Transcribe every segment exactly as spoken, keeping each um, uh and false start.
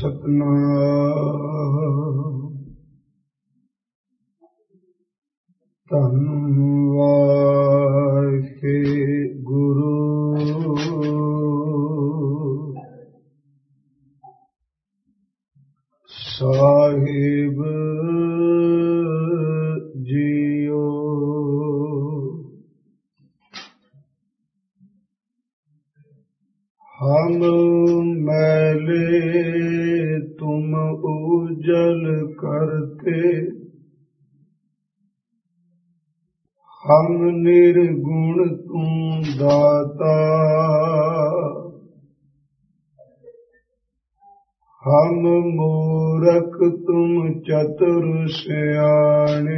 ਸਤਨਾਮ ਧੰਨ ਵਾਹਿਗੁਰੂ ਸਾਹਿਬ ਜੀਓ। ਹਮ मैले तुम उजल करते, हम निर्गुण तुम दाता। हम मूरख तुम चतुर सयाने,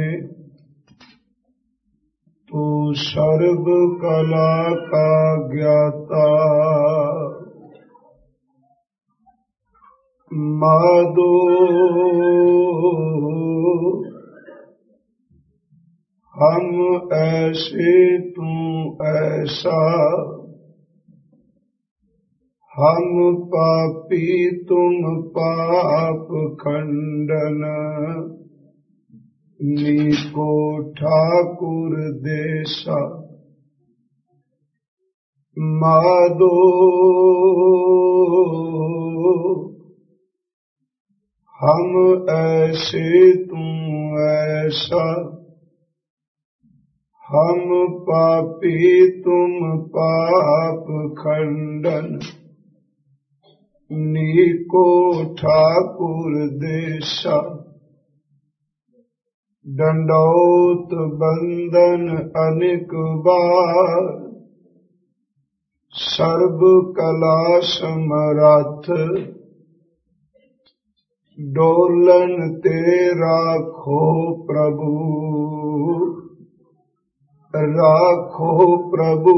तू सर्व कला का ज्ञाता। माधो हम ऐसे तू ऐसा, हम पापी तुम पाप खंडन। नीको ठाकुर देसा माधो हम ऐसे तू ऐसा, हम पापी तुम पाप खंडन। नीको ठाकुर देसा दंडौत बंदन अनेक बार। सर्व कला समरथ डोलन ते राखो प्रभु। राखो प्रभु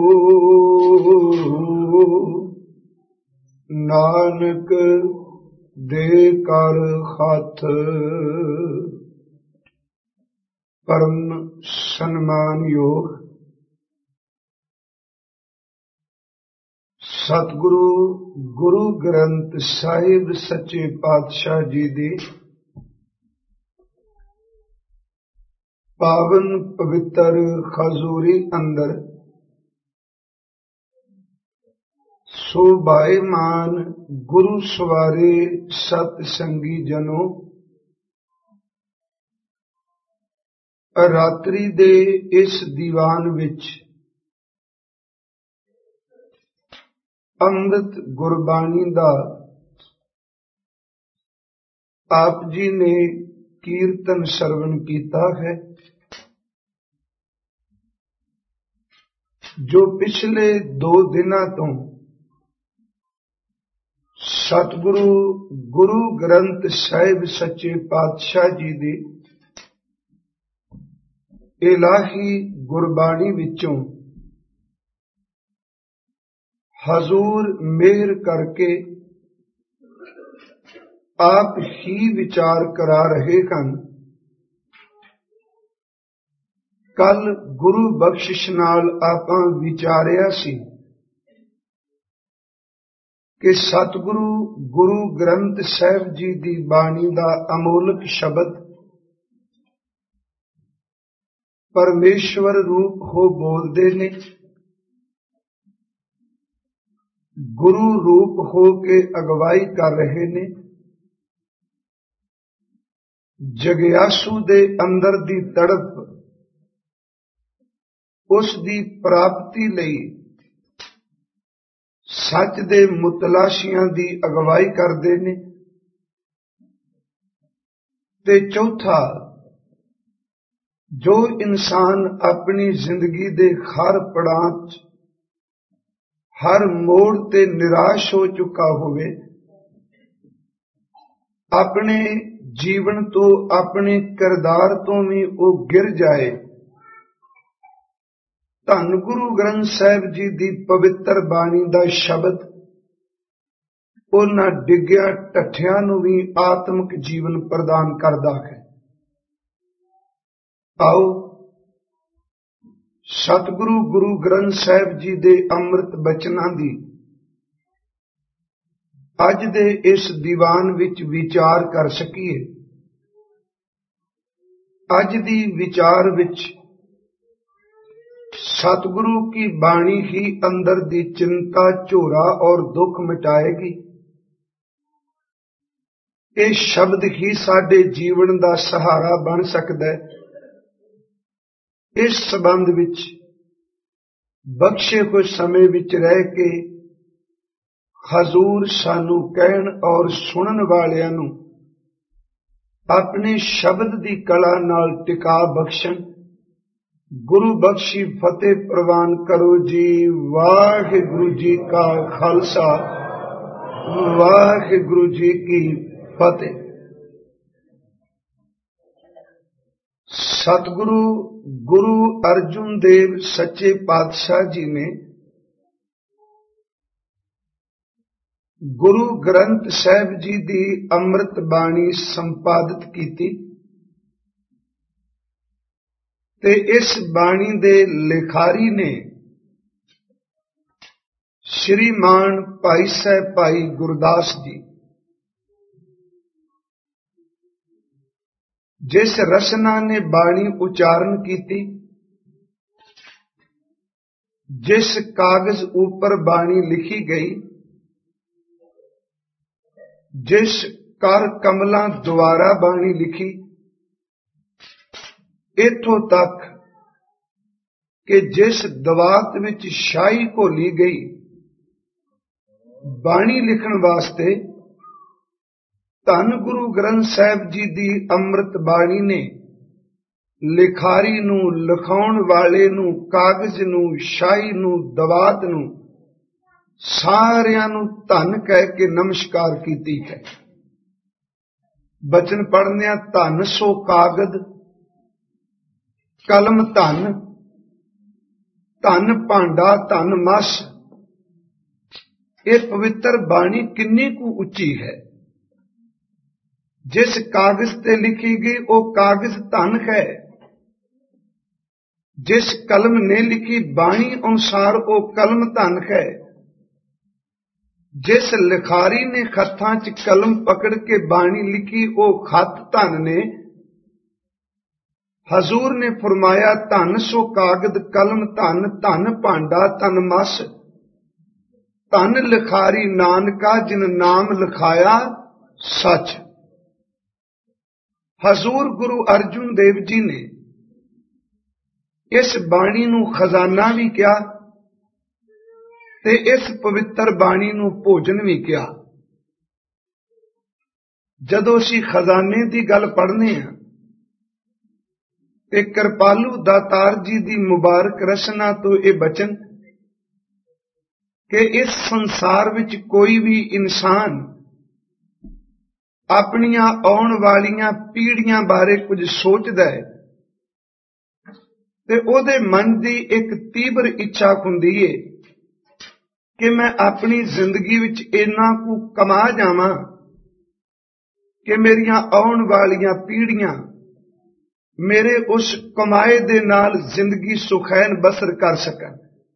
नानक दे कर हाथ। परम सन्मान योग सतगुरु गुरु ग्रंथ ਸਾਹਿਬ सच्चे पातशाह जी दी पावन पवित्र खजूरी अंदर शोभायमान गुरु सवारे सत संगी जनों, रात्रि दे इस दीवान विच ਅੰਮ੍ਰਿਤ ਗੁਰਬਾਣੀ ਦਾ ਆਪ ਜੀ ਨੇ ਕੀਰਤਨ ਸਰਵਣ ਕੀਤਾ ਹੈ, ਜੋ ਪਿਛਲੇ ਦੋ ਦਿਨਾਂ ਤੋਂ ਸਤਿਗੁਰੂ ਗੁਰੂ ਗ੍ਰੰਥ ਸਾਹਿਬ ਸੱਚੇ ਪਾਤਸ਼ਾਹ ਜੀ ਦੀ ਇਲਾਹੀ ਗੁਰਬਾਣੀ ਵਿੱਚੋਂ ਹਜ਼ੂਰ ਮਿਹਰ ਕਰਕੇ ਆਪ ਹੀ ਵਿਚਾਰ ਕਰਾ ਰਹੇ ਹਨ। ਕੱਲ ਗੁਰੂ ਬਖਸ਼ਿਸ਼ ਨਾਲ ਆਪਾਂ ਵਿਚਾਰਿਆ ਸੀ ਕਿ ਸਤਿਗੁਰੂ ਗੁਰੂ ਗ੍ਰੰਥ ਸਾਹਿਬ ਜੀ ਦੀ ਬਾਣੀ ਦਾ ਅਮੋਲਕ ਸ਼ਬਦ ਪਰਮੇਸ਼ਵਰ ਰੂਪ ਹੋ ਬੋਲਦੇ ਨੇ, ਗੁਰੂ ਰੂਪ ਹੋ ਕੇ ਅਗਵਾਈ ਕਰ ਰਹੇ ਨੇ। ਜਗਿਆਸੂ ਦੇ ਅੰਦਰ ਦੀ ਤੜਪ ਉਸ ਦੀ ਪ੍ਰਾਪਤੀ ਲਈ ਸੱਚ ਦੇ ਮੁਤਲਾਸ਼ੀਆਂ ਦੀ ਅਗਵਾਈ ਕਰਦੇ ਨੇ। ਤੇ ਚੌਥਾ, ਜੋ ਇਨਸਾਨ ਆਪਣੀ ਜ਼ਿੰਦਗੀ ਦੇ ਹਰ ਪੜਾਅ 'ਚ ਹਰ ਮੋੜ ਤੇ ਨਿਰਾਸ਼ ਹੋ ਚੁੱਕਾ ਹੋਵੇ, ਆਪਣੇ ਜੀਵਨ ਤੋਂ ਆਪਣੇ ਕਿਰਦਾਰ ਤੋਂ ਵੀ ਉਹ ਗਿਰ ਜਾਏ, ਧੰਨ ਗੁਰੂ ਗ੍ਰੰਥ ਸਾਹਿਬ ਜੀ ਦੀ ਪਵਿੱਤਰ ਬਾਣੀ ਦਾ ਸ਼ਬਦ ਉਹਨਾਂ ਡਿੱਗਿਆ ਢੱਠਿਆਂ ਨੂੰ ਵੀ ਆਤਮਿਕ ਜੀਵਨ ਪ੍ਰਦਾਨ ਕਰਦਾ ਹੈ। ਆਓ ਸਤਿਗੁਰੂ ਗੁਰੂ ਗ੍ਰੰਥ ਸਾਹਿਬ ਜੀ ਦੇ ਅੰਮ੍ਰਿਤ ਬਚਨਾਂ ਦੀ ਅੱਜ ਦੇ ਇਸ ਦੀਵਾਨ ਵਿੱਚ ਵਿਚਾਰ ਕਰ ਸਕੀਏ। ਅੱਜ ਦੀ ਵਿਚਾਰ ਵਿੱਚ सतगुरु की बाणी ही अंदर दी चिंता झोरा और दुख मिटाएगी। ये शब्द ही साडे जीवन का सहारा बन सकता है। इस संबंध विच बख्शे कुछ समय विच रह के हजूर सानू कहन और सुनन वालियां नू अपने शब्द की कला नाल टिका बख्शन। गुरु बख्शी फतेह प्रवान करो जी। वाहिगुरु जी का खालसा, वाहिगुरु जी की फतेह। सतगुरु गुरु अर्जुन देव सच्चे पातशाह जी ने गुरु ग्रंथ साहिब जी की अमृत बाणी संपादित की ते इस बाणी दे लिखारी ने श्रीमान भाई साहब भाई गुरदास जी। जिस रचना ने बाणी उच्चारण की, जिस कागज ऊपर बाणी लिखी गई, जिस कर कमलों द्वारा बाणी लिखी, इथों तक कि जिस दवात विच शाही घोली गई बाणी लिखण वास्ते धन गुरु ग्रंथ साहिब जी की अमृत बाणी ने लिखारी नू, लिखाउण वाले नू, कागज नू, शाही नू, दवात नू सारियां नू धन कह के नमस्कार कीती है। बचन पढ़ने धन सो कागद कलम धन, धन भांडा धन मस। ये पवित्र बाणी किन्नी कु उच्ची है। जिस कागज ते लिखी गई वो कागज धन है। जिस कलम ने लिखी बाणी अनुसार वो कलम धन है। जिस लिखारी ने खत्तां च कलम पकड़ के बाणी लिखी वो खत धन ने। हजूर ने फरमाया धन सो कागद कलम धन, धन भांडा धन मस। धन लिखारी नानका जिन नाम लिखाया सच। हजूर गुरु अर्जुन देव जी ने इस बाणी नू खजाना भी कहा ते इस पवित्र बाणी नू भोजन भी कहा। जदों असीं खजाने की गल पढ़ने हैं ते कृपालु दातार जी की मुबारक रचना तो यह बचन कि इस संसार विच कोई भी इंसान अपनियां आउण वालियां पीढ़ियां बारे कुछ सोचदा है ते ओदे मन की एक तीव्र इच्छा हुंदी है कि मैं अपनी जिंदगी विच इन्ना कु कमा जावां कि मेरियां आउण वालियां पीढ़ियां मेरे उस कमाए दे नाल जिंदगी सुखैन बसर कर सकन।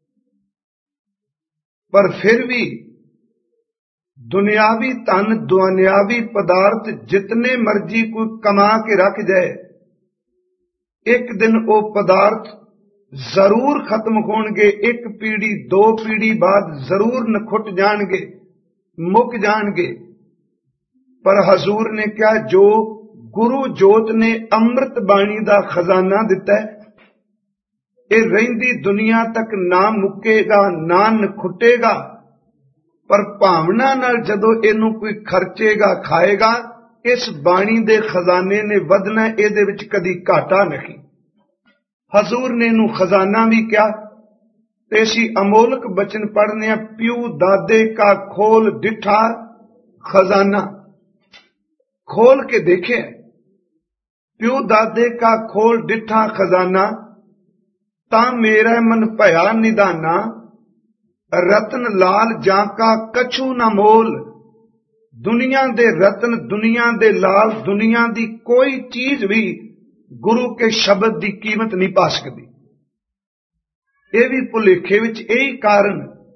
पर फिर भी दुनियावी धन, दुनियावी पदार्थ जितने मर्जी कोई कमा के रख जाए, एक दिन वो पदार्थ जरूर खत्म होणगे। एक पीढ़ी दो पीढ़ी बाद जरूर नखुट जाणगे, मुक जाणगे। पर हजूर ने कहा जो गुरु जोत ने अमृत बाणी का खजाना दिता है, ये रहिंदी दुनिया तक ना मुकेगा ना नखुटेगा। पर भावना नाल जदों इनू कोई खर्चेगा खाएगा, इस बाणी दे खजाने ने वधना, इहदे विच कदी घाटा नहीं। हजूर ने इनू खजाना भी कहा ते असीं अमोलक बचन पढ़ने प्यू दादे का खोल डिठा खजाना। खोल के देखे प्यू दादे का खोल डिठा खजाना, ता मेरा मन भया निदाना। रतन लाल जाका कछु न मोल। दुनिया दे रतन, दुनिया दे लाल, दुनिया दी कोई चीज भी गुरु के शब्द की कीमत नहीं पा सकती। यह भी भुलेखे विच यही कारण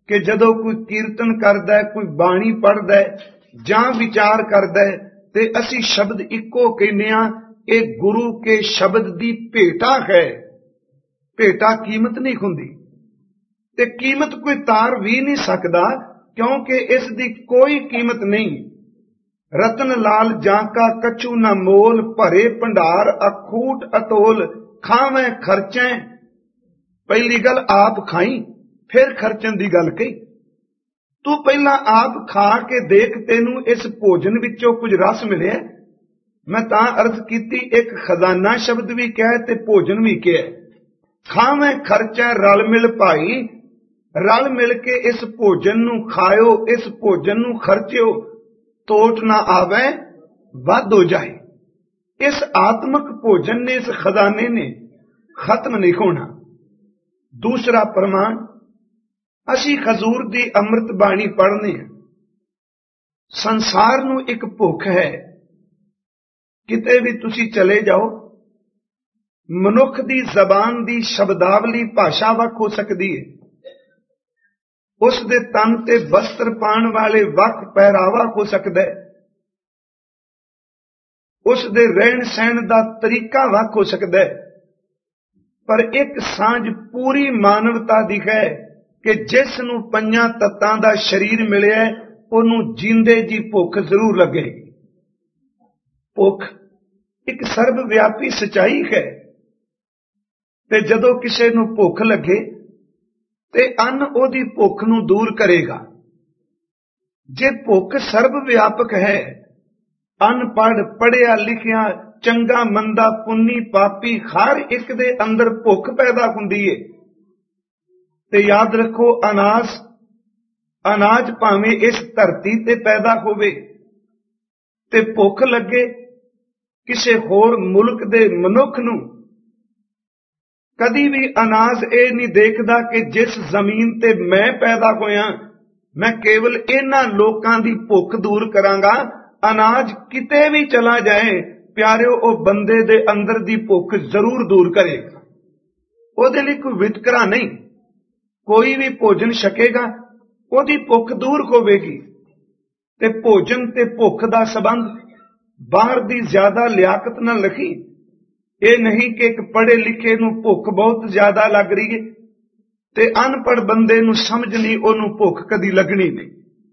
कि जदों कोई कीर्तन करदा है, कोई बाणी पढ़दा है जां विचार करदा है ते असी शब्द इक्को कहने आ, ये गुरु के शब्द दी भेटा है। भेटा कीमत नहीं हुंदी ते कीमत कोई तार भी नहीं सकदा, क्योंकि इस दी कोई कीमत नहीं। रतन लाल जांका कछु न मोल, भरे भंडार अखूट अतोल, खावें खर्चें। पहली गल आप खाई, फिर खर्चन दी गल कही। तू पहला आप खा के देख, तेनू इस भोजन विचों कुछ रस मिले। मैं तां अर्थ कीती, एक खजाना शब्द भी कहे ते भोजन भी कहे। खावें खर्चा रल मिल भाई, रल मिल के इस भोजन नू खाओ, इस भोजन नू खर्चो, तोट ना आवे वध हो जाए। इस आत्मक भोजन ने, इस खजाने ने खत्म नहीं होना। दूसरा प्रमाण, असी खजूर दी अमृत बाणी पढ़ने। संसार नू एक भुख है, किते भी तुसी चले जाओ, मनुख दी जबान दी शब्दावली भाषा वख हो सकती है, उस दे तन ते वस्त्र पाण वाले वख पहरावा हो सकता है, उस दे रहन सहन दा तरीका वख हो सकता है, पर एक सांझ पूरी मानवता दी है कि जिस नू पंजां तत्तां दा शरीर मिलिया, उहनूं जींदे जी भुख जरूर लगेगी। भुख एक सर्वव्यापी सच्चाई है, ते जदों किसे नू भुख लगे ते अन्न ओदी भुख नू दूर करेगा। जे भुख सर्वव्यापक है, अनपढ़ पढ़िया लिखिया चंगा मंदा पुन्नी पापी हर एक दे अंदर भुख पैदा हुंदी है। ते याद रखो, अनाज अनाज भावें इस धरती ते पैदा होवे ते भुख लगे किसे होर मुल्क दे मनुख नू, कदी भी अनाज ये नहीं देखदा कि जिस जमीन ते मैं पैदा होया, मैं केवल इन्हां लोकां दी भुख दूर करांगा। अनाज किते भी चला जाए प्यारिओ, ओ बंदे दे अंदर दी भुख जरूर दूर करेगा। ओदे लई कोई वितकरा नहीं, कोई भी भोजन छकेगा ओदी भुख दूर होवेगी। ते भोजन ते भुख दा संबंध बाहर दी ज्यादा लियाकत नाल लखी। ये नहीं कि एक पढ़े लिखे नू भुख बहुत ज्यादा लग रही है ते अनपढ़ बंदे नू समझ नहीं, ओनू भुख कदी लगनी नहीं।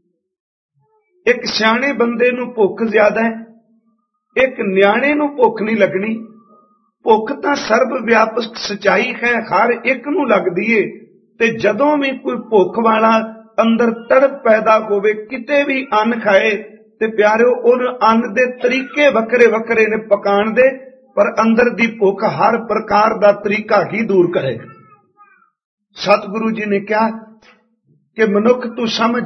एक सियाणे बंदे नू भुख ज्यादा है, एक न्याणे नू भुख नहीं लगनी। भुख तां सर्व व्यापक सच्चाई है, हर एक नू लगदी है। ते जदों भी कोई भुख वाला अंदर तड़प पैदा होवे, किते भी अन्न खाए, ते प्यारिओ उन अन्न दे तरीके वखरे वखरे ने पकाण दे, पर अंदर दी भुख हर प्रकार दा तरीका ही दूर करे। सतगुरु जी ने कहा कि मनुख तू समझ,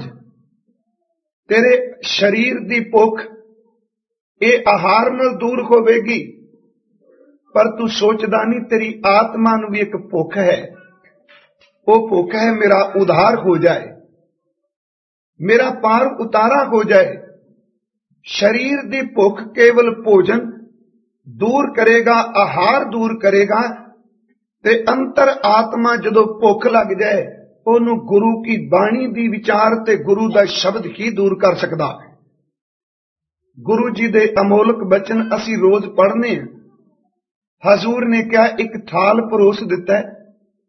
तेरे शरीर दी भुख ये आहार नाल दूर होवेगी, पर तू सोचदा नहीं तेरी आत्मा नू भी एक भुख है। वो भुख है मेरा उद्धार हो जाए, मेरा पार उतारा हो जाए। शरीर दी भुख केवल भोजन दूर करेगा, आहार दूर करेगा, ते अंतर आत्मा जदों भुख लग जाए, ओनू गुरु की बाणी दी विचार ते गुरु दा शब्द ही दूर कर सकदा है। गुरु जी दे अमोलक बचन असी रोज पढ़ने। हजूर ने क्या एक थाल परोस दिता है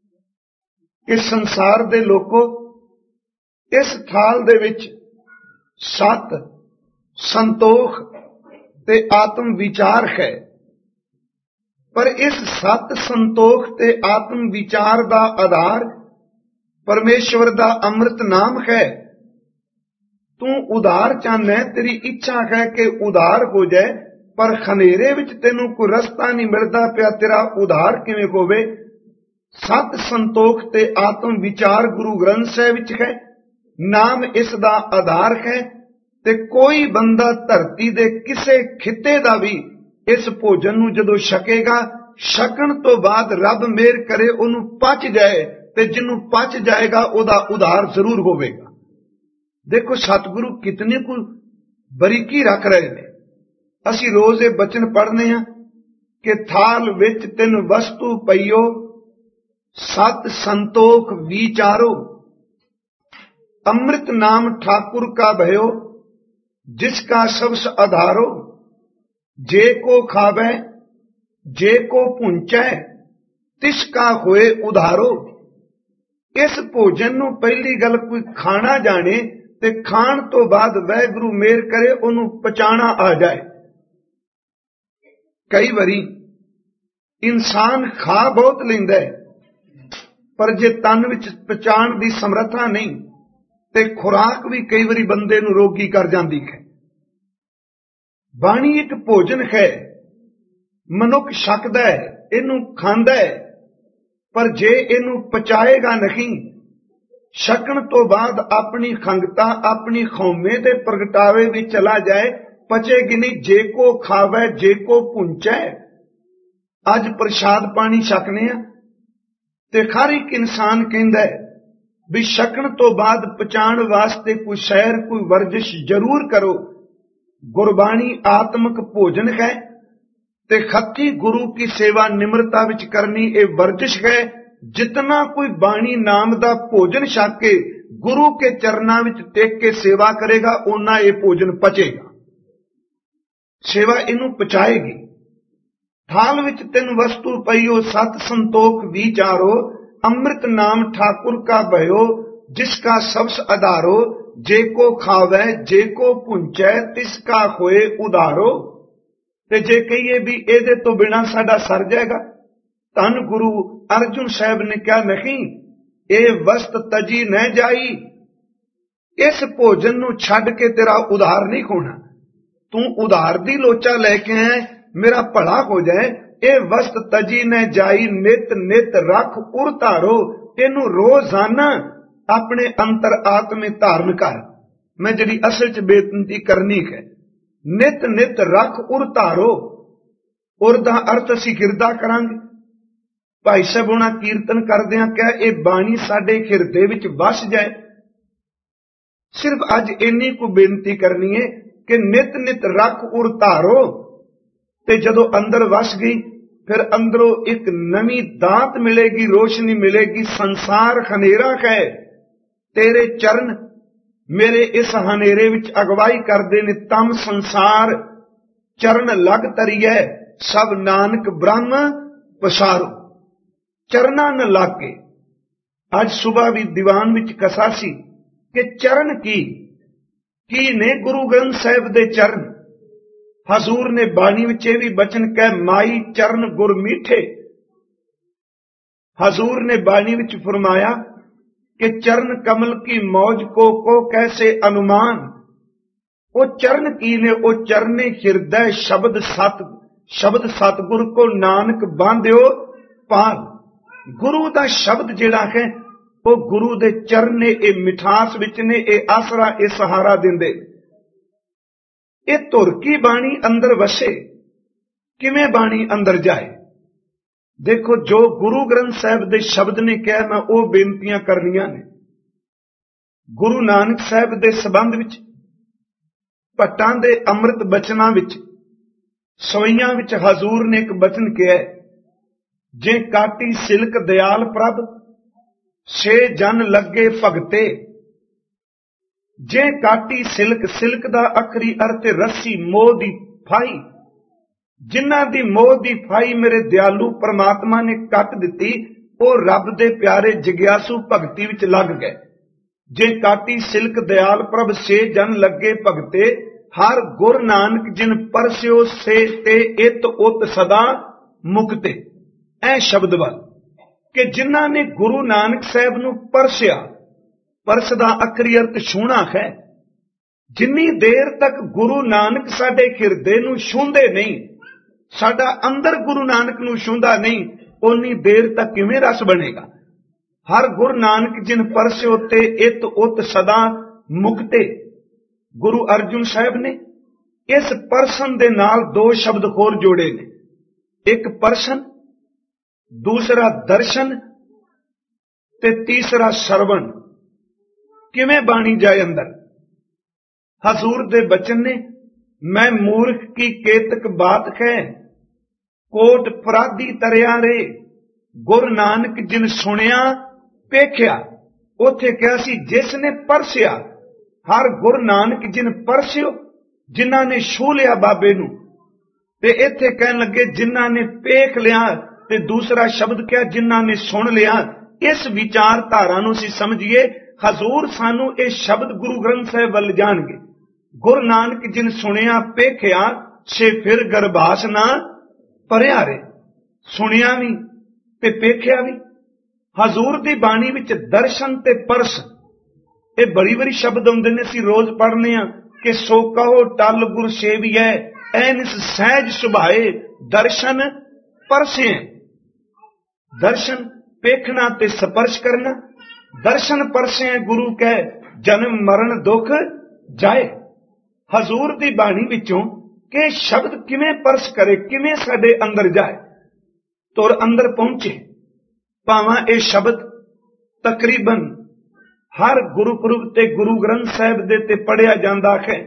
कि संसार दे लोको, इस थाल दे विच सत संतोख ते आत्म विचार है, पर इस सत संतोख ते आत्म विचार दा आधार परमेश्वर दा अमृत नाम है। तू उधार चाहना है, तेरी इच्छा है कि उधार हो जाए, पर खनेरे विच तेनू कोई रस्ता नहीं मिलता पिया, तेरा उधार किवें होवे। सत संतोख ते आत्म विचार गुरु ग्रंथ साहिब विच है, नाम इस दा आधार है। ते कोई बंदा धरती दे किसे खिते दा भी इस भोजन नू जदों छकेगा, छकण तो बाद रब मेहर करे ओनू पच जाए, ते जिन्नू पच जाएगा ओदा उधार जरूर होवेगा। देखो सतगुरु कितनी को बरीकी रख रहे ने। असी रोज ये बचन पढ़ने हैं कि थाल विच तिन वस्तु पईओ, सत संतोख विचारो। अमृत नाम ठाकुर का भयो, जिसका सबस आधारो, जे को खावे जे को पूंचै, तिसका होए उधारो। इस भोजन नूं पहली गल कोई खाना जाने ते खाण तो बाद वैगुरु मेहर करे उन्हों पचाना आ जाए। कई बारी इंसान खा बहुत लैंदा है, पर जे तन विच पचाण दी समर्था नहीं ते खुराक भी कई बारी बंदे नूं रोगी कर जांदी है। बाणी एक भोजन है, मनुख छकदा है, इनू खांदा है, पर जे इनू पचाएगा नहीं, छकण तो बाद अपनी खंगता अपनी खौमे दे प्रगटावे भी चला जाए, पचेगी नहीं। जे को खावे जे को पूंचै। अज प्रसाद पानी छकने आ ते हर एक इंसान कहंदा है भी छकण तो बाद पचाण वास्ते कोई सैर कोई वर्जिश जरूर करो। गुरबाणी आत्मक भोजन है ते खत्ती गुरु की सेवा निम्रता विच करनी ए वर्जिश है। जितना कोई बाणी नाम दा भोजन छक के गुरु के चरना विच टेक के सेवा करेगा, उन्ना ये भोजन पचेगा, सेवा इनू पचाएगी। थाल विच तिन वस्तु पईओ, सत संतोख विचारो, अमृत नाम ठाकुर का भयो, जिसका सबस आधारो, जे को खावे जे को पूंचै, तिसका होए उधारो। ते जे कहिए भी एदे तो बिना साडा सर जाएगा, धन गुरु अर्जुन साहब ने कहा नहीं, ये वस्त तजी न जाई, इस भोजन नू छड्ड के तेरा उधार नहीं खोना। तू उधार दी लोचा लेके आए, मेरा भला हो जाए। ये वस्त तजी न जाई, नित नित रख उर धारो। इनू रोजाना अपने अंतर आत्मे धारण कर। मैं जिहड़ी असल च बेनती करनी है, नित नित रख उर धारो। उर दा अर्थ असीं हिरदा करांगे। भाई साहब हुणां कीर्तन करदिआं कहा, ये बाणी साडे हिरदे विच वस जाए। सिर्फ अज इन्नी को बेनती करनी है कि नित नित रख उर धारो। ते जदों अंदर वस गई, फिर अंदरों एक नवी दात मिलेगी, रोशनी मिलेगी। संसार हनेरा है, तेरे चरण मेरे इस हनेरे विच अगवाई करदे ने। तम संसार चरण लग तरीए, सब नानक ब्रह्म पसारो। चरना न लग के अज सुबह भी दीवान विच कसा सी कि चरण की की ने गुरु ग्रंथ साहिब दे चरण। हजूर ने बाणी विच ये भी बचन कह, माई चरण गुर मीठे। हजूर ने बाणी विच फरमाया कि चरण कमल की मौज को को कैसे अनुमान। वो चरण की ने, वो चरने हिरदय शब्द सत, शब्द सतगुर को नानक बांध्यो पाल। गुरु दा शब्द जिहड़ा है वो गुरु दे चरण ने, ए मिठास विच ने, ए आसरा ए सहारा दिंदे। ए धुर की बाणी अंदर वसे, किवें बाणी अंदर जाए। देखो जो गुरु ग्रंथ साहिब दे शब्द ने कहा, मैं वो बेनतियां करनियां ने। गुरु नानक साहिब दे संबंध विच भट्टां दे अमृत बचनां विच सवैयां विच हजूर ने एक बचन कहा, जे काटी सिलक दयाल प्रभ, छे जन लगे भगते। जे काटी सिलक, सिलक दा अखरी अर्थ रस्सी, मोह दी फाई। जिन्हां दी मोह दी फाई मेरे दयालु परमात्मा ने कट दिती, वो रब दे प्यारे जिग्यासु भगती विच लग गए। जे काटी सिलक दयाल प्रभ, छे जन लगे भगते। हर गुर नानक जिन परस्यो, से ते इत उत सदा मुक्ते। ऐ शब्द वाल कि जिन्हां ने गुरु नानक साहब नूं परसिया, परस दा अखरी अर्थ छूना है। जिन्नी देर तक गुरु नानक साडे हिरदे नूं छूंदे नहीं, साडा अंदर गुरु नानक नूं छूंदा नहीं, उन्नी देर तक किवें रस बनेगा। हर गुरु नानक जिन परस्यो ते इत उत सदा मुक्ते। गुरु अर्जुन साहब ने इस परसन दे नाल दो शब्द होर जोड़े ने, एक परसन, दूसरा दर्शन ते तीसरा श्रवण। किवें बाणी जाए अंदर। हजूर दे बचन ने, मैं मूर्ख की केतक बात है, कोट फरादी तरिया रे। गुरु नानक जिन सुनिया पेख्या, ਉੱਥੇ ਕਿਹਾ ਸੀ ਜਿਸ ਨੇ ਪਰਸਿਆ, ਹਰ ਗੁਰੂ ਨਾਨਕ ਜਿਨ ਪਰਸਿਓ, ਜਿਨ੍ਹਾਂ ਨੇ ਛੂਹ ਲਿਆ ਬਾਬੇ ਨੂੰ। ਤੇ ਇੱਥੇ ਕਹਿਣ ਲੱਗੇ ਜਿਨ੍ਹਾਂ ਨੇ ਪੇਖ ਲਿਆ, ਤੇ ਦੂਸਰਾ ਸ਼ਬਦ ਕਿਹਾ ਜਿਨ੍ਹਾਂ ਨੇ ਸੁਣ ਲਿਆ। ਇਸ ਵਿਚਾਰਧਾਰਾ ਨੂੰ ਅਸੀਂ ਸਮਝੀਏ, ਹਜ਼ੂਰ ਸਾਨੂੰ ਇਹ ਸ਼ਬਦ ਗੁਰੂ ਗ੍ਰੰਥ ਸਾਹਿਬ ਵੱਲ ਜਾਣਗੇ। ਗੁਰੂ ਨਾਨਕ ਜਿਨ ਸੁਣਿਆ ਪੇਖਿਆ, ਸੇ ਫਿਰ ਗਰਭਾਸ ਨਾ ਭਰਿਆ ਰੇ। ਸੁਣਿਆ ਵੀ ਤੇ ਪੇਖਿਆ ਵੀ। ਹਜ਼ੂਰ ਦੀ ਬਾਣੀ ਵਿੱਚ ਦਰਸ਼ਨ ਤੇ ਪਰਸ, ਇਹ ਬੜੀ ਬੜੀ ਸ਼ਬਦ ਆਉਂਦੇ ਨੇ, ਅਸੀਂ ਰੋਜ਼ ਪੜ੍ਹਨੇ ਆ ਕਿ ਸੋ ਕਹੋ ਟਲ ਗੁਰ ਸੇਵੀਐ, ਐਨਿਸ ਸਹਿਜ ਸੁਭਾਏ, ਦਰਸ਼ਨ ਪਰਸੇ। ਦਰਸ਼ਨ ਪੇਖਣਾ ਤੇ ਸਪਰਸ਼ ਕਰਨਾ, ਦਰਸ਼ਨ ਪਰਸੇ ਗੁਰੂ ਕਹਿ, ਜਨਮ ਮਰਨ ਦੁੱਖ ਜਾਏ। ਹਜ਼ੂਰ ਦੀ ਬਾਣੀ ਵਿੱਚੋਂ ਕਿ ਸ਼ਬਦ ਕਿਵੇਂ ਪਰਸ ਕਰੇ, ਕਿਵੇਂ ਸਾਡੇ ਅੰਦਰ ਜਾਏ, ਤੁਰ ਅੰਦਰ ਪਹੁੰਚੇ। ਭਾਵਾਂ ਇਹ ਸ਼ਬਦ ਤਕਰੀਬਨ ਹਰ ਗੁਰਪੁਰਬ ਤੇ ਗੁਰੂ ਗ੍ਰੰਥ ਸਾਹਿਬ ਦੇ ਤੇ ਪੜਿਆ ਜਾਂਦਾ ਹੈ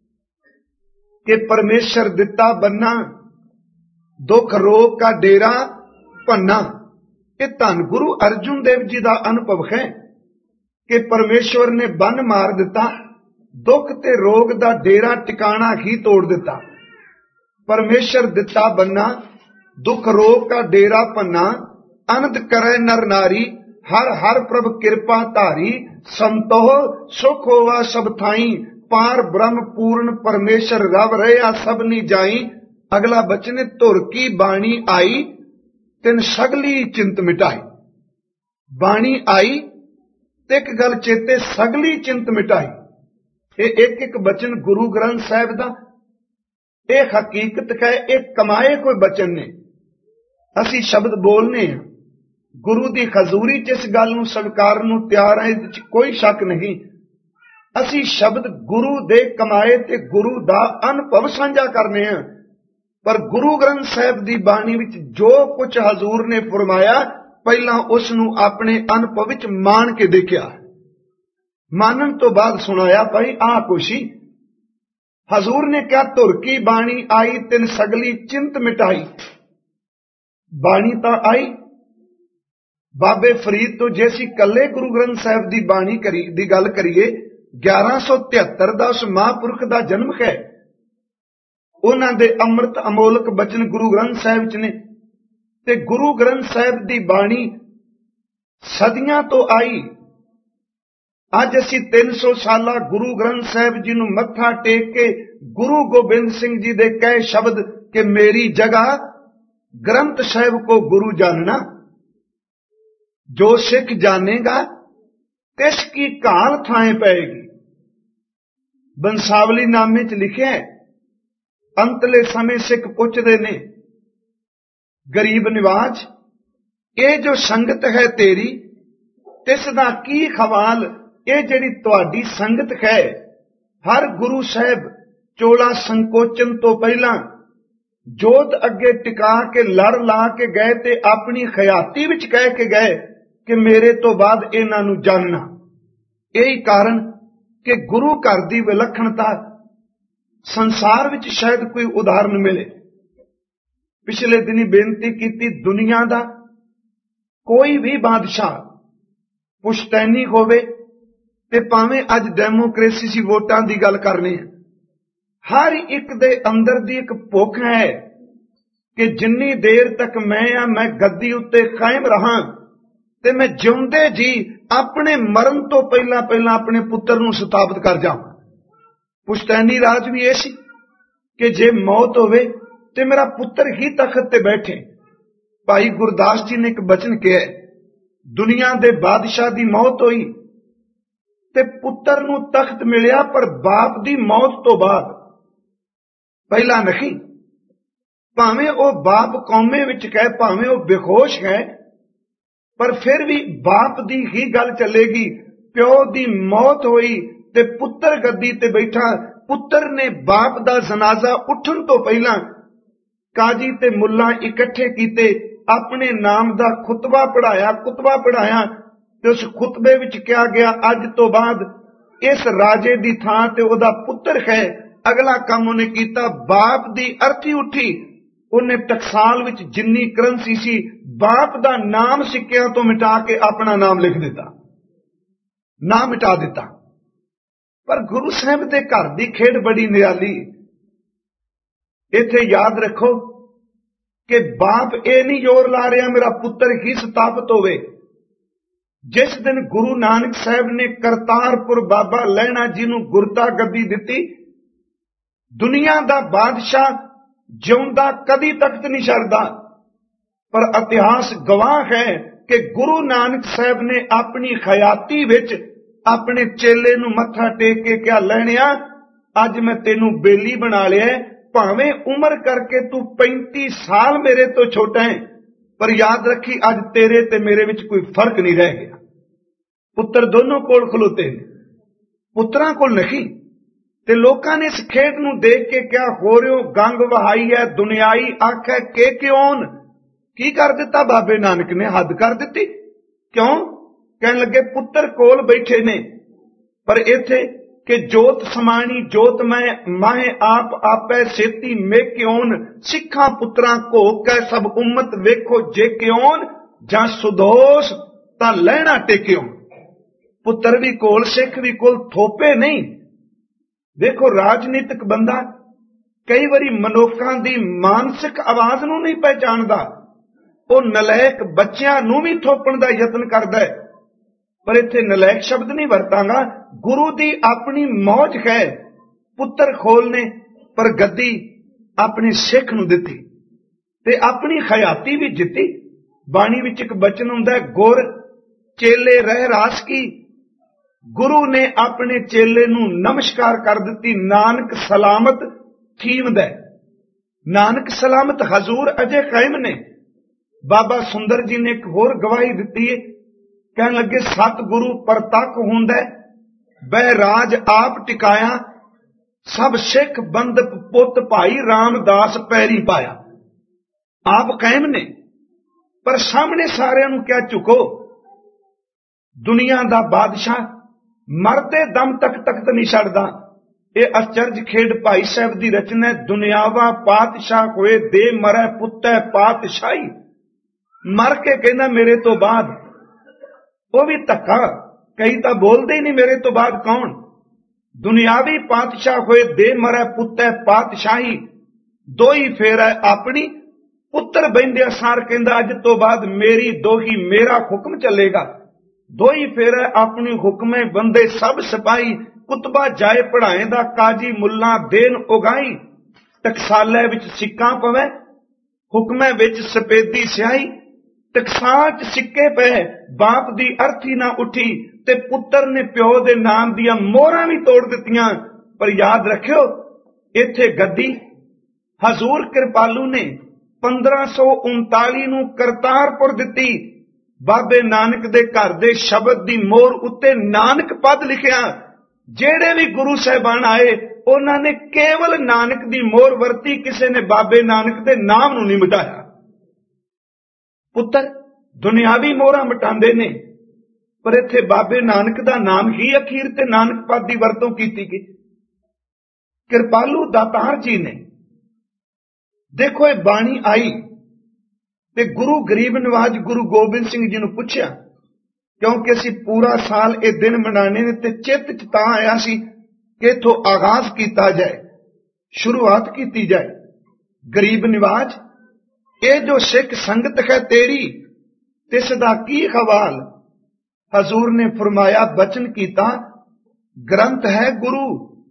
ਕਿ ਪਰਮੇਸ਼ਰ ਦਿੱਤਾ ਬੰਨਾ, ਦੁੱਖ ਰੋਗ ਕਾ ਡੇਰਾ ਭੰਨਾ। ਇਹ ਧੰਨ ਗੁਰੂ ਅਰਜੁਨ ਦੇਵ ਜੀ ਦਾ ਅਨੁਭਵ ਹੈ ਕਿ ਪਰਮੇਸ਼ਵਰ ਨੇ ਬੰਨ ਮਾਰ ਦਿੱਤਾ, ਦੁੱਖ ਤੇ ਰੋਗ ਦਾ ਡੇਰਾ ਟਿਕਾਣਾ ਹੀ ਤੋੜ ਦਿੱਤਾ। ਪਰਮੇਸ਼ਰ ਦਿੱਤਾ ਬੰਨਾ, ਦੁੱਖ ਰੋਗ ਕਾ ਡੇਰਾ ਭੰਨਾ। ਅਨੰਦ ਕਰੈ ਨਰ ਨਾਰੀ, ਹਰ ਹਰ ਪ੍ਰਭ ਕਿਰਪਾ ਧਾਰੀ। ਸੰਤੋਹ ਸੁਖ ਹੋਵਾ ਸਭ ਥਾਈ, ਪਾਰ ਬ੍ਰਹਮ ਪੂਰਨ ਪਰਮੇਸ਼ਰ ਰਵ ਰਹਿਆ ਸਭਨੀ ਜਾਈ। ਅਗਲਾ ਬਚਨ ਹੈ, ਧੁਰ ਕੀ ਬਾਣੀ ਆਈ, ਤਿਨ ਸਗਲੀ ਚਿੰਤ ਮਿਟਾਈ। ਬਾਣੀ ਆਈ ਤੇ ਇੱਕ ਗੱਲ ਚੇਤੇ, ਸਗਲੀ ਚਿੰਤ ਮਿਟਾਈ। ਇਹ ਇੱਕ ਇੱਕ ਬਚਨ ਗੁਰੂ ਗ੍ਰੰਥ ਸਾਹਿਬ ਦਾ ਇਹ ਹਕੀਕਤ ਹੈ, ਇਹ ਕਮਾਏ ਕੋਈ ਬਚਨ ਨੇ। ਅਸੀਂ ਸ਼ਬਦ ਬੋਲਨੇ ਹਾਂ, ਗੁਰੂ ਦੀ ਹਜ਼ੂਰੀ ਚ ਇਸ ਗੱਲ ਨੂੰ ਸਵੀਕਾਰਨ ਨੂੰ ਤਿਆਰ ਹੈ, ਇਹਦੇ ਚ ਕੋਈ ਸ਼ੱਕ ਨਹੀਂ। ਅਸੀਂ ਸ਼ਬਦ ਗੁਰੂ ਦੇ ਕਮਾਏ ਤੇ ਗੁਰੂ ਦਾ ਅਨੁਭਵ ਸਾਂਝਾ ਕਰਨੇ ਹਾਂ। ਪਰ ਗੁਰੂ ਗ੍ਰੰਥ ਸਾਹਿਬ ਦੀ ਬਾਣੀ ਵਿੱਚ ਜੋ ਕੁਝ ਹਜ਼ੂਰ ਨੇ ਫਰਮਾਇਆ, ਪਹਿਲਾਂ ਉਸ ਨੂੰ ਆਪਣੇ ਅਨੁਭਵ ਵਿੱਚ ਮਾਣ ਕੇ ਦੇਖਿਆ, ਮਾਨਣ ਤੋਂ ਬਾਅਦ ਸੁਣਾਇਆ, ਭਾਈ ਆਹ ਕੁਛ ਹੀ ਹਜ਼ੂਰ ਨੇ ਕਿਹਾ। ਧੁਰ ਕੀ ਬਾਣੀ ਆਈ, ਤਿਨ ਸਗਲੀ ਚਿੰਤ ਮਿਟਾਈ। ਬਾਣੀ ਤਾਂ ਆਈ ਬਾਬੇ ਫਰੀਦ ਤੋਂ। ਜੇ ਅਸੀਂ ਕੱਲੇ ਗੁਰੂ ਗ੍ਰੰਥ ਸਾਹਿਬ ਦੀ ਬਾਣੀ ਕਰੀ ਦੀ ਗੱਲ ਕਰੀਏ, ਗਿਆਰਾਂ ਸੌ ਤਿਹੱਤਰ ਦਾ ਉਸ ਮਹਾਂਪੁਰਖ ਦਾ ਜਨਮ ਹੈ। ਉਹਨਾਂ ਦੇ ਅੰਮ੍ਰਿਤ ਅਮੋਲਕ ਬਚਨ ਗੁਰੂ ਗ੍ਰੰਥ ਸਾਹਿਬ ਚ ਨੇ, ਤੇ ਗੁਰੂ ਗ੍ਰੰਥ ਸਾਹਿਬ ਦੀ ਬਾਣੀ ਸਦੀਆਂ ਤੋਂ ਆਈ। ਅੱਜ ਅਸੀਂ ਤਿੰਨ ਸੌ ਸਾਲਾ ਗੁਰੂ ਗ੍ਰੰਥ ਸਾਹਿਬ ਜੀ ਨੂੰ ਮੱਥਾ ਟੇਕ ਕੇ ਗੁਰੂ ਗੋਬਿੰਦ ਸਿੰਘ ਜੀ ਦੇ ਕਹੇ ਸ਼ਬਦ ਕਿ ਮੇਰੀ ਜਗ੍ਹਾ ਗ੍ਰੰਥ ਸਾਹਿਬ ਕੋ ਗੁਰੂ ਜਾਨਣਾ, ਜੋ ਸਿੱਖ ਜਾਣੇਗਾ ਤਿਸ ਕੀ ਘਾਲ ਥਾਂ ਪਏਗੀ। ਬੰਸਾਵਲੀ ਨਾਮੇ ਚ ਲਿਖਿਆ, ਅੰਤਲੇ ਸਮੇਂ ਸਿੱਖ ਪੁੱਛਦੇ ਨੇ ਗਰੀਬ ਨਿਵਾਜ, ਇਹ ਜੋ ਸੰਗਤ ਹੈ ਤੇਰੀ, ਤਿਸ ਦਾ ਕੀ ਖਵਾਲ। ਇਹ ਜਿਹੜੀ ਤੁਹਾਡੀ ਸੰਗਤ ਹੈ, ਹਰ ਗੁਰੂ ਸਾਹਿਬ ਚੋਲਾ ਸੰਕੋਚਨ ਤੋਂ ਪਹਿਲਾਂ ਜੋਤ ਅੱਗੇ ਟਿਕਾ ਕੇ ਲੜ ਲਾ ਕੇ ਗਏ ਤੇ ਆਪਣੀ ਖਿਆਤੀ ਵਿੱਚ ਕਹਿ ਕੇ ਗਏ ਕਿ ਮੇਰੇ ਤੋਂ ਬਾਅਦ ਇਹਨਾਂ ਨੂੰ ਜਾਣਨਾ। ਇਹੀ ਕਾਰਨ ਕਿ ਗੁਰੂ ਘਰ ਦੀ ਵਿਲੱਖਣਤਾ ਸੰਸਾਰ ਵਿੱਚ ਸ਼ਾਇਦ ਕੋਈ ਉਦਾਹਰਨ ਮਿਲੇ। ਪਿਛਲੇ ਦਿਨੀ ਬੇਨਤੀ ਕੀਤੀ, ਦੁਨੀਆ ਦਾ ਕੋਈ ਵੀ ਬਾਦਸ਼ਾਹ ਪੁਸ਼ਤੈਨੀ ਹੋਵੇ ਤੇ ਭਾਵੇਂ ਅੱਜ ਡੈਮੋਕ੍ਰੇਸੀ ਸੀ, ਵੋਟਾਂ ਦੀ ਗੱਲ ਕਰਨੀ ਹੈ, ਹਰ ਇੱਕ ਦੇ ਅੰਦਰ ਦੀ ਇੱਕ ਭੁੱਖ ਹੈ ਕਿ ਜਿੰਨੀ ਦੇਰ ਤੱਕ ਮੈਂ ਆ ਮੈਂ ਗੱਦੀ ਉੱਤੇ ਕਾਇਮ ਰਹਾਂ ਤੇ ਮੈਂ ਜਿਉਂਦੇ ਜੀ ਆਪਣੇ ਮਰਨ ਤੋਂ ਪਹਿਲਾਂ ਪਹਿਲਾਂ ਆਪਣੇ ਪੁੱਤਰ ਨੂੰ ਸਥਾਪਿਤ ਕਰ ਜਾਵਾਂ। ਪੁਸ਼ਤੈਨੀ ਰਾਜ ਵੀ ਇਹ ਸੀ ਕਿ ਜੇ ਮੌਤ ਹੋਵੇ ਤੇ ਮੇਰਾ ਪੁੱਤਰ ਹੀ ਤਖਤ ਤੇ ਬੈਠੇ। ਭਾਈ ਗੁਰਦਾਸ ਜੀ ਨੇ ਇੱਕ ਬਚਨ ਕਿਹਾ, ਦੁਨੀਆ ਦੇ ਬਾਦਸ਼ਾਹ ਦੀ ਮੌਤ ਹੋਈ ਤੇ ਪੁੱਤਰ ਨੂੰ ਤਖਤ ਮਿਲਿਆ, ਪਰ ਬਾਪ ਦੀ ਮੌਤ ਤੋਂ ਬਾਅਦ, ਪਹਿਲਾਂ ਨਹੀਂ। ਭਾਵੇਂ ਉਹ ਬਾਪ ਕੌਮੇ ਵਿੱਚ ਕਹੇ, ਭਾਵੇਂ ਉਹ ਬੇਖੋਸ਼ ਹੈ, ਪਰ ਫਿਰ ਵੀ ਬਾਪ ਦੀ ਹੀ ਗੱਲ ਚੱਲੇਗੀ। ਪਿਓ ਦੀ ਮੌਤ ਹੋਈ ਤੇ ਪੁੱਤਰ ਗੱਦੀ ਤੇ ਬੈਠਾ। ਪੁੱਤਰ ਨੇ ਬਾਪ ਦਾ ਜਨਾਜ਼ਾ ਉੱਠਣ ਤੋਂ ਪਹਿਲਾਂ ਕਾਜੀ ਤੇ ਮੁੱਲਾ ਇਕੱਠੇ ਕੀਤੇ, ਆਪਣੇ ਨਾਮ ਦਾ ਖੁਤਬਾ ਪੜਾਇਆ ਖੁਤਬਾ ਪੜਾਇਆ ਤੇ ਉਸ ਖੁਤਬੇ ਵਿੱਚ ਕਿਹਾ ਗਿਆ, ਅੱਜ ਤੋਂ ਬਾਅਦ ਇਸ ਰਾਜੇ ਦੀ ਥਾਂ ਤੇ ਉਹਦਾ ਪੁੱਤਰ ਹੈ। ਅਗਲਾ ਕੰਮ ਉਹਨੇ ਕੀਤਾ, ਬਾਪ ਦੀ ਅਰਥੀ ਉੱਠੀ। ਉਹਨੇ ਟਕਸਾਲ ਵਿੱਚ ਜਿੰਨੀ ਕਰੰਸੀ ਸੀ, ਬਾਪ ਦਾ ਨਾਮ ਸਿੱਕਿਆਂ ਤੋਂ ਮਿਟਾ ਕੇ ਆਪਣਾ ਨਾਮ ਲਿਖ ਦਿੱਤਾ। ਨਾ ਮਿਟਾ ਦਿੱਤਾ। ਪਰ ਗੁਰੂ ਸਾਹਿਬ ਦੇ ਘਰ ਦੀ ਖੇਡ ਬੜੀ ਨਿਰਾਲੀ। ਇੱਥੇ ਯਾਦ ਰੱਖੋ ਕਿ ਬਾਪ ਇਹ ਨਹੀਂ ਜ਼ੋਰ ਲਾ ਰਿਹਾ ਮੇਰਾ ਪੁੱਤਰ ਹੀ ਸਥਾਪਿਤ ਹੋਵੇ। ਜਿਸ ਦਿਨ ਗੁਰੂ ਨਾਨਕ ਸਾਹਿਬ ਨੇ ਕਰਤਾਰਪੁਰ ਬਾਬਾ ਲਹਿਣਾ ਜੀ ਨੂੰ ਗੁਰਤਾ ਗੱਦੀ ਦਿੱਤੀ, ਦੁਨੀਆ ਦਾ ਬਾਦਸ਼ਾਹ ਜਿਉਂਦਾ ਕਦੀ ਤਖਤ ਨਹੀਂ ਛੱਡਦਾ, ਪਰ ਇਤਿਹਾਸ ਗਵਾਹ ਹੈ ਕਿ ਗੁਰੂ ਨਾਨਕ ਸਾਹਿਬ ਨੇ ਆਪਣੀ ਖਿਆਤੀ ਵਿੱਚ ਆਪਣੇ ਚੇਲੇ ਨੂੰ ਮੱਥਾ ਟੇਕ ਕੇ ਕਿਹਾ, ਲੈਣਿਆ ਅੱਜ ਮੈਂ ਤੈਨੂੰ ਬੇਲੀ ਬਣਾ ਲਿਆ, ਭਾਵੇਂ ਉਮਰ ਕਰਕੇ ਤੂੰ ਪੈਂਤੀ ਸਾਲ ਮੇਰੇ ਤੋਂ ਛੋਟਾ ਹੈ, ਪਰ ਯਾਦ ਰੱਖੀ ਅੱਜ ਤੇਰੇ ਤੇ ਮੇਰੇ ਵਿੱਚ ਕੋਈ ਫਰਕ ਨਹੀਂ ਰਹਿ ਗਿਆ। ਪੁੱਤਰ ਦੋਨੋਂ ਕੋਲ ਖਲੋਤੇ ਨੇ, ਪੁੱਤਰਾਂ ਕੋਲ ਨਹੀਂ। ਤੇ ਲੋਕਾਂ ਨੇ ਇਸ ਖੇਡ ਨੂੰ ਦੇਖ ਕੇ ਕਿਹਾ, ਹੋ ਰਿਓ ਗੰਗ ਵਹਾਈ ਹੈ ਦੁਨਿਆਈ ਆਖੈ ਕੇ ਕਿਉਂ। ਕੀ ਕਰ ਦਿੱਤਾ ਬਾਬੇ ਨਾਨਕ ਨੇ? ਹੱਦ ਕਰ ਦਿੱਤੀ। ਕਿਉਂ? ਕਹਿਣ ਲੱਗੇ ਪੁੱਤਰ ਕੋਲ ਬੈਠੇ ਨੇ, ਪਰ ਇੱਥੇ ਕਿ ਜੋਤ ਸਮਾਣੀ ਜੋਤ ਮੈਂ ਮਾਹੇ ਆਪ ਆਪੈ ਸੇਤੀ ਮੇ ਕਿਉਂ। ਸਿੱਖਾਂ ਪੁੱਤਰਾਂ ਕੋ ਕੈ ਸਭ ਉਮਤ ਵੇਖੋ ਜੇ ਕਿਉਂ, ਜਾਂ ਸੁਦੋਸ਼ ਤਾਂ ਲੈਣਾ ਟੇਕਿਓ। ਪੁੱਤਰ ਵੀ ਕੋਲ, ਸਿੱਖ ਵੀ ਕੋਲ, ਥੋਪੇ ਨਹੀਂ। ਦੇਖੋ ਰਾਜਨੀਤਿਕ ਬੰਦਾ ਕਈ ਵਾਰੀ ਮਨੁੱਖਾਂ ਦੀ ਮਾਨਸਿਕ ਆਵਾਜ਼ ਨੂੰ ਨਹੀਂ ਪਹਿਚਾਣਦਾ, ਉਹ ਨਲਾਇਕ ਬੱਚਿਆਂ ਨੂੰ ਵੀ ਥੋਪਣ ਦਾ ਯਤਨ ਕਰਦਾ ਹੈ। ਪਰ ਇੱਥੇ ਨਲਾਇਕ ਸ਼ਬਦ ਨਹੀਂ ਵਰਤਾਂਗਾ, ਗੁਰੂ ਦੀ ਆਪਣੀ ਮੌਜ ਹੈ। ਪੁੱਤਰ ਖੋਲ ਨੇ, ਪਰ ਗੱਦੀ ਆਪਣੇ ਸਿੱਖ ਨੂੰ ਦਿੱਤੀ ਤੇ ਆਪਣੀ ਖਿਆਤੀ ਵੀ ਜਿੱਤੀ। ਬਾਣੀ ਵਿੱਚ ਇੱਕ ਬਚਨ ਹੁੰਦਾ ਹੈ, ਗੁਰ ਚੇਲੇ ਰਹਿ ਰਾਸ ਕੀ। ਗੁਰੂ ਨੇ ਆਪਣੇ ਚੇਲੇ ਨੂੰ ਨਮਸਕਾਰ ਕਰ ਦਿੱਤੀ। ਨਾਨਕ ਸਲਾਮਤ ਥੀਮਦਾ, ਨਾਨਕ ਸਲਾਮਤ ਹਜ਼ੂਰ ਅਜੇ ਕਾਇਮ ਨੇ। ਬਾਬਾ ਸੁੰਦਰ ਜੀ ਨੇ ਇੱਕ ਹੋਰ ਗਵਾਹੀ ਦਿੱਤੀ ਹੈ, ਕਹਿਣ ਲੱਗੇ ਸਤਿਗੁਰੂ ਪ੍ਰਤੱਖ ਹੁੰਦਾ, ਬਹਿ ਰਾਜ ਆਪ ਟਿਕਾਇਆ, ਸਭ ਸਿੱਖ ਬੰਦਪ ਪੁੱਤ ਭਾਈ ਰਾਮਦਾਸ ਪੈਰੀ ਪਾਇਆ। ਆਪ ਕਾਇਮ ਨੇ, ਪਰ ਸਾਹਮਣੇ ਸਾਰਿਆਂ ਨੂੰ ਕਿਹਾ ਝੁਕੋ। ਦੁਨੀਆ ਦਾ ਬਾਦਸ਼ਾਹ ਮਰਦੇ ਦਮ ਤੱਕ ਤਖਤ ਨਹੀਂ ਛੱਡਦਾ। ਇਹ ਅਚਰਜ ਖੇਡ ਭਾਈ ਸਾਹਿਬ ਦੀ ਰਚਨਾ ਹੈ। ਦੁਨਿਆਵਾ ਪਾਤਸ਼ਾਹ ਹੋਏ ਦੇ ਮਰੈ ਪੁੱਤੈ ਪਾਤਸ਼ਾਹੀ। ਮਰ ਕੇ ਕਹਿੰਦਾ ਮੇਰੇ ਤੋਂ ਬਾਅਦ, ਉਹ ਵੀ ਧੱਕਾ। ਕਈ ਤਾਂ ਬੋਲਦੇ ਹੀ ਨਹੀਂ ਮੇਰੇ ਤੋਂ ਬਾਅਦ ਕੌਣ। ਦੁਨਿਆਵੀ ਪਾਤਸ਼ਾਹ ਹੋਏ ਦੇ ਮਰੈ ਪੁੱਤੈ ਪਾਤਸ਼ਾਹੀ। ਦੋਈ ਫੇਰ ਹੈ ਆਪਣੀ। ਪੁੱਤਰ ਬਹਿੰਦਿਆ ਸਾਰ ਕਹਿੰਦਾ ਅੱਜ ਤੋਂ ਬਾਅਦ ਮੇਰੀ ਦੋਹੀ ਮੇਰਾ ਹੁਕਮ ਚੱਲੇਗਾ। ਦੋਈ ਫੇਰ ਹੈ ਆਪਣੀ ਹੁਕਮੇ ਬੰਦੇ ਸਭ ਸਿਪਾਹੀ। ਕੁਤਬਾ ਜਾਏ ਪੜ੍ਹਾਏ ਦਾ ਕਾਜੀ ਮੁੱਲਾ ਦੇਨ ਉਗਾਈ। ਟਕਸਾਲੇ ਵਿੱਚ ਸਿੱਕਾਂ ਪਵੇ ਹੁਕਮੇ ਵਿੱਚ ਸਪੇਦੀ ਸਿਆਹੀ। ਟਕਸਾਲ ਚ ਸਿੱਕੇ ਪਏ ਬਾਪ ਦੀ ਅਰਥੀ ਨਾ ਉੱਠੀ, ਤੇ ਪੁੱਤਰ ਨੇ ਪਿਓ ਦੇ ਨਾਮ ਦੀਆਂ ਮੋਹਰਾਂ ਵੀ ਤੋੜ ਦਿੱਤੀਆਂ। ਪਰ ਯਾਦ ਰੱਖਿਓ ਇੱਥੇ ਗੱਦੀ ਹਜ਼ੂਰ ਕਿਰਪਾਲੂ ਨੇ ਪੰਦਰਾਂ ਸੌ ਉਨਤਾਲੀ ਨੂੰ ਕਰਤਾਰਪੁਰ ਦਿੱਤੀ। ਬਾਬੇ ਨਾਨਕ ਦੇ ਘਰ ਦੇ ਸ਼ਬਦ ਦੀ ਮੋਹਰ ਉੱਤੇ ਨਾਨਕ ਪਦ ਲਿਖਿਆ। ਜਿਹੜੇ ਵੀ ਗੁਰੂ ਸਾਹਿਬਾਨ ਆਏ ਉਹਨਾਂ ਨੇ ਕੇਵਲ ਨਾਨਕ ਦੀ ਮੋਹਰ ਵਰਤੀ, ਕਿਸੇ ਨੇ ਬਾਬੇ ਨਾਨਕ ਦੇ ਨਾਮ ਨੂੰ ਨਹੀਂ ਮਿਟਾਇਆ। ਪੁੱਤਰ ਦੁਨਿਆਵੀ ਮੋਹਰਾਂ ਮਿਟਾਉਂਦੇ ਨੇ, ਪਰ ਇੱਥੇ ਬਾਬੇ ਨਾਨਕ ਦਾ ਨਾਮ ਹੀ ਅਖੀਰ ਤੇ ਨਾਨਕ ਪਦ ਦੀ ਵਰਤੋਂ ਕੀਤੀ ਗਈ। ਕਿਰਪਾਲੂ ਦਾਤਾਰ ਜੀ ਨੇ ਦੇਖੋ ਇਹ ਬਾਣੀ ਆਈ ਤੇ ਗੁਰੂ ਗਰੀਬ ਨਵਾਜ ਗੁਰੂ ਗੋਬਿੰਦ ਸਿੰਘ ਜੀ ਨੂੰ ਪੁੱਛਿਆ, ਕਿਉਂਕਿ ਅਸੀਂ ਪੂਰਾ ਸਾਲ ਇਹ ਦਿਨ ਮਨਾਣੇ ਨੇ ਤੇ ਚਿੱਤ ਚ ਤਾਂ ਆਇਆ ਸੀ ਕਿ ਇਥੋਂ ਆਗਾਜ਼ ਕੀਤਾ ਜਾਏ, ਸ਼ੁਰੂਆਤ ਕੀਤੀ ਜਾਏ। ਗਰੀਬ ਨਿਵਾਜ ਇਹ ਜੋ ਸਿੱਖ ਸੰਗਤ ਹੈ ਤੇਰੀ, ਤਿਸ ਦਾ ਕੀ ਹਵਾਲ। ਹਜ਼ੂਰ ਨੇ ਫਰਮਾਇਆ ਬਚਨ ਕੀਤਾ, ਗ੍ਰੰਥ ਹੈ ਗੁਰੂ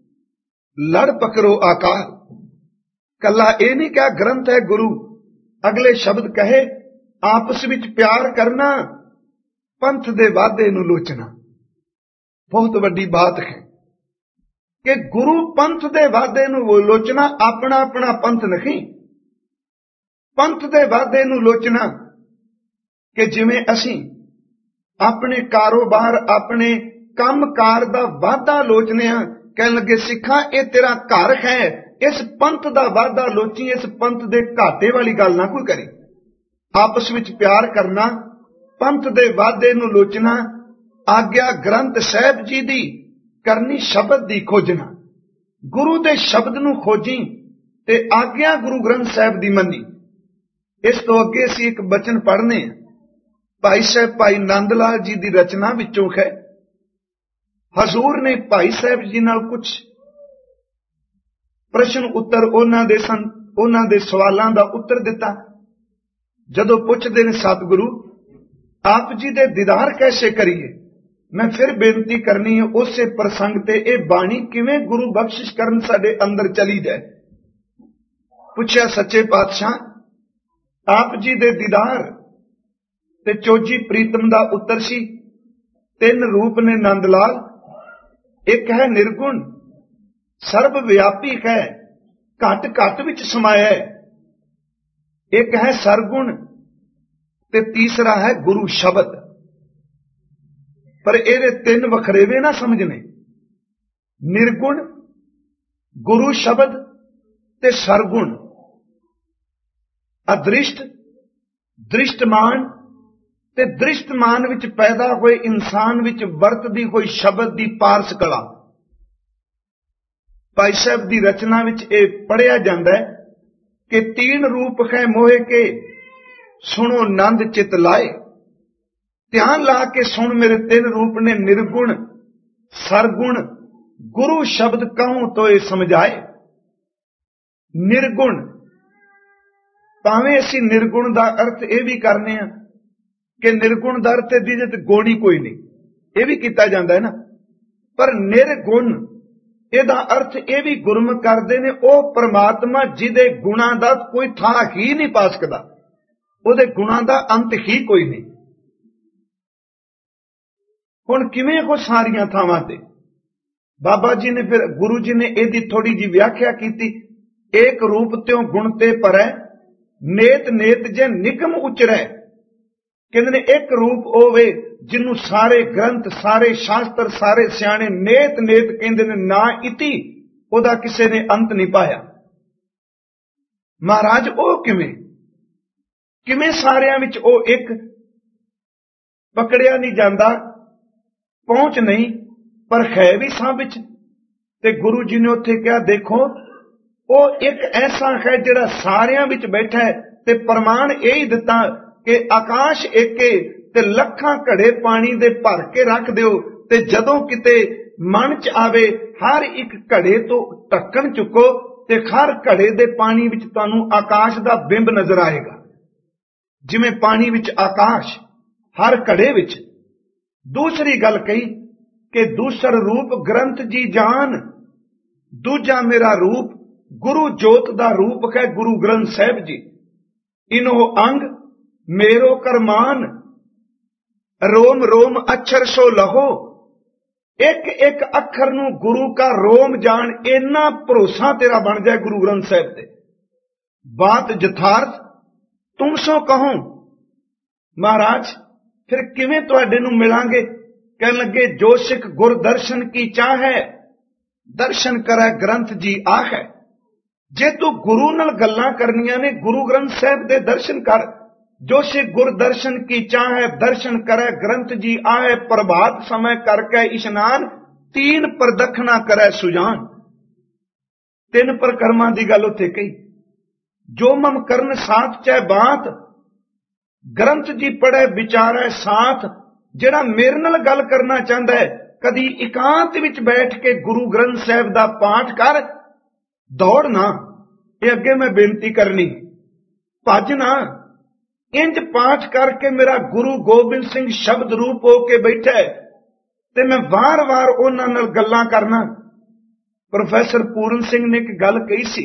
ਲੜ ਪਕੜੋ ਆਕਾਰ। ਕੱਲਾ ਇਹ ਨਹੀਂ ਕਿਹਾ ਗ੍ਰੰਥ ਹੈ ਗੁਰੂ, ਅਗਲੇ ਸ਼ਬਦ ਕਹੇ ਆਪਸ ਵਿੱਚ ਪਿਆਰ ਕਰਨਾ, ਪੰਥ ਦੇ ਵਾਅਦੇ ਨੂੰ ਲੋਚਣਾ। ਬਹੁਤ ਵੱਡੀ ਬਾਤ ਹੈ ਕਿ ਗੁਰੂ ਪੰਥ ਦੇ ਵਾਅਦੇ ਨੂੰ ਲੋਚਣਾ, ਆਪਣਾ ਆਪਣਾ ਪੰਥ ਨਹੀਂ। ਪੰਥ ਦੇ ਵਾਅਦੇ ਨੂੰ ਲੋਚਣਾ ਕਿ ਜਿਵੇਂ ਅਸੀਂ ਆਪਣੇ ਕਾਰੋਬਾਰ ਆਪਣੇ ਕੰਮਕਾਰ ਦਾ ਵਾਅਦਾ ਲੋਚਨੇ ਆ। ਕਹਿਣ ਲੱਗੇ ਸਿੱਖਾਂ ਇਹ ਤੇਰਾ ਘਰ ਹੈ, ਇਸ ਪੰਥ ਦਾ ਵਾਅਦਾ ਲੋਚੀ, ਇਸ ਪੰਥ ਦੇ ਘਾਟੇ ਵਾਲੀ ਗੱਲ ਨਾ ਕੋਈ ਕਰੇ। ਆਪਸ ਵਿੱਚ ਪਿਆਰ ਕਰਨਾ, ਪੰਥ ਦੇ ਵਾਅਦੇ ਨੂੰ ਲੋਚਣਾ, ਆਗਿਆ ਗ੍ਰੰਥ ਸਾਹਿਬ ਜੀ ਦੀ ਕਰਨੀ, ਸ਼ਬਦ ਦੀ ਖੋਜਣਾ। ਗੁਰੂ ਦੇ ਸ਼ਬਦ ਨੂੰ ਖੋਜੀ ਤੇ ਆਗਿਆ ਗੁਰੂ ਗ੍ਰੰਥ ਸਾਹਿਬ ਦੀ ਮੰਨੀ। ਇਸ ਤੋਂ ਅੱਗੇ ਅਸੀਂ ਇੱਕ ਬਚਨ ਪੜ੍ਹਨੇ ਆ, ਭਾਈ ਸਾਹਿਬ ਭਾਈ ਨੰਦ ਲਾਲ ਜੀ ਦੀ ਰਚਨਾ ਵਿੱਚੋਂ ਹੈ। ਹਜ਼ੂਰ ਨੇ ਭਾਈ ਸਾਹਿਬ ਜੀ ਨਾਲ ਕੁਝ ਪ੍ਰਸ਼ਨ ਉੱਤਰ ਉਹਨਾਂ ਦੇ ਸੰ ਉਹਨਾਂ ਦੇ ਸਵਾਲਾਂ ਦਾ ਉੱਤਰ ਦਿੱਤਾ। ਜਦੋਂ ਪੁੱਛਦੇ ਨੇ ਸਤਿਗੁਰੂ ਆਪ ਜੀ ਦੇ ਦੀਦਾਰ ਕੈਸੇ ਕਰੀਏ, ਮੈਂ ਫਿਰ ਬੇਨਤੀ ਕਰਨੀ ਹੈ ਉਸੇ ਪ੍ਰਸੰਗ ਤੇ ਇਹ ਬਾਣੀ ਕਿਵੇਂ ਗੁਰੂ ਬਖਸ਼ਿਸ਼ ਕਰਨ ਸਾਡੇ ਅੰਦਰ ਚਲੀ ਜਾਏ। ਪੁੱਛਿਆ ਸੱਚੇ ਪਾਤਸ਼ਾਹ ਆਪ ਜੀ ਦੇ ਦੀਦਾਰ ਤੇ ਚੋਜੀ ਪ੍ਰੀਤਮ ਦਾ ਉੱਤਰ ਸੀ। ਤਿੰਨ ਰੂਪ ਨੇ ਨੰਦ ਲਾਲ, ਇੱਕ ਹੈ ਨਿਰਗੁਣ ਸਰਬ ਵਿਆਪੀ ਹੈ, ਘਟ ਘਟ ਵਿੱਚ ਸਮਾਇਆ ਹੈ। ਇੱਕ ਹੈ ਸਰਗੁਣ ਤੇ ਤੀਸਰਾ ਹੈ ਗੁਰੂ ਸ਼ਬਦ। ਪਰ ਇਹਦੇ ਤਿੰਨ ਵਖਰੇਵੇ ਨਾ ਸਮਝਣੇ, ਨਿਰਗੁਣ, ਗੁਰੂ ਸ਼ਬਦ ਤੇ ਸਰਗੁਣ। ਅਦ੍ਰਿਸ਼ਟ, ਦ੍ਰਿਸ਼ਟਮਾਨ ਤੇ ਦ੍ਰਿਸ਼ਟਮਾਨ ਵਿੱਚ ਪੈਦਾ ਹੋਏ ਇਨਸਾਨ ਵਿੱਚ ਵਰਤਦੀ ਹੋਈ ਸ਼ਬਦ ਦੀ ਪਾਰਸ ਕਲਾ। ਭਾਈ ਸਾਹਿਬ ਦੀ ਰਚਨਾ ਵਿੱਚ ਇਹ ਪੜ੍ਹਿਆ ਜਾਂਦਾ ਹੈ ਕਿ ਤੀਨ ਰੂਪ ਹੈ ਮੋਹਿ ਕੇ ਸੁਣੋ ਨੰਦ ਚਿਤ ਲਾਏ। ਧਿਆਨ ਲਾ ਕੇ ਸੁਣ ਮੇਰੇ ਤਿੰਨ ਰੂਪ ਨੇ, ਨਿਰਗੁਣ, ਸਰਗੁਣ, ਗੁਰੂ ਸ਼ਬਦ ਕਹੂੰ ਤੋ ਇਹ ਸਮਝਾਏ। ਨਿਰਗੁਣ, ਭਾਵੇਂ ਅਸੀਂ ਨਿਰਗੁਣ ਦਾ ਅਰਥ ਇਹ ਵੀ ਕਰਨੇ ਆ ਕਿ ਨਿਰਗੁਣ ਦਾ ਅਰਥ ਦੀ ਜਿਤ ਗੋਣੀ ਕੋਈ ਨਹੀਂ, ਇਹ ਵੀ ਕੀਤਾ ਜਾਂਦਾ ਹੈ ਨਾ। ਪਰ ਨਿਰਗੁਣ ਇਹਦਾ ਅਰਥ ਇਹ ਵੀ ਗੁਰਮੁਖ ਕਰਦੇ ਨੇ, ਉਹ ਪਰਮਾਤਮਾ ਜਿਹਦੇ ਗੁਣਾਂ ਦਾ ਕੋਈ ਥਾਂ ਹੀ ਨਹੀਂ ਪਾ ਸਕਦਾ, ਉਹਦੇ ਗੁਣਾਂ ਦਾ ਅੰਤ ਹੀ ਕੋਈ ਨਹੀਂ। ਹੁਣ ਕਿਵੇਂ ਉਹ ਸਾਰੀਆਂ ਥਾਵਾਂ ਤੇ? ਬਾਬਾ ਜੀ ਨੇ ਫਿਰ ਗੁਰੂ ਜੀ ਨੇ ਇਹਦੀ ਥੋੜੀ ਜਿਹੀ ਵਿਆਖਿਆ ਕੀਤੀ। ਏਕ ਰੂਪ ਤਿਉ ਗੁਣ ਤੇ ਪਰੈ, ਨੇਤ ਨੇਤ ਜੇ ਨਿਕਮ ਉਚਰੈ। ਕਹਿੰਦੇ ਨੇ ਇੱਕ ਰੂਪ ਹੋਵੇ ਜਿਹਨੂੰ ਸਾਰੇ ਗ੍ਰੰਥ, ਸਾਰੇ ਸ਼ਾਸਤਰ, ਸਾਰੇ ਸਿਆਣੇ ਨੇਤ ਨੇਤ ਕਹਿੰਦੇ ਨੇ, ਨਾ ਇਤੀ ਉਹਦਾ ਕਿਸੇ ਨੇ ਅੰਤ ਨਹੀਂ ਪਾਇਆ। ਮਹਾਰਾਜ ਉਹ ਕਿਵੇਂ ਕਿਵੇਂ ਸਾਰਿਆਂ ਵਿੱਚ ਉਹ ਇੱਕ ਪਕੜਿਆ ਨਹੀਂ ਜਾਂਦਾ, ਪਹੁੰਚ ਨਹੀਂ, ਪਰ ਹੈ ਵੀ ਸਭ ਵਿੱਚ। ਤੇ ਗੁਰੂ ਜੀ ਨੇ ਉੱਥੇ ਕਿਹਾ ਦੇਖੋ ਉਹ ਇੱਕ ਐਸਾ ਹੈ ਜਿਹੜਾ ਸਾਰਿਆਂ ਵਿੱਚ ਬੈਠਾ ਹੈ। ਤੇ ਪ੍ਰਮਾਣ ਇਹ ਹੀ ਦਿੱਤਾ ਕਿ ਆਕਾਸ਼ ਏਕੇ ਤੇ ਲੱਖਾਂ ਘੜੇ ਪਾਣੀ ਦੇ ਭਰ ਕੇ ਰੱਖ ਦਿਓ, ਤੇ ਜਦੋਂ ਕਿਤੇ ਮਨ ਚ ਆਵੇ ਹਰ ਇੱਕ ਘੜੇ ਤੋਂ ਢੱਕਣ ਚੁੱਕੋ ਤੇ ਹਰ ਘੜੇ ਦੇ ਪਾਣੀ ਵਿੱਚ ਤੁਹਾਨੂੰ ਆਕਾਸ਼ ਦਾ ਬਿੰਬ ਨਜ਼ਰ ਆਏਗਾ। ਜਿਵੇਂ ਪਾਣੀ ਵਿੱਚ ਆਕਾਸ਼, ਹਰ ਘੜੇ ਵਿੱਚ। ਦੂਸਰੀ ਗੱਲ ਕਹੀ ਕਿ ਦੂਸਰ ਰੂਪ ਗ੍ਰੰਥ ਜੀ ਜਾਨ, ਦੂਜਾ ਮੇਰਾ ਰੂਪ ਗੁਰੂ ਜੋਤ ਦਾ ਰੂਪ ਹੈ ਗੁਰੂ ਗ੍ਰੰਥ ਸਾਹਿਬ ਜੀ। ਇਨੋ ਅੰਗ ਮੇਰੋ ਕਰਮਾਨ, ਰੋਮ ਰੋਮ ਅਛਰ ਸੋ ਲਹੋ। ਇੱਕ ਇੱਕ ਅੱਖਰ ਨੂੰ ਗੁਰੂ ਕਾ ਰੋਮ ਜਾਣ, ਇੰਨਾ ਭਰੋਸਾ ਤੇਰਾ ਬਣ ਜਾਏ ਗੁਰੂ ਗ੍ਰੰਥ ਸਾਹਿਬ ਤੇ। ਬਾਤ ਯਥਾਰਥ ਤੁਮ ਸੋ ਕਹੋ। ਮਹਾਰਾਜ ਫਿਰ ਕਿਵੇਂ ਤੁਹਾਡੇ ਨੂੰ ਮਿਲਾਂਗੇ? ਕਹਿਣ ਲੱਗੇ ਜੋ ਸਿੱਖ ਗੁਰ ਦਰਸ਼ਨ ਕੀ ਚਾਹੈ, ਦਰਸ਼ਨ ਕਰੈ ਗ੍ਰੰਥ ਜੀ ਆਖੈ। ਜੇ ਤੂੰ ਗੁਰੂ ਨਾਲ ਗੱਲਾਂ ਕਰਨੀਆਂ ਨੇ, ਗੁਰੂ ਗ੍ਰੰਥ ਸਾਹਿਬ ਦੇ ਦਰਸ਼ਨ ਕਰ। ਜੋ ਸਿੱਖ ਗੁਰ ਦਰਸ਼ਨ ਕੀ ਚਾਹੈ, ਦਰਸ਼ਨ ਕਰੈ ਗ੍ਰੰਥ ਜੀ ਆਹੈ। ਪ੍ਰਭਾਤ ਸਮੇਂ ਕਰਕੇ ਇਸ਼ਨਾਨ, ਤੀਨ ਪ੍ਰਦਖਣਾ ਕਰੈ ਸੁਜਾਨ। ਤਿੰਨ ਪ੍ਰਕਰਮਾਂ ਦੀ ਗੱਲ ਉੱਥੇ ਕਹੀ। ਜੋ ਮਮ ਕਰਨ ਸਾਥ ਚੈ ਬਾਤ, ਗ੍ਰੰਥ ਜੀ ਪੜ੍ਹੈ ਵਿਚਾਰੈ ਸਾਥ। ਜਿਹੜਾ ਮੇਰੇ ਨਾਲ ਗੱਲ ਕਰਨਾ ਚਾਹੁੰਦਾ ਹੈ, ਕਦੀ ਇਕਾਂਤ ਵਿੱਚ ਬੈਠ ਕੇ ਗੁਰੂ ਗ੍ਰੰਥ ਸਾਹਿਬ ਦਾ ਪਾਠ ਕਰ, ਦੌੜ ਨਾ। ਇਹ ਅੱਗੇ ਮੈਂ ਬੇਨਤੀ ਕਰਨੀ, ਭੱਜ ਨਾ। ਇੰਜ ਪਾਠ ਕਰਕੇ ਮੇਰਾ ਗੁਰੂ ਗੋਬਿੰਦ ਸਿੰਘ ਸ਼ਬਦ ਰੂਪ ਹੋ ਕੇ ਬੈਠਾ ਹੈ ਤੇ ਮੈਂ ਵਾਰ-ਵਾਰ ਉਹਨਾਂ ਨਾਲ ਗੱਲਾਂ ਕਰਨਾ। ਪ੍ਰੋਫੈਸਰ ਪੂਰਨ ਸਿੰਘ ਨੇ ਇੱਕ ਗੱਲ ਕਹੀ ਸੀ,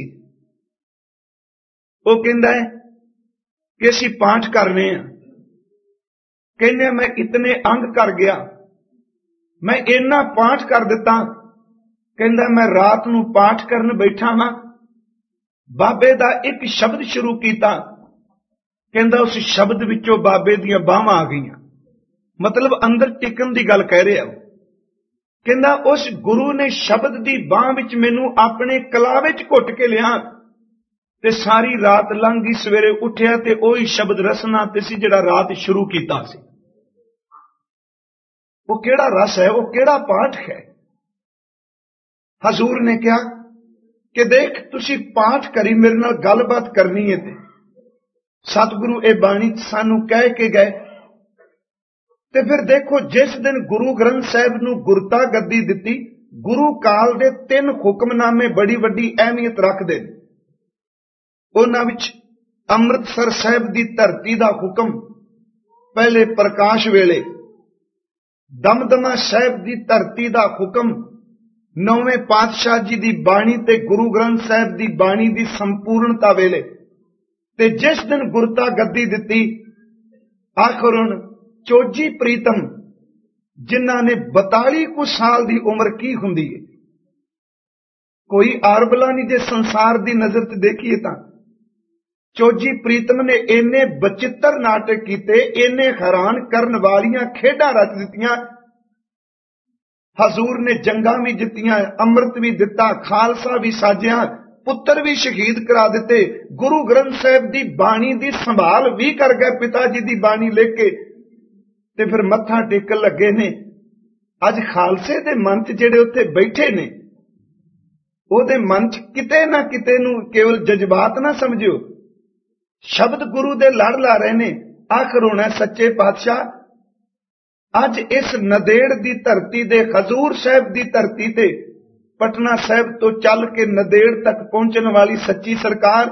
ਉਹ ਕਹਿੰਦਾ ਹੈ ਕਿ ਅਸੀਂ ਪਾਠ ਕਰ ਰਹੇ ਹਾਂ, ਕਹਿੰਦੇ ਮੈਂ ਇਤਨੇ ਅੰਗ ਕਰ ਗਿਆ, ਮੈਂ ਇੰਨਾ ਪਾਠ ਕਰ ਦਿੱਤਾ। ਕਹਿੰਦਾ ਮੈਂ ਰਾਤ ਨੂੰ ਪਾਠ ਕਰਨ ਬੈਠਾ ਵਾਂ, ਬਾਬੇ ਦਾ ਇੱਕ ਸ਼ਬਦ ਸ਼ੁਰੂ ਕੀਤਾ, ਕਹਿੰਦਾ ਉਸ ਸ਼ਬਦ ਵਿੱਚੋਂ ਬਾਬੇ ਦੀਆਂ ਬਾਹਾਂ ਆ ਗਈਆਂ। ਮਤਲਬ ਅੰਦਰ ਟਿਕਣ ਦੀ ਗੱਲ ਕਹਿ ਰਿਹਾ। ਕਹਿੰਦਾ ਉਸ ਗੁਰੂ ਨੇ ਸ਼ਬਦ ਦੀ ਬਾਹ ਵਿੱਚ ਮੈਨੂੰ ਆਪਣੇ ਕਲਾਵੇ ਚ ਘੁੱਟ ਕੇ ਲਿਆ ਤੇ ਸਾਰੀ ਰਾਤ ਲੰਘ ਗਈ। ਸਵੇਰੇ ਉੱਠਿਆ ਤੇ ਉਹੀ ਸ਼ਬਦ ਰਸਨਾ ਤੇ ਸੀ ਜਿਹੜਾ ਰਾਤ ਸ਼ੁਰੂ ਕੀਤਾ ਸੀ। ਉਹ ਕਿਹੜਾ ਰਸ ਹੈ, ਉਹ ਕਿਹੜਾ ਪਾਠ ਹੈ? ਹਜ਼ੂਰ ਨੇ ਕਿਹਾ ਕਿ ਦੇਖ ਤੁਸੀਂ ਪਾਠ ਕਰੀ, ਮੇਰੇ ਨਾਲ ਗੱਲਬਾਤ ਕਰਨੀ ਹੈ। ਤੇ ਸਤਿਗੁਰੂ ਇਹ ਬਾਣੀ ਸਾਨੂੰ ਕਹਿ ਕੇ ਗਏ ਤੇ ਫਿਰ ਦੇਖੋ, ਜਿਸ ਦਿਨ ਗੁਰੂ ਗ੍ਰੰਥ ਸਾਹਿਬ ਨੂੰ ਗੁਰਤਾ ਗੱਦੀ ਦਿੱਤੀ, ਗੁਰੂ ਕਾਲ ਦੇ ਤਿੰਨ ਹੁਕਮਨਾਮੇ ਬੜੀ ਵੱਡੀ ਅਹਿਮੀਅਤ ਰੱਖਦੇ ਨੇ। ਉਹਨਾਂ ਵਿੱਚ ਅੰਮ੍ਰਿਤਸਰ ਸਾਹਿਬ ਦੀ ਧਰਤੀ ਦਾ ਹੁਕਮ ਪਹਿਲੇ ਪ੍ਰਕਾਸ਼ ਵੇਲੇ, ਦਮਦਮਾ ਸਾਹਿਬ ਦੀ ਧਰਤੀ ਦਾ ਹੁਕਮ ਨੌਵੇਂ ਪਾਤਸ਼ਾਹ ਜੀ ਦੀ ਬਾਣੀ ਤੇ ਗੁਰੂ ਗ੍ਰੰਥ ਸਾਹਿਬ ਦੀ ਬਾਣੀ ਦੀ ਸੰਪੂਰਨਤਾ ਵੇਲੇ, ਤੇ ਜਿਸ ਦਿਨ ਗੁਰਤਾ ਗੱਦੀ ਦਿੱਤੀ, ਆਖਰਨ ਚੋਜੀ ਪ੍ਰੀਤਮ ਜਿਨ੍ਹਾਂ ਨੇ ਬਤਾਲੀ ਕੁ ਸਾਲ ਦੀ ਉਮਰ ਕੀ ਹੁੰਦੀ ਹੈ, ਕੋਈ ਆਰਬਲਾ ਨਹੀਂ ਜੇ ਸੰਸਾਰ ਦੀ ਨਜ਼ਰ ਤੇ ਦੇਖੀਏ ਤਾਂ। ਚੋਜੀ ਪ੍ਰੀਤਮ ਨੇ ਇੰਨੇ ਬਚਿੱਤਰ ਨਾਟਕ ਕੀਤੇ, ਇੰਨੇ ਹੈਰਾਨ ਕਰਨ ਵਾਲੀਆਂ ਖੇਡਾਂ ਰਚ ਦਿੱਤੀਆਂ। ਹਜ਼ੂਰ ਨੇ ਜੰਗਾਂ ਵੀ ਜਿੱਤੀਆਂ, ਅੰਮ੍ਰਿਤ ਵੀ ਦਿੱਤਾ, ਖਾਲਸਾ ਵੀ ਸਾਜਿਆ, ਪੁੱਤਰ ਵੀ ਸ਼ਹੀਦ ਕਰਾ ਦਿੱਤੇ, ਗੁਰੂ ਗ੍ਰੰਥ ਸਾਹਿਬ ਦੀ ਬਾਣੀ ਦੀ ਸੰਭਾਲ ਵੀ ਕਰ ਗਏ, ਪਿਤਾ ਜੀ ਦੀ ਬਾਣੀ ਲੈ ਕੇ, ਤੇ ਫਿਰ ਮੱਥਾ ਟੇਕਣ ਲੱਗੇ ਨੇ। ਅੱਜ ਖਾਲਸੇ ਦੇ ਮਨ 'ਚ ਜਿਹੜੇ ਉੱਥੇ ਬੈਠੇ ਨੇ, ਉਹਦੇ ਮਨ 'ਚ ਕਿਤੇ ਨਾ ਕਿਤੇ ਨੂੰ ਕੇਵਲ ਜਜ਼ਬਾਤ ਨਾ ਸਮਝਿਓ, ਸ਼ਬਦ ਗੁਰੂ ਦੇ ਲੜ ਲਾ ਰਹੇ ਨੇ। ਆਖਰ ਹੋਣਾ ਸੱਚੇ ਪਾਤਸ਼ਾਹ, ਅੱਜ ਇਸ ਨਦੇੜ ਦੀ ਧਰਤੀ ਦੇ, ਹਜ਼ੂਰ ਸਾਹਿਬ ਦੀ ਧਰਤੀ ਤੇ, ਪਟਨਾ ਸਾਹਿਬ ਤੋਂ ਚੱਲ ਕੇ ਨਦੇੜ ਤੱਕ ਪਹੁੰਚਣ ਵਾਲੀ ਸੱਚੀ ਸਰਕਾਰ,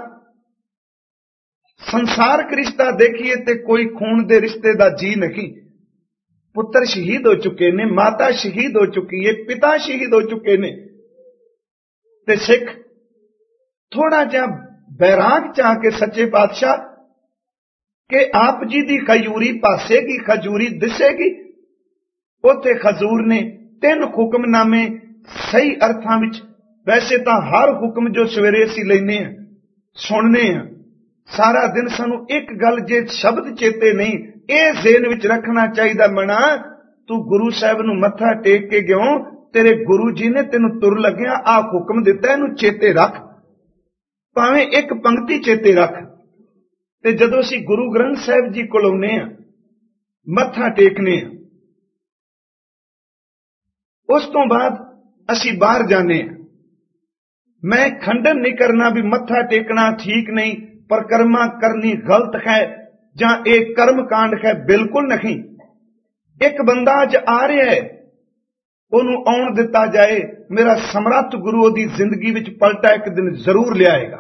ਸੰਸਾਰਕ ਰਿਸ਼ਤਾ ਦੇਖੀਏ ਤੇ ਕੋਈ ਖੂਨ ਦੇ ਰਿਸ਼ਤੇ ਦਾ ਜੀ ਨਹੀਂ। ਪੁੱਤਰ ਸ਼ਹੀਦ ਹੋ ਚੁੱਕੇ ਨੇ, ਮਾਤਾ ਸ਼ਹੀਦ ਹੋ ਚੁੱਕੀ ਹੈ, ਪਿਤਾ ਸ਼ਹੀਦ ਹੋ ਚੁੱਕੇ ਨੇ, ਤੇ ਸਿੱਖ ਥੋੜਾ ਜਿਹਾ ਬੈਰਾਗ ਚਾਹ ਕੇ ਸੱਚੇ ਪਾਤਸ਼ਾਹ ਕਿ ਆਪ ਜੀ ਦੀ ਖਜੂਰੀ ਪਾਸੇਗੀ, ਖਜੂਰੀ ਦਿਸੇਗੀ। ਉੱਥੇ ਹਜ਼ੂਰ ਨੇ ਤਿੰਨ ਹੁਕਮਨਾਮੇ ਸਹੀ ਅਰਥਾਂ ਵਿੱਚ, ਵੈਸੇ ਤਾਂ ਹਰ ਹੁਕਮ ਜੋ ਸਵੇਰੇ ਅਸੀਂ ਲੈਨੇ ਆ, ਸੁਣਨੇ ਆ, ਸਾਰਾ ਦਿਨ ਸਾਨੂੰ ਇੱਕ ਗੱਲ ਜੇ ਸ਼ਬਦ ਚੇਤੇ ਨਹੀਂ, ਇਹ ਜ਼ੇਨ ਵਿੱਚ ਰੱਖਣਾ ਚਾਹੀਦਾ, ਮਣਾ ਤੂੰ ਗੁਰੂ ਸਾਹਿਬ ਨੂੰ ਮੱਥਾ ਟੇਕ ਕੇ ਗਿਓ, ਤੇਰੇ ਗੁਰੂ ਜੀ ਨੇ ਤੈਨੂੰ ਤੁਰ ਲੱਗਿਆ ਆਹ ਹੁਕਮ ਦਿੱਤਾ, ਇਹਨੂੰ ਚੇਤੇ ਰੱਖ, ਭਾਵੇਂ ਇੱਕ ਪੰਕਤੀ ਚੇਤੇ ਰੱਖ। ਤੇ ਜਦੋਂ ਅਸੀਂ ਗੁਰੂ ਗ੍ਰੰਥ ਸਾਹਿਬ ਜੀ ਕੋਲ ਆਉਂਦੇ ਆ, ਮੱਥਾ ਟੇਕਨੇ ਆ, ਉਸ ਤੋਂ ਬਾਅਦ ਅਸੀਂ ਬਾਹਰ ਜਾਂਦੇ ਆ। ਮੈਂ ਖੰਡਨ ਨਹੀਂ ਕਰਨਾ ਵੀ ਮੱਥਾ ਟੇਕਣਾ ਠੀਕ ਨਹੀਂ, ਪਰਿਕਰਮਾ ਕਰਨੀ ਗਲਤ ਹੈ ਜਾਂ ਇਹ ਕਰਮ ਕਾਂਡ ਹੈ, ਬਿਲਕੁਲ ਨਹੀਂ। ਇੱਕ ਬੰਦਾ ਅੱਜ ਆ ਰਿਹਾ ਹੈ, ਉਹਨੂੰ ਆਉਣ ਦਿੱਤਾ ਜਾਏ, ਮੇਰਾ ਸਮਰੱਥ ਗੁਰੂ ਉਹਦੀ ਜ਼ਿੰਦਗੀ ਵਿੱਚ ਪਲਟਾ ਇੱਕ ਦਿਨ ਜ਼ਰੂਰ ਲਿਆਏਗਾ।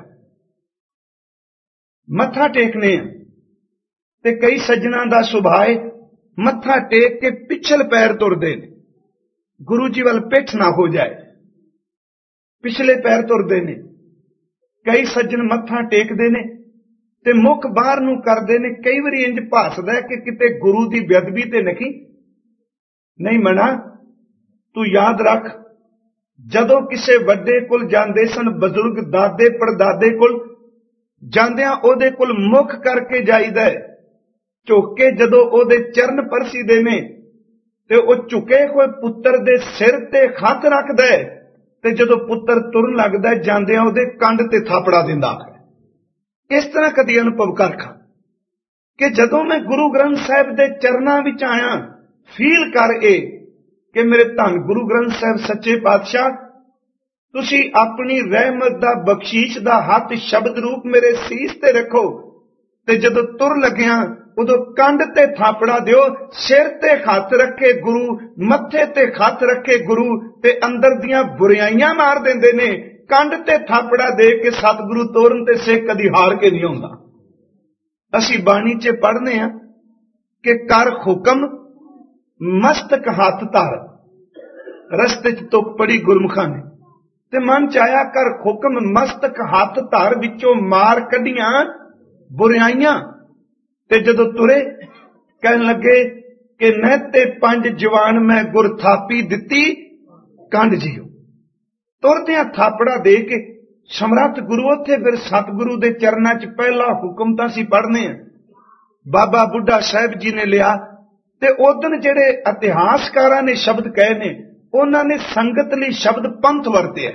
ਮੱਥਾ ਟੇਕਨੇ ਆ, ਤੇ ਕਈ ਸੱਜਣਾ ਦਾ ਸੁਭਾਅ ਹੈ ਮੱਥਾ ਟੇਕ ਕੇ ਪਿਛਲ ਪੈਰ ਤੁਰਦੇ ਨੇ, ਗੁਰੂ ਜੀ ਵੱਲ ਪਿੱਠ ਨਾ ਹੋ ਜਾਏ, ਪਿਛਲੇ ਪੈਰ ਤੁਰਦੇ ਨੇ। ਕਈ ਸੱਜਣ ਮੱਥਾ ਟੇਕਦੇ ਨੇ ਤੇ ਮੁੱਖ ਬਾਹਰ ਨੂੰ ਕਰਦੇ ਨੇ, ਕਈ ਵਾਰੀ ਇੰਜ ਭਾਸਦਾ ਕਿ ਕਿਤੇ ਗੁਰੂ ਦੀ ਬੇਅਦਬੀ ਤੇ ਨਹੀਂ। ਨਹੀਂ ਮਨਾ, ਤੂੰ ਯਾਦ ਰੱਖ, ਜਦੋਂ ਕਿਸੇ ਵੱਡੇ ਕੋਲ ਜਾਂਦੇ ਸਨ, ਬਜ਼ੁਰਗ ਦਾਦੇ ਪੜਦਾਦੇ ਕੋਲ ਜਾਂਦਿਆਂ ਉਹਦੇ ਕੋਲ ਮੁੱਖ ਕਰਕੇ ਜਾਈਦਾ, ਝੁੱਕ ਕੇ ਜਦੋਂ ਉਹਦੇ ਚਰਨ ਪਰਸੀਦੇ ਨੇ, ਤੇ ਉਹ ਝੁਕੇ ਹੋਏ ਪੁੱਤਰ ਦੇ ਸਿਰ ਤੇ ਹੱਥ ਰੱਖਦਾ, ਤੇ ਜਦੋਂ ਪੁੱਤਰ ਤੁਰਨ ਲੱਗਦਾ, ਜਾਂਦਿਆਂ ਉਹਦੇ ਕੰਧ ਤੇ ਥਾਪੜਾ ਦਿੰਦਾ ਹੈ। ਇਸ ਤਰ੍ਹਾਂ ਕਦੀ ਅਨੁਭਵ ਕਰਖਾ ਕਿ ਜਦੋਂ ਮੈਂ ਗੁਰੂ ਗ੍ਰੰਥ ਸਾਹਿਬ ਦੇ ਚਰਨਾਂ ਵਿੱਚ ਆਇਆ, ਫੀਲ ਕਰ ਇਹ ਕਿ ਮੇਰੇ ਧੰਨ ਗੁਰੂ ਗ੍ਰੰਥ ਸਾਹਿਬ ਸੱਚੇ ਪਾਤਸ਼ਾਹ, ਤੁਸੀਂ ਆਪਣੀ ਰਹਿਮਤ ਦਾ, ਬਖਸ਼ੀਸ਼ ਦਾ ਹੱਥ ਸ਼ਬਦ ਰੂਪ ਮੇਰੇ ਸੀਸ ਤੇ ਰੱਖੋ, ਤੇ ਜਦੋਂ ਤੁਰ ਲੱਗਿਆ ਉਦੋਂ ਕੰਧ ਤੇ ਥਾਪੜਾ ਦਿਓ, ਸਿਰ ਤੇ ਹੱਥ ਰੱਖੇ ਗੁਰੂ, ਮੱਥੇ ਤੇ ਹੱਥ ਰੱਖੇ ਗੁਰੂ, ਤੇ ਅੰਦਰ ਦੀਆਂ ਬੁਰਾਈਆਂ ਮਾਰ ਦਿੰਦੇ ਨੇ। ਕੰਧ ਤੇ ਥਾਪੜਾ ਦੇ ਕੇ ਸਤਿਗੁਰੂ ਤੋਰਨ ਤੇ ਸਿੱਖ ਕਦੀ ਹਾਰ ਕੇ ਨਹੀਂ ਆਉਂਦਾ। ਅਸੀਂ ਬਾਣੀ 'ਚ ਪੜ੍ਹਨੇ ਆ ਕਿ ਕਰ ਹੁਕਮ ਮਸਤਕ ਹੱਥ ਧਰ, ਰਸਤੇ 'ਚ ਤੁਕ ਪੜੀ ਗੁਰਮੁਖਾਂ ਨੇ, ਤੇ ਮਨ 'ਚ ਆਇਆ ਕਰ ਹੁਕਮ ਮਸਤਕ ਹੱਥ ਧਰ, ਵਿੱਚੋਂ ਮਾਰ ਕੱਢੀਆਂ ਬੁਰਾਈਆਂ। ਤੇ ਜਦੋਂ ਤੁਰੇ ਕਹਿਣ ਲੱਗੇ ਕਿ ਨਹਿ ਤੇ ਪੰਜ ਜਵਾਨ ਮੈਂ ਗੁਰ ਥਾਪੀ ਦਿੱਤੀ ਕੰਡ ਜੀਓ। ਤੁਰਦਿਆਂ ਥਾਪੜਾ ਦੇ ਕੇ ਸਮਰੱਥ ਗੁਰੂ, ਉੱਥੇ ਫਿਰ ਸਤਿਗੁਰੂ ਦੇ ਚਰਨਾਂ 'ਚ ਪਹਿਲਾ ਹੁਕਮ ਤਾਂ ਅਸੀਂ ਪੜ੍ਹਨੇ ਆ, ਬਾਬਾ ਬੁੱਢਾ ਸਾਹਿਬ ਜੀ ਨੇ ਲਿਆ। ਤੇ ਉਦਣ ਜਿਹੜੇ ਇਤਿਹਾਸਕਾਰਾਂ ਨੇ ਸ਼ਬਦ ਕਹੇ ਨੇ, ਉਹਨਾਂ ਨੇ ਸੰਗਤ ਲਈ ਸ਼ਬਦ ਪੰਥ ਵਰਤਿਆ,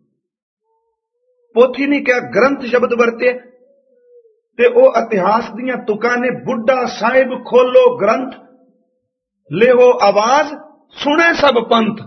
ਪੋਥੀ ਨਹੀਂ ਕਿਹਾ, ਗ੍ਰੰਥ ਸ਼ਬਦ ਵਰਤਿਆ। ਤੇ ਉਹ ਇਤਿਹਾਸ ਦੀਆਂ ਤੁਕਾਂ ਨੇ, ਬੁੱਢਾ ਸਾਹਿਬ ਖੋਲੋ ਗ੍ਰੰਥ, ਲਿਓ ਆਵਾਜ਼, ਸੁਣੇ ਸਭ ਪੰਥ।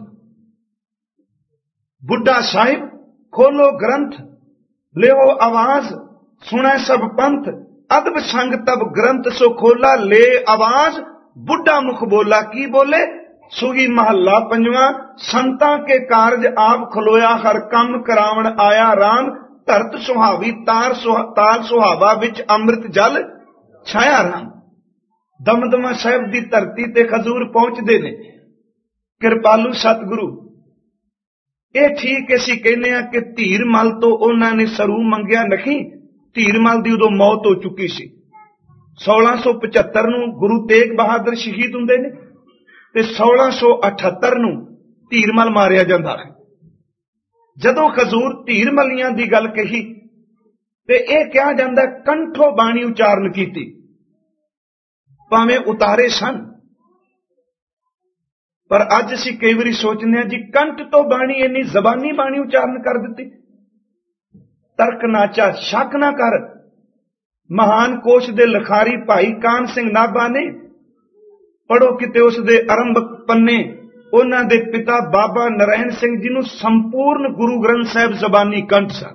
ਬੁੱਢਾ ਸਾਹਿਬ ਖੋਲੋ ਗ੍ਰੰਥ, ਲਿਓ ਆਵਾਜ਼, ਸੁਣੇ ਸਭ ਪੰਥ। ਅਦਬ ਸੰਗ ਤਬ ਗ੍ਰੰਥ ਸੋ ਖੋਲਾ, ਲੈ ਆਵਾਜ਼, बुढ़ा मुख बोला की बोले, सुगी महला पंजवा, संतां के कारज आप खलोया, हर कम करावण आया राम, धरत सुहावी तार सुहा, ताल सुहावा विच अमृत जल छाया राम। दमदमा साहिब की धरती ते खजूर पहुंचते ने, कृपालू सतगुरु। ये ठीक असीं कहने आ कि धीर मल तो उन्होंने सरू मंगिया नहीं, धीर मल की उदों मौत हो चुकी सी। सोलह सौ पचहत्तर नूं गुरु तेग बहादुर शहीद हुंदे ने ते सोलह सौ अठहत्तर नूं धीर मल मारिया जांदा है। जदों खजूर धीर मलियां दी गल कही ते यह कहा जांदा कंठों बाणी उचारण कीती, भावें उतारे सन, पर अज असीं कई बारी सोचने जी कंठ तो बाणी इन्नी जबानी बाणी उचारण कर दी। तर्क नाचा शक ना कर, महान कोश दे लिखारी भाई कान सिंह नाभा ने पढ़ो किते उस दे आरंभ पन्ने, उन्हां दे पिता बाबा नारायण सिंह जी नूं संपूर्ण गुरु ग्रंथ साहिब जबानी कंठ सन,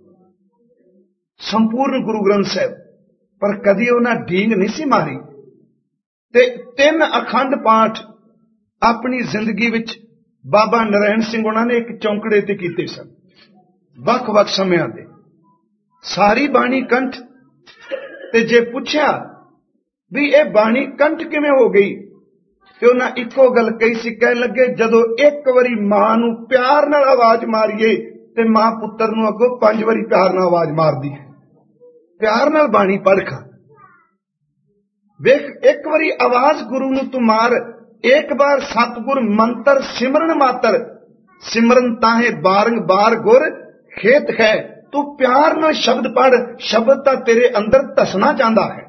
संपूर्ण गुरु ग्रंथ साहिब, पर कदी उन्हां ढींग नहीं सी मारी। ते तीन अखंड पाठ अपनी जिंदगी विच बाबा नारायण सिंह उन्होंने एक चौंकड़े ते कीते सन, वख वख समयां दे सारी बाणी कंठ। ते जे पुछया भी ये बाणी कंठ किवें हो गई, ते उन्हां इको गल कही सी, कह लगे जदों एक वारी मां नूं प्यार नाल आवाज मारीए ते मां पुत्तर नूं अगों पंज वारी प्यार नाल आवाज मारदी है। प्यार नाल बाणी पढ़ खा, वेख एक वारी आवाज गुरु नूं तू मार, एक बार सतगुर मंत्र सिमरन मातर, सिमरन ताहे बारंबार गुर खेत है। तू प्यार नाल शब्द पढ़, शब्द तां तेरे अंदर धसना चाहता है।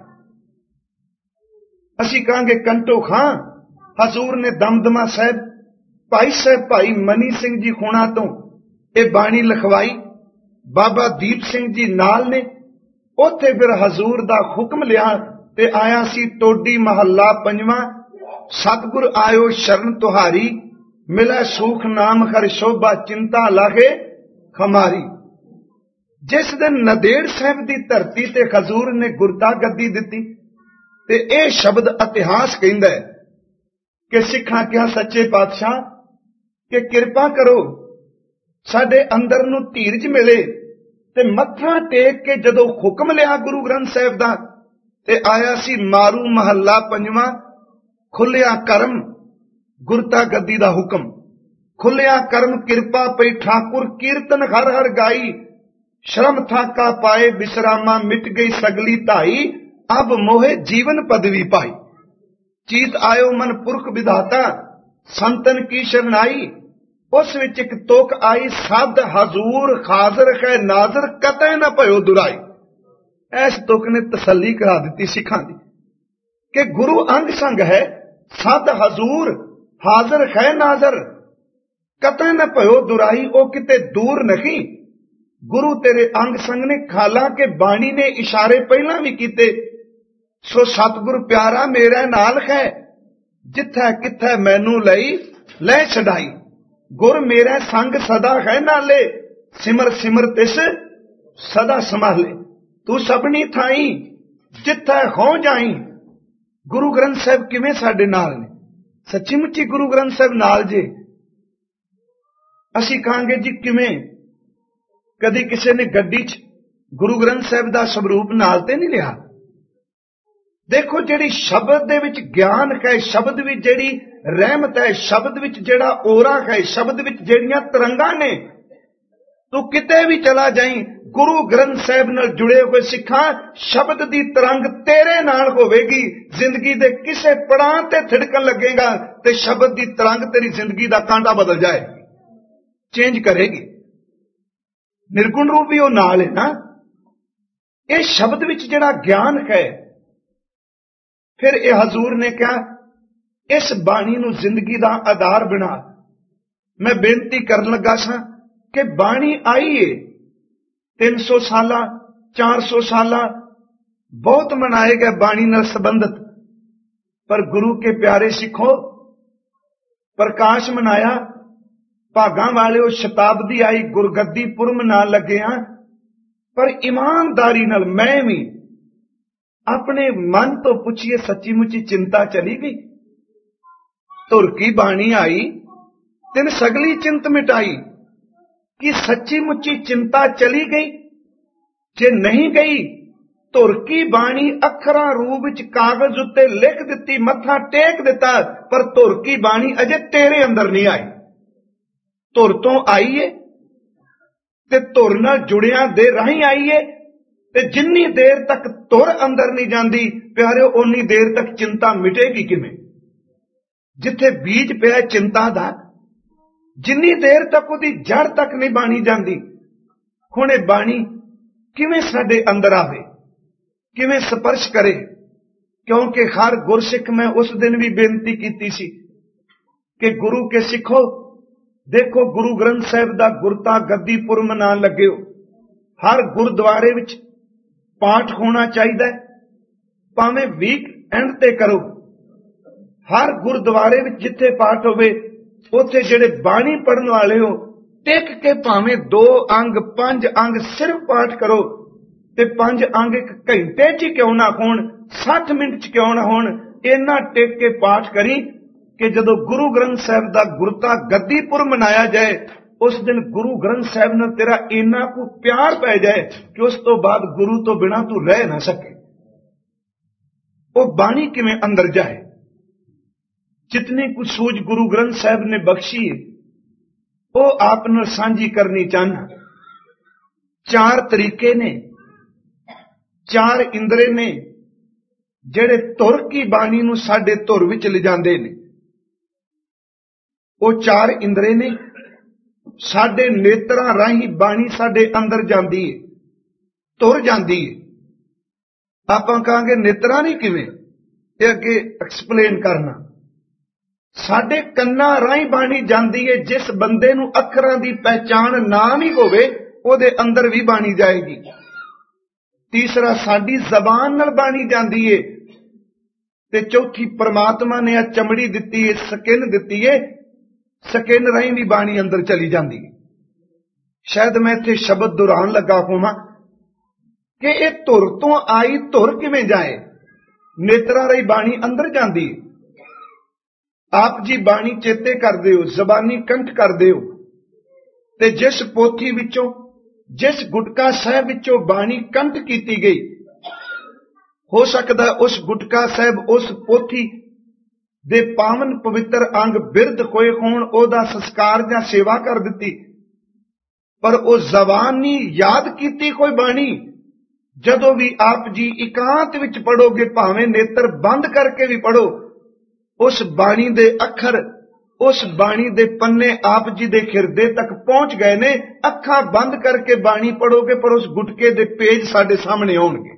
असीं कहांगे कंटो खां। हजूर ने दमदमा साहिब भाई साहिब भाई मनी सिंह जी खुणा तो ये बाणी लिखवाई, बाबा दीप सिंह जी नाल ने। उत्थे फिर हजूर दा हुक्म लिया ते आया सी टोडी महला पंजवा, सतगुर आयो शरण तुहारी, मिले सुख नाम हर शोभा, चिंता लागे हमारी। जिस दिन नदेड़ साहिब की धरती ते हजूर ने गुरता गद्दी दिती ते यह शब्द इतिहास कहंदा है कि सिखां क्या सच्चे पातशाह कि कृपा करो साडे अंदर नूं धीरज मिले, ते मत्था टेक के जदों हुक्म लिया गुरु ग्रंथ साहिब दा ते आया सी मारू महला पंजवा, खुलिया करम गुरता गद्दी दा हुक्म, खुलिया करम कृपा पई ठाकुर, कीर्तन हर हर गाई, श्रम ठाका पाए विश्रामा, मिट गई सगली धाई, अब मोहे जीवन पदवी पाई। चीत आयो मन पुरख विधाता, संतन की शरणाई, उस विच एक तुक आई, सद हजूर हाजर है नाजर, कतई ना भयो दुराई। इस तुक ने तसल्ली करा दी सिखां दी कि गुरु अंग संग है, सद हजूर हाजर है नाजर, कतई ना भयो दुराई, ओ किते दूर नहीं। गुरु तेरे अंग संग ने, खाला के बाणी ने इशारे पहला भी कीते, सो सतगुर प्यारा मेरे नाल है, जिथे किथे मैनू लई लै छड़ाई, गुर मेरे संग सदा है नाले, सिमर सिमर तिस सदा संभाले, तू सबनी थाई जिथे हो जाई। गुरु ग्रंथ साहिब किवें साडे नाल ने, सच्ची मुच्ची गुरु ग्रंथ साहिब नाल जे। असीं कहांगे जी किवें, कदी किसी ने गड्डी च गुरु ग्रंथ साहिब दा स्वरूप नाल ते नहीं लिया। देखो जिहड़ी शब्द दे विच ज्ञान है, शब्द विच जिहड़ी रहमत है, शब्द विच जिहड़ा ओरा है, शब्द विच जिहड़ियां तरंगां ने, तू किते भी चला जाई, गुरु ग्रंथ साहिब नाल जुड़े हुए सिखां, शब्द दी तरंग तेरे नाल होवेगी। जिंदगी दे किसे पड़ां ते थिड़कन लगेगा ते शब्द दी तरंग तेरी जिंदगी दा कांटा बदल जाएगी, चेंज करेगी। निर्गुण रूप भी वो नाल है ना। ये शब्द विच जिहड़ा ज्ञान है, फिर ये हजूर ने कहा इस बाणी नूं जिंदगी दा आधार बना। मैं बेनती करन लगा सा कि बाणी आई है तीन सौ साल चार सौ साल बहुत मनाए गए बाणी नाल संबंधित, पर गुरु के प्यारे सिखो प्रकाश मनाया, भागां वाले शताब्दी आई, गुरगद्दी पुर मना लगे हां, पर ईमानदारी नाल मैं भी अपने मन तो पूछिए सच्ची मुची चिंता चली गई। धुर की बाणी आई तिन सगली चिंत मिटाई। कि सच्ची मुची चिंता चली गई? जे नहीं गई धुर की बाणी अखरां रूप विच कागज उत्ते लिख दिती, मत्था टेक दिता, पर धुर की बाणी अजे तेरे अंदर नहीं आई। धुर तो आई है ते धुर नाल जुड़िया दे राही आई है, ते जिन्नी देर तक धुर अंदर नहीं जाती प्यारे उन्नी देर तक चिंता मिटेगी किवें? जिथे बीज पिया चिंता दा, जिन्नी देर तक उहदी जड़ तक नहीं बाणी जाती, हुण इह बाणी किवें साडे अंदर आवे, किवें स्पर्श करे? क्योंकि हर गुरसिख मैं उस दिन भी बेनती कीती सी कि गुरु के सिखो, देखो गुरु ग्रंथ साहिब दा गुरता गद्दी पुर मनाण लगे हो, हर गुरुद्वारे विच पाठ होना चाहिए, भावें वीक एंड ते करो। हर गुरुद्वारे विच जिथे पाठ होवे उत्थे जिहड़े बाणी पढ़न वाले हो टिक के भावें दो अंग पंज अंग सिर्फ पाठ करो, ते पंज अंग एक घंटे च क्यों ना होण, सठ मिनट च क्यों ना होण, इन्ना टिक के पाठ करी कि जदों गुरु ग्रंथ साहिब दा गुरता गद्दीपुर मनाया जाए उस दिन गुरु ग्रंथ साहिब नाल तेरा इन्ना को प्यार पै जाए कि उस तो बाद गुरु तो बिना तू रह ना सके। वो बाणी किवें अंदर जाए? जितनी कुछ सूझ गुरु ग्रंथ साहिब ने बख्शी है वो आप नाल सांझी करनी चाहना। चार तरीके ने, चार इंद्रे ने जेड़े धुर की बाणी नूं साडे धुर विच ले जांदे ने। वो चार इंद्रे ने, साडे नेत्रां राही बाणी साडे अंदर जांदी है, धुर जांदी है। आपां कहांगे नेत्रां नहीं किवें, इह अगे एक्सप्लेन करना। साडे कन्नां राही बाणी जांदी है, जिस बंदे नूं अखरां दी पहचान ना भी होवे ओहदे अंदर भी बाणी जाएगी। तीसरा साडी जबान नाल बाणी जांदी है, ते चौथी परमात्मा ने आ चमड़ी दिती है, स्किन दिती है, स्किन राही भी बाणी अंदर चली जाती है। शायद मैं इत्थे शब्द दोहरान लगा होवां कि यह धुर तो आई धुर किवें जाए? नेत्रा राही बाणी अंदर जाती है। आप जी बाणी चेते करदे हो, जबानी कंठ करदे हो, ते जिस पोथी विचों, जिस गुटका साहिब विचों बाणी कंठ कीती गई, हो सकदा उस गुटका साहिब उस पोथी दे पावन पवित्र अंग बिरद होए होण, ओदा संस्कार जां सेवा कर दिती, पर ओ जबानी याद कीती कोई बाणी। जदों भी आप जी इकांत विच पढ़ोगे, भावें नेत्र बंद करके भी पढ़ो, उस बाणी दे अखर, उस बाणी दे पन्ने आप जी दे हिरदे तक पहुंच गए ने। अखां बंद करके बाणी पढ़ोगे पर उस गुटके दे पेज साडे सामने आउणगे।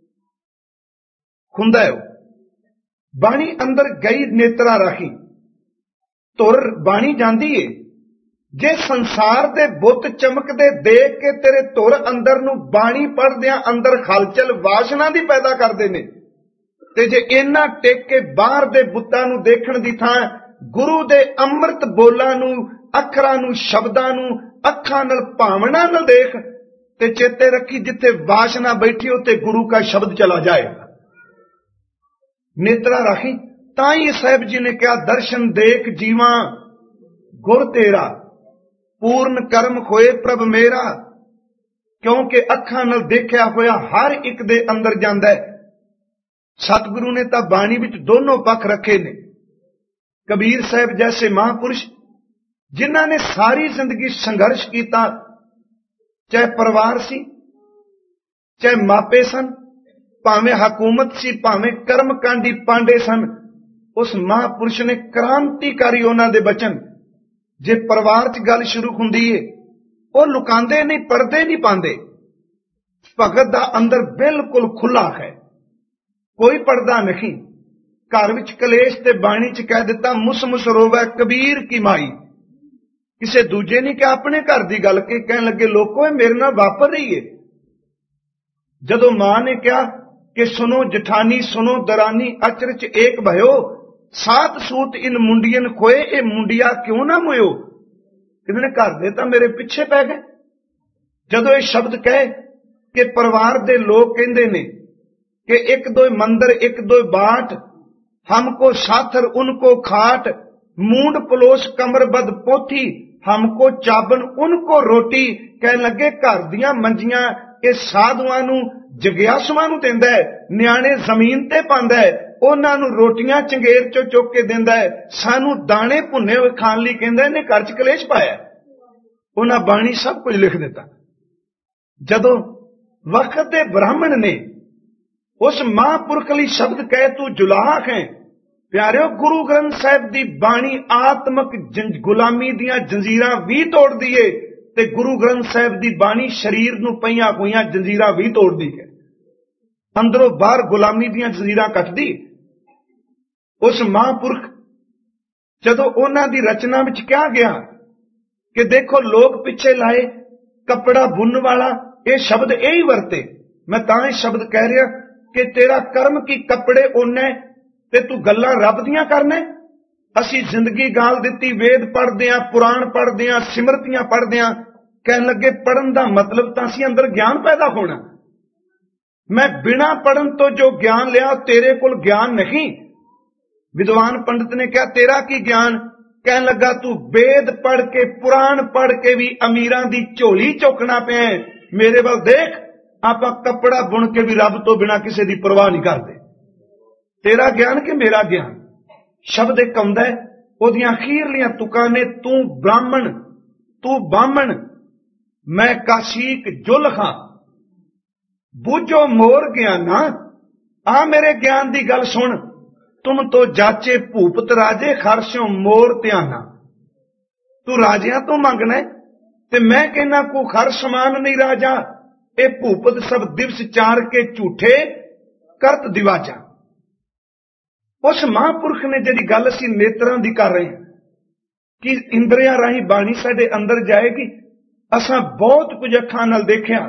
हुंदा है बाणी अंदर गई नेत्रा राही, धुर बाणी जांदी है। जे संसार दे बुत चमकदे देख के तेरे धुर अंदर नूं बाणी पढ़दियां अंदर हलचल वासना दी पैदा करदे ने, ते जे इन्ना टेक के बाहर दे बुतां नूं देखण दी थां गुरु दे अमृत बोलां नूं, अखरां नूं, शब्दां नूं अखां नाल भावना नाल देख, ते चेते रखी जिथे वासना बैठी उत्ते गुरु का शब्द चला जाएगा। नेत्रा राही ताई साहिब जी ने कहा, दर्शन देख जीवा गुर तेरा, पूर्ण कर्म होए प्रभ मेरा। क्योंकि अखां नाल देखिया होया हर एक दे अंदर जांदा है। सतगुरु ने तां बाणी विच दोनों पक्ष रखे ने। कबीर साहिब जैसे महापुरुष जिन्हां ने सारी जिंदगी संघर्ष किया, चाहे परिवार सी, चाहे मापे सन, भावें हकूमत सी, भावें कर्मकांडी पांडे सन, उस महापुरुष ने क्रांतिकारी उन्हां दे बचन। जे परिवार च गल शुरू हुंदी है वो लुकांदे नहीं, पर्दे नहीं पांदे। भगत दा अंदर बिल्कुल खुला है, कोई पर्दा नहीं। घर विच कलेश ते बाणी च कह दिता, मुस मुस रोवै कबीर की माई। किसे दूजे ने कहा, अपने घर दी गल के कहन लगे, लोको ये मेरे नाल वापर रही है। जदों मां ने कहा कि सुनो जठानी सुनो दरानी, अचरच एक भयो, सात सूत इन मुंडियन खोए, ये मुंडिया क्यों ना मोयो। किन्ने घर दे तां मेरे पिछे पै गए। जदों ये शब्द कहे कि परिवार दे लोग कहंदे ने कि एक दो मंदिर एक दो बाट, हमको साथर उनको खाट, मूंड पलोस कमर बद पोथी, हमको चाबन उनको रोटी। कह लगे घर दियां मंजियां ये साधुआं नूं जग्यासुआं नूं दिंदा है, न्याणे जमीन ते पांदा है, उन्हां नूं रोटियां चंगेर चो चुक के दिंदा है, सानू दाने भुन्ने होए खाण लई कहंदा है, इहने घर च कलेश पाया। उन्हां बाणी सब कुछ लिख दिता। जदों वक्त दे ब्राह्मण ने उस महापुरख लई शब्द कहे तू जुलाख है, प्यारिओ गुरु ग्रंथ साहिब दी बाणी आत्मक गुलामी दियां जंजीरां भी तोड़ दिए ते गुरु ग्रंथ साहिब दी बाणी शरीर नूं पईयां होईयां जंजीरां भी तोड़ दी है। अंदरों बाहर गुलामी दियां जंजीरां कटदी। उस महापुरख जदों उन्हां दी रचना विच कहा गया कि देखो लोग पिछे लाए कपड़ा बुनने वाला, ये शब्द यही वरते। मैं तां ये शब्द कह रहा कि तेरा कर्म की कपड़े ओने ते तू गल्लां रब दियां करने। असी जिंदगी गाल दिती, वेद पढ़दे आ, पुराण पढ़दे आ, सिमरतियां पढ़दे आ, कहन लगे पढ़न दा मतलब तां असी अंदर ज्ञान पैदा होना। मैं बिना पढ़न तो जो ज्ञान लिया तेरे कोल ज्ञान नहीं। विद्वान पंडित ने कहा तेरा की ज्ञान? कहन लगा तू वेद पढ़ के पुराण पढ़ के भी अमीरां दी झोली चुकना पे। मेरे वाल देख, आपां कपड़ा बुन के भी रब तो बिना किसी दी परवाह नहीं करते। तेरा ज्ञान कि मेरा ज्ञान? शब्द एक आउंदा है, ओदियां अखीरलियां तुकां ने तू ब्राह्मण तू बामण मैं काशीक जुल खां, बूझो मोर ज्ञाना। आ मेरे ज्ञान दी गल सुन, तुम तो जाचे भूपत राजे खरस्यों मोर ध्याना। तू राजियां तो मंगना है ते मैं कहना को खर समान नहीं राजा। ए भूपत सब दिवस चार के झूठे करत दिवाजा। उस महापुरख ने जिहड़ी गल असीं नेत्रां दी कर रहे हैं कि इंद्रियां राही बाणी साडे अंदर जाएगी। असां बहुत कुछ अखां नाल देखिया,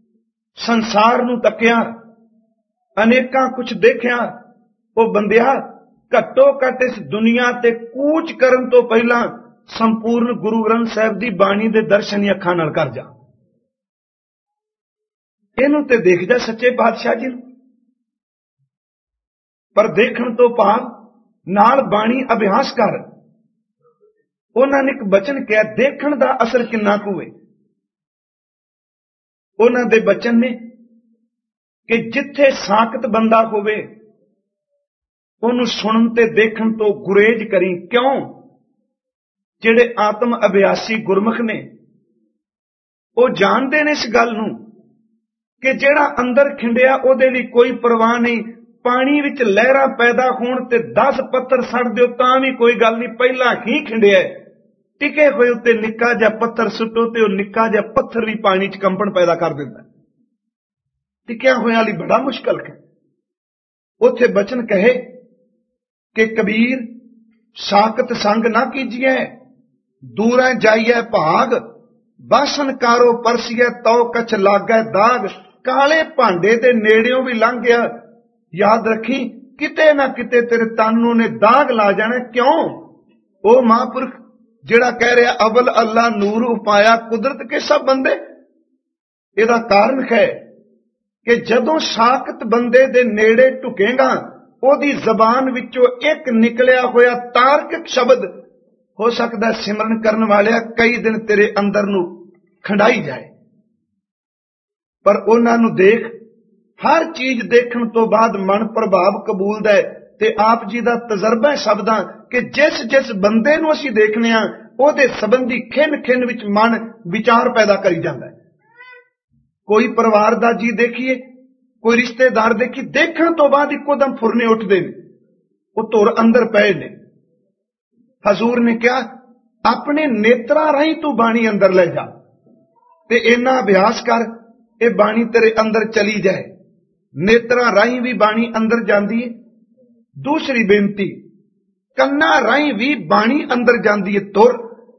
संसार नूं तकिया, अनेकां कुछ देखिया। ओ बंदिया, घट्टो घट इस दुनिया ते कूच करन तो पहला संपूर्ण गुरु ग्रंथ साहिब दी बाणी दे दर्शन ही अखां नाल कर जा। इहनूं ते देख जा सच्चे पातशाह जी नूं। पर देखण तो भाव नाल बाणी अभ्यास कर। उन्हां ने एक बचन कहा, देखण दा असर किन्ना कुं है। उन्हां दे बचन ने कि जिथे साकत बंदा होवे उन्हूं सुणन ते देखण तो गुरेज करी। क्यों? जिहड़े आत्म अभ्यासी गुरमुख ने वो जानते ने इस गल नूं कि जिहड़ा अंदर खिंडिया उहदे लई कोई परवाह नहीं। पानी विच लहरां पैदा होण ते दस पत्थर सड़ दिओ तां भी कोई गल नहीं, पहला ही खिंडिया। टिके होए उत्ते निक्का जिहा पत्थर सुट्टो ते ओह निक्का जिहा पत्थर भी पानी च कंपन पैदा कर दिंदा। टिकिया होया लई बड़ा मुश्किल है। उत्थे बचन कहे कि कबीर साकत संग ना कीजिए, दूरै जाइए भाग, बासन कारो परसिए तो कछ लागै दाग। काले भांडे दे नेड़ियों भी लंघ गया, याद रखी किते ना किते तेरे तन नूं ने दाग ला जाना। क्यों? ओ महापुरख जिहड़ा कह रहा अवल अल्लाह नूर उपाया कुदरत के सब बंदे। इहदा कारण है कि जदों साकत बंदे दे नेड़े ढुकेगा ओदी जबान विचों एक निकलिया होया तार्किक शब्द हो सकता सिमरन करन वालिया कई दिन तेरे अंदर नूं खंडाई जाए। पर उन्हां नूं देख, हर चीज देखण तो बाद मन प्रभाव कबूलदा है ते आप जी दा तजर्बा है शब्दां कि जिस जिस बंदे नूं असीं देखने आ ओहदे संबंधी खिन खिन विच मन विचार पैदा करी जांदा है। कोई परिवार दा जी देखिए, कोई रिश्तेदार देखी, देखण तो बाद इक्को दम फुरने उठदे ने, वो धुर अंदर पए ने। हजूर ने कहा अपने नेत्रां राहीं तू बाणी अंदर ले जा ते इन्ना अभ्यास कर, ये बाणी तेरे अंदर चली जाए। नेत्रां राहीं भी बाणी अंदर जांदी है। दूसरी बेनती, कन्ना राहीं भी बाणी अंदर जांदी है। तुर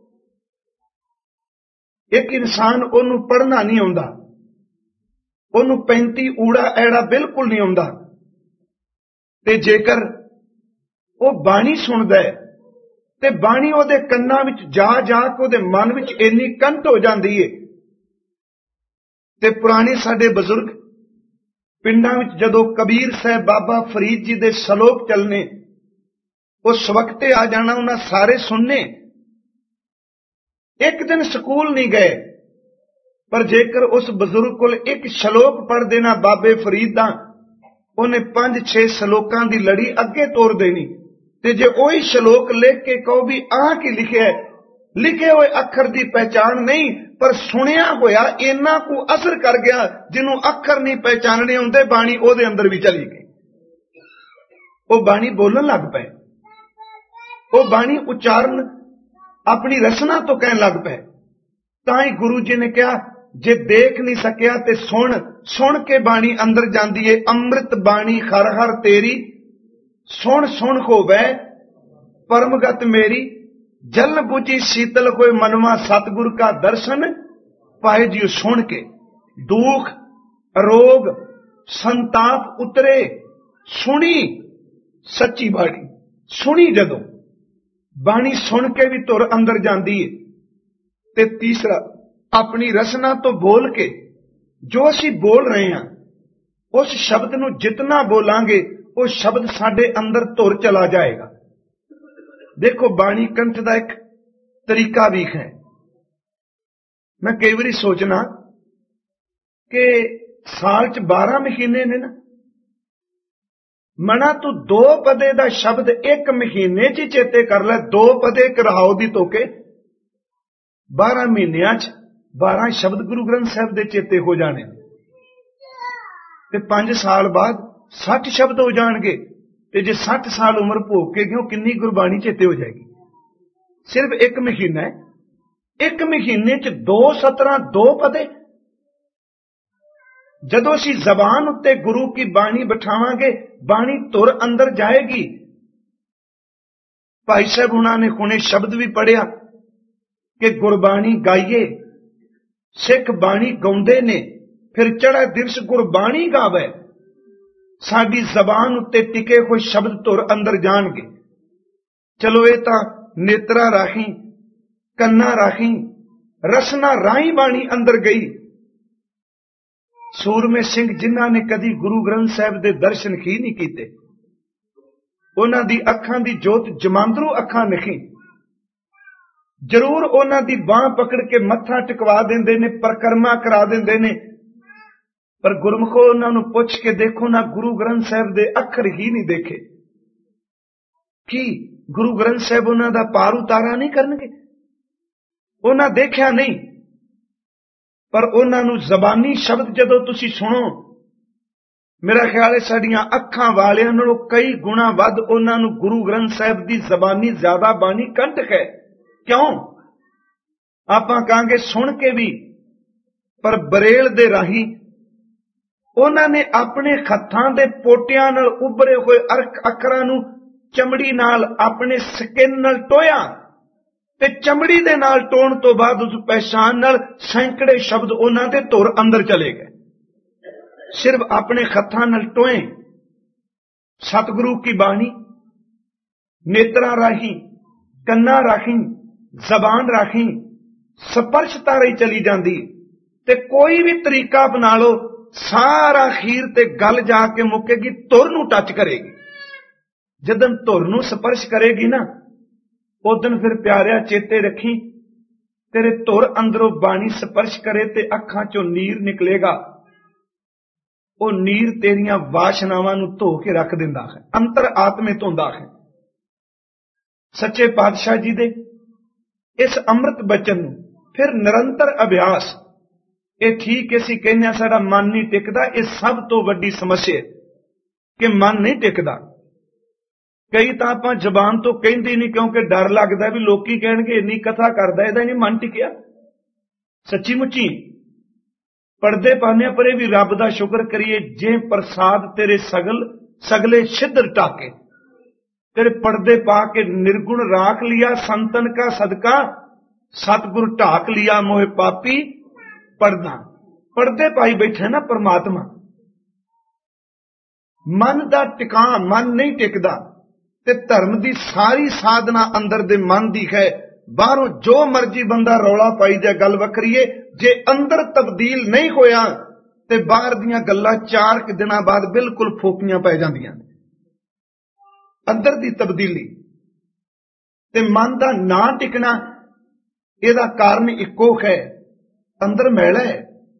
एक इंसान ओनू पढ़ना नहीं आउंदा, ओनू पैंती ऊड़ा ऐड़ा बिल्कुल नहीं आउंदा, ते जेकर वो बाणी सुनदा है ते बाणी ओहदे कन्नां विच जा जा के ओहदे मन विच इन्नी कंठ हो जांदी है। ते पुराने साडे बजुर्ग ਪਿੰਡਾਂ ਵਿੱਚ ਜਦੋਂ ਕਬੀਰ ਸਾਹਿਬ ਬਾਬਾ ਫਰੀਦ ਜੀ ਦੇ ਸ਼ਲੋਕ ਚੱਲਣੇ, ਉਸ ਵਕਤੇ ਆ ਜਾਣਾ, ਉਹਨਾਂ ਸਾਰੇ ਸੁਣਨੇ। ਇੱਕ ਦਿਨ ਸਕੂਲ ਨਹੀਂ ਗਏ, ਪਰ ਜੇਕਰ ਉਸ ਬਜ਼ੁਰਗ ਕੋਲ ਇੱਕ ਸ਼ਲੋਕ ਪੜ੍ਹ ਦੇਣਾ ਬਾਬੇ ਫਰੀਦ ਦਾ, ਉਹਨੇ ਪੰਜ ਛੇ ਸ਼ਲੋਕਾਂ ਦੀ ਲੜੀ ਅੱਗੇ ਤੋਰ ਦੇਣੀ। ਤੇ ਜੇ ਉਹੀ ਸ਼ਲੋਕ ਲਿਖ ਕੇ ਕਹੋ ਵੀ ਆਹ ਕੀ ਲਿਖਿਆ, ਲਿਖੇ ਹੋਏ ਅੱਖਰ ਦੀ ਪਹਿਚਾਣ ਨਹੀਂ, ਪਰ ਸੁਣਿਆ ਹੋਇਆ ਇੰਨਾ ਕੁ ਅਸਰ ਕਰ ਗਿਆ, ਜਿਹਨੂੰ ਅੱਖਰ ਨਹੀਂ ਪਹਿਚਾਨਣੇ ਹੁੰਦੇ, ਬਾਣੀ ਉਹਦੇ ਅੰਦਰ ਵੀ ਚਲੀ ਗਈ। ਉਹ ਬਾਣੀ ਬੋਲਣ ਲੱਗ ਪਏ, ਉਹ ਬਾਣੀ ਉਚਾਰਨ ਆਪਣੀ ਰਸਨਾ ਤੋਂ ਕਹਿਣ ਲੱਗ ਪਏ। ਤਾਂ ਹੀ ਗੁਰੂ ਜੀ ਨੇ ਕਿਹਾ, ਜੇ ਦੇਖ ਨਹੀਂ ਸਕਿਆ ਤੇ ਸੁਣ, ਸੁਣ ਕੇ ਬਾਣੀ ਅੰਦਰ ਜਾਂਦੀ ਏ। ਅੰਮ੍ਰਿਤ ਬਾਣੀ ਹਰ ਹਰ ਤੇਰੀ, ਸੁਣ ਸੁਣ ਹੋਵੇ ਪਰਮਗਤ ਮੇਰੀ। ਜਲ ਬੁਝੀ ਸ਼ੀਤਲ ਹੋਏ ਮਨਵਾ, ਸਤਿਗੁਰ ਕਾ ਦਰਸ਼ਨ ਪਾਏ ਜਿਉ ਸੁਣ ਕੇ। ਦੁੱਖ ਰੋਗ ਸੰਤਾਪ ਉਤਰੇ, ਸੁਣੀ ਸੱਚੀ ਬਾਣੀ। ਸੁਣੀ ਜਦੋਂ ਬਾਣੀ ਸੁਣ ਕੇ ਵੀ ਧੁਰ ਅੰਦਰ ਜਾਂਦੀ ਏ। ਤੇ ਤੀਸਰਾ, ਆਪਣੀ ਰਸਨਾ ਤੋਂ ਬੋਲ ਕੇ, ਜੋ ਅਸੀਂ ਬੋਲ ਰਹੇ ਹਾਂ ਉਸ ਸ਼ਬਦ ਨੂੰ ਜਿਤਨਾ ਬੋਲਾਂਗੇ ਉਹ ਸ਼ਬਦ ਸਾਡੇ ਅੰਦਰ ਧੁਰ ਚਲਾ ਜਾਏਗਾ। ਦੇਖੋ, ਬਾਣੀ ਕੰਠ ਦਾ ਇੱਕ ਤਰੀਕਾ ਵੀ ਹੈ। ਮੈਂ ਕਈ ਵਾਰੀ ਸੋਚਣਾ ਕਿ ਸਾਲ ਚ ਬਾਰਾਂ ਮਹੀਨੇ ਨੇ ਨਾ, ਮਨਾ ਤੂੰ ਦੋ ਪਦੇ ਦਾ ਸ਼ਬਦ ਇੱਕ ਮਹੀਨੇ ਚ ਚੇਤੇ ਕਰ ਲੈ, ਦੋ ਪਦੇ ਕਰਾਓ ਦੀ ਤੋਕੇ, ਬਾਰਾਂ ਮਹੀਨਿਆਂ ਚ ਬਾਰਾਂ ਸ਼ਬਦ ਗੁਰੂ ਗ੍ਰੰਥ ਸਾਹਿਬ ਦੇ ਚੇਤੇ ਹੋ ਜਾਣੇ, ਤੇ ਪੰਜ ਸਾਲ ਬਾਅਦ ਸੱਠ ਸ਼ਬਦ ਹੋ ਜਾਣਗੇ। ਤੇ ਜੇ ਸੱਠ ਸਾਲ ਉਮਰ ਭੋਗ ਕੇ ਗਿਓ, ਕਿੰਨੀ ਗੁਰਬਾਣੀ ਚੇਤੇ ਹੋ ਜਾਏਗੀ। ਸਿਰਫ ਇੱਕ ਮਹੀਨਾ ਹੈ, ਇੱਕ ਮਹੀਨੇ ਚ ਦੋ ਸਤਰਾਂ, ਦੋ ਪਦੇ। ਜਦੋਂ ਅਸੀਂ ਜ਼ਬਾਨ ਉੱਤੇ ਗੁਰੂ ਕੀ ਬਾਣੀ ਬਿਠਾਵਾਂਗੇ, ਬਾਣੀ ਧੁਰ ਅੰਦਰ ਜਾਏਗੀ। ਭਾਈ ਸਾਹਿਬ ਉਹਨਾਂ ਨੇ ਹੁਣੇ ਸ਼ਬਦ ਵੀ ਪੜਿਆ ਕਿ ਗੁਰਬਾਣੀ ਗਾਈਏ, ਸਿੱਖ ਬਾਣੀ ਗਾਉਂਦੇ ਨੇ, ਫਿਰ ਚੜ੍ਹੇ ਦਿਵਸ ਗੁਰਬਾਣੀ ਗਾਵੇ। ਸਾਡੀ ਜ਼ਬਾਨ ਉੱਤੇ ਟਿਕੇ ਹੋਏ ਸ਼ਬਦ ਧੁਰ ਅੰਦਰ ਜਾਣਗੇ। ਚਲੋ, ਇਹ ਤਾਂ ਨੇਤਰਾ ਰਾਹੀਂ, ਕੰਨਾਂ ਰਾਹੀਂ, ਰਸਨਾ ਰਾਹੀਂ ਬਾਣੀ ਅੰਦਰ ਗਈ। ਸੂਰਮੇ ਸਿੰਘ ਜਿਨ੍ਹਾਂ ਨੇ ਕਦੀ ਗੁਰੂ ਗ੍ਰੰਥ ਸਾਹਿਬ ਦੇ ਦਰਸ਼ਨ ਹੀ ਨਹੀਂ ਕੀਤੇ, ਉਹਨਾਂ ਦੀ ਅੱਖਾਂ ਦੀ ਜੋਤ ਜਮਾਂਦਰੂ ਅੱਖਾਂ ਨਹੀਂ। ਜ਼ਰੂਰ ਉਹਨਾਂ ਦੀ ਬਾਂਹ ਪਕੜ ਕੇ ਮੱਥਾ ਟਿਕਵਾ ਦਿੰਦੇ ਨੇ, ਪਰਿਕਰਮਾ ਕਰਾ ਦਿੰਦੇ ਨੇ, ਪਰ ਗੁਰਮੁਖੋ ਉਹਨਾਂ ਨੂੰ ਪੁੱਛ ਕੇ ਦੇਖੋ ਨਾ, ਗੁਰੂ ਗ੍ਰੰਥ ਸਾਹਿਬ ਦੇ ਅੱਖਰ ਹੀ ਨਹੀਂ ਦੇਖੇ। ਕੀ ਗੁਰੂ ਗ੍ਰੰਥ ਸਾਹਿਬ ਉਹਨਾਂ ਦਾ ਪਾਰ ਉਤਾਰਾ ਨਹੀਂ ਕਰਨਗੇ? ਉਹਨਾਂ ਦੇਖਿਆ ਨਹੀਂ, ਪਰ ਉਹਨਾਂ ਨੂੰ ਜ਼ਬਾਨੀ ਸ਼ਬਦ ਜਦੋਂ ਤੁਸੀਂ ਸੁਣੋ, ਮੇਰਾ ਖਿਆਲ ਹੈ ਸਾਡੀਆਂ ਅੱਖਾਂ ਵਾਲਿਆਂ ਨਾਲੋਂ ਕਈ ਗੁਣਾ ਵੱਧ ਉਹਨਾਂ ਨੂੰ ਗੁਰੂ ਗ੍ਰੰਥ ਸਾਹਿਬ ਦੀ ਜ਼ਬਾਨੀ ਜ਼ਿਆਦਾ ਬਾਣੀ ਕੰਠਕ ਹੈ। ਕਿਉਂ? ਆਪਾਂ ਕਹਾਂਗੇ ਸੁਣ ਕੇ ਵੀ, ਪਰ ਬਰੇਲ ਦੇ ਰਾਹੀਂ ਉਹਨਾਂ ਨੇ ਆਪਣੇ ਹੱਥਾਂ ਦੇ ਪੋਟਿਆਂ ਨਾਲ ਉੱਭਰੇ ਹੋਏ ਅੱਖਰਾਂ ਨੂੰ ਚਮੜੀ ਨਾਲ, ਆਪਣੇ ਸਕਿਨ ਨਾਲ ਟੋਇਆ, ਤੇ ਚਮੜੀ ਦੇ ਨਾਲ ਟੋਣ ਤੋਂ ਬਾਅਦ ਉਸ ਪਹਿਚਾਨ ਨਾਲ ਸੈਂਕੜੇ ਸ਼ਬਦ ਉਹਨਾਂ ਦੇ ਧੁਰ ਅੰਦਰ ਚਲੇ ਗਏ। ਸਿਰਫ ਆਪਣੇ ਹੱਥਾਂ ਨਾਲ ਟੋਏ। ਸਤਿਗੁਰੂ ਕੀ ਬਾਣੀ ਨੇਤਰਾਂ ਰਾਹੀਂ, ਕੰਨਾਂ ਰਾਹੀਂ, ਜ਼ਬਾਨ ਰਾਹੀਂ, ਸਪਰਸ਼ਤਾ ਰਹੀ ਚਲੀ ਜਾਂਦੀ। ਤੇ ਕੋਈ ਵੀ ਤਰੀਕਾ ਬਣਾ ਲਓ, ਸਾਰਾ ਖੀਰ ਤੇ ਗੱਲ ਜਾ ਕੇ ਮੁੱਕੇਗੀ, ਧੁਰ ਨੂੰ ਟੱਚ ਕਰੇਗੀ। ਜਦੋਂ ਧੁਰ ਨੂੰ ਸਪਰਸ਼ ਕਰੇਗੀ ਨਾ, ਉਦੋਂ ਫਿਰ ਪਿਆਰਿਆ ਚੇਤੇ ਰੱਖੀ, ਤੇਰੇ ਧੁਰ ਅੰਦਰੋਂ ਬਾਣੀ ਸਪਰਸ਼ ਕਰੇ ਤੇ ਅੱਖਾਂ ਚੋਂ ਨੀਰ ਨਿਕਲੇਗਾ। ਉਹ ਨੀਰ ਤੇਰੀਆਂ ਵਾਸ਼ਨਾਵਾਂ ਨੂੰ ਧੋ ਕੇ ਰੱਖ ਦਿੰਦਾ ਹੈ, ਅੰਤਰ ਆਤਮੇ ਧੋਂਦਾ ਹੈ। ਸੱਚੇ ਪਾਤਸ਼ਾਹ ਜੀ ਦੇ ਇਸ ਅੰਮ੍ਰਿਤ ਬਚਨ ਨੂੰ ਫਿਰ ਨਿਰੰਤਰ ਅਭਿਆਸ। ਇਹ ਠੀਕ ਅਸੀਂ ਕਹਿੰਦੇ ਹਾਂ ਸਾਡਾ ਮਨ ਨਹੀਂ ਟਿਕਦਾ, ਇਹ ਸਭ ਤੋਂ ਵੱਡੀ ਸਮੱਸਿਆ ਕਿ ਮਨ ਨਹੀਂ ਟਿਕਦਾ। ਕਈ ਤਾਂ ਆਪਾਂ ਜ਼ਬਾਨ ਤੋਂ ਕਹਿੰਦੇ ਨਹੀਂ, ਕਿਉਂਕਿ ਡਰ ਲੱਗਦਾ ਵੀ ਲੋਕੀ ਕਹਿਣਗੇ ਇੰਨੀ ਕਥਾ ਕਰਦਾ, ਇਹਦਾ ਨਹੀਂ ਮਨ ਟਿਕਿਆ। ਸੱਚੀ ਮੁੱਚੀ ਪੜਦੇ ਪਾਉਂਦੇ, ਪਰ ਇਹ ਵੀ ਰੱਬ ਦਾ ਸ਼ੁਕਰ ਕਰੀਏ, ਜੇ ਪ੍ਰਸਾਦ ਤੇਰੇ ਸਗਲ ਸਗਲੇ ਛਿੱਦਰ ਟਾਕੇ, ਤੇਰੇ ਪਰਦੇ ਪਾ ਕੇ ਨਿਰਗੁਣ ਰਾਖ ਲਿਆ ਸੰਤਨ ਕਾ ਸਦਕਾ, ਸਤਿਗੁਰ ਢਾਕ ਲਿਆ ਮੋਹਿ ਪਾਪੀ ਪਰਦਾ। ਪਰਦੇ ਪਾਈ ਬੈਠੇ ਨਾ ਪਰਮਾਤਮਾ। ਮਨ ਦਾ ਟਿਕਾਣ, ਮਨ ਨਹੀਂ ਟਿਕਦਾ। ਤੇ ਧਰਮ ਦੀ ਸਾਰੀ ਸਾਧਨਾ ਅੰਦਰ ਦੇ ਮਨ ਦੀ ਹੈ। ਬਾਹਰੋਂ ਜੋ ਮਰਜੀ ਬੰਦਾ ਰੌਲਾ ਪਾਈ ਜਾ, ਗੱਲ ਵੱਖਰੀ ਏ। ਜੇ ਅੰਦਰ ਤਬਦੀਲ ਨਹੀਂ ਹੋਇਆ ਤੇ ਬਾਹਰ ਦੀਆਂ ਗੱਲਾਂ ਚਾਰ ਕੁ ਦਿਨਾਂ ਬਾਅਦ ਬਿਲਕੁਲ ਫੋਕੀਆਂ ਪੈ ਜਾਂਦੀਆਂ ਨੇ। ਅੰਦਰ ਦੀ ਤਬਦੀਲੀ ਤੇ ਮਨ ਦਾ ਨਾ ਟਿਕਣਾ, ਇਹਦਾ ਕਾਰਨ ਇੱਕੋ ਹੈ, ਅੰਦਰ ਮੈਲ ਹੈ।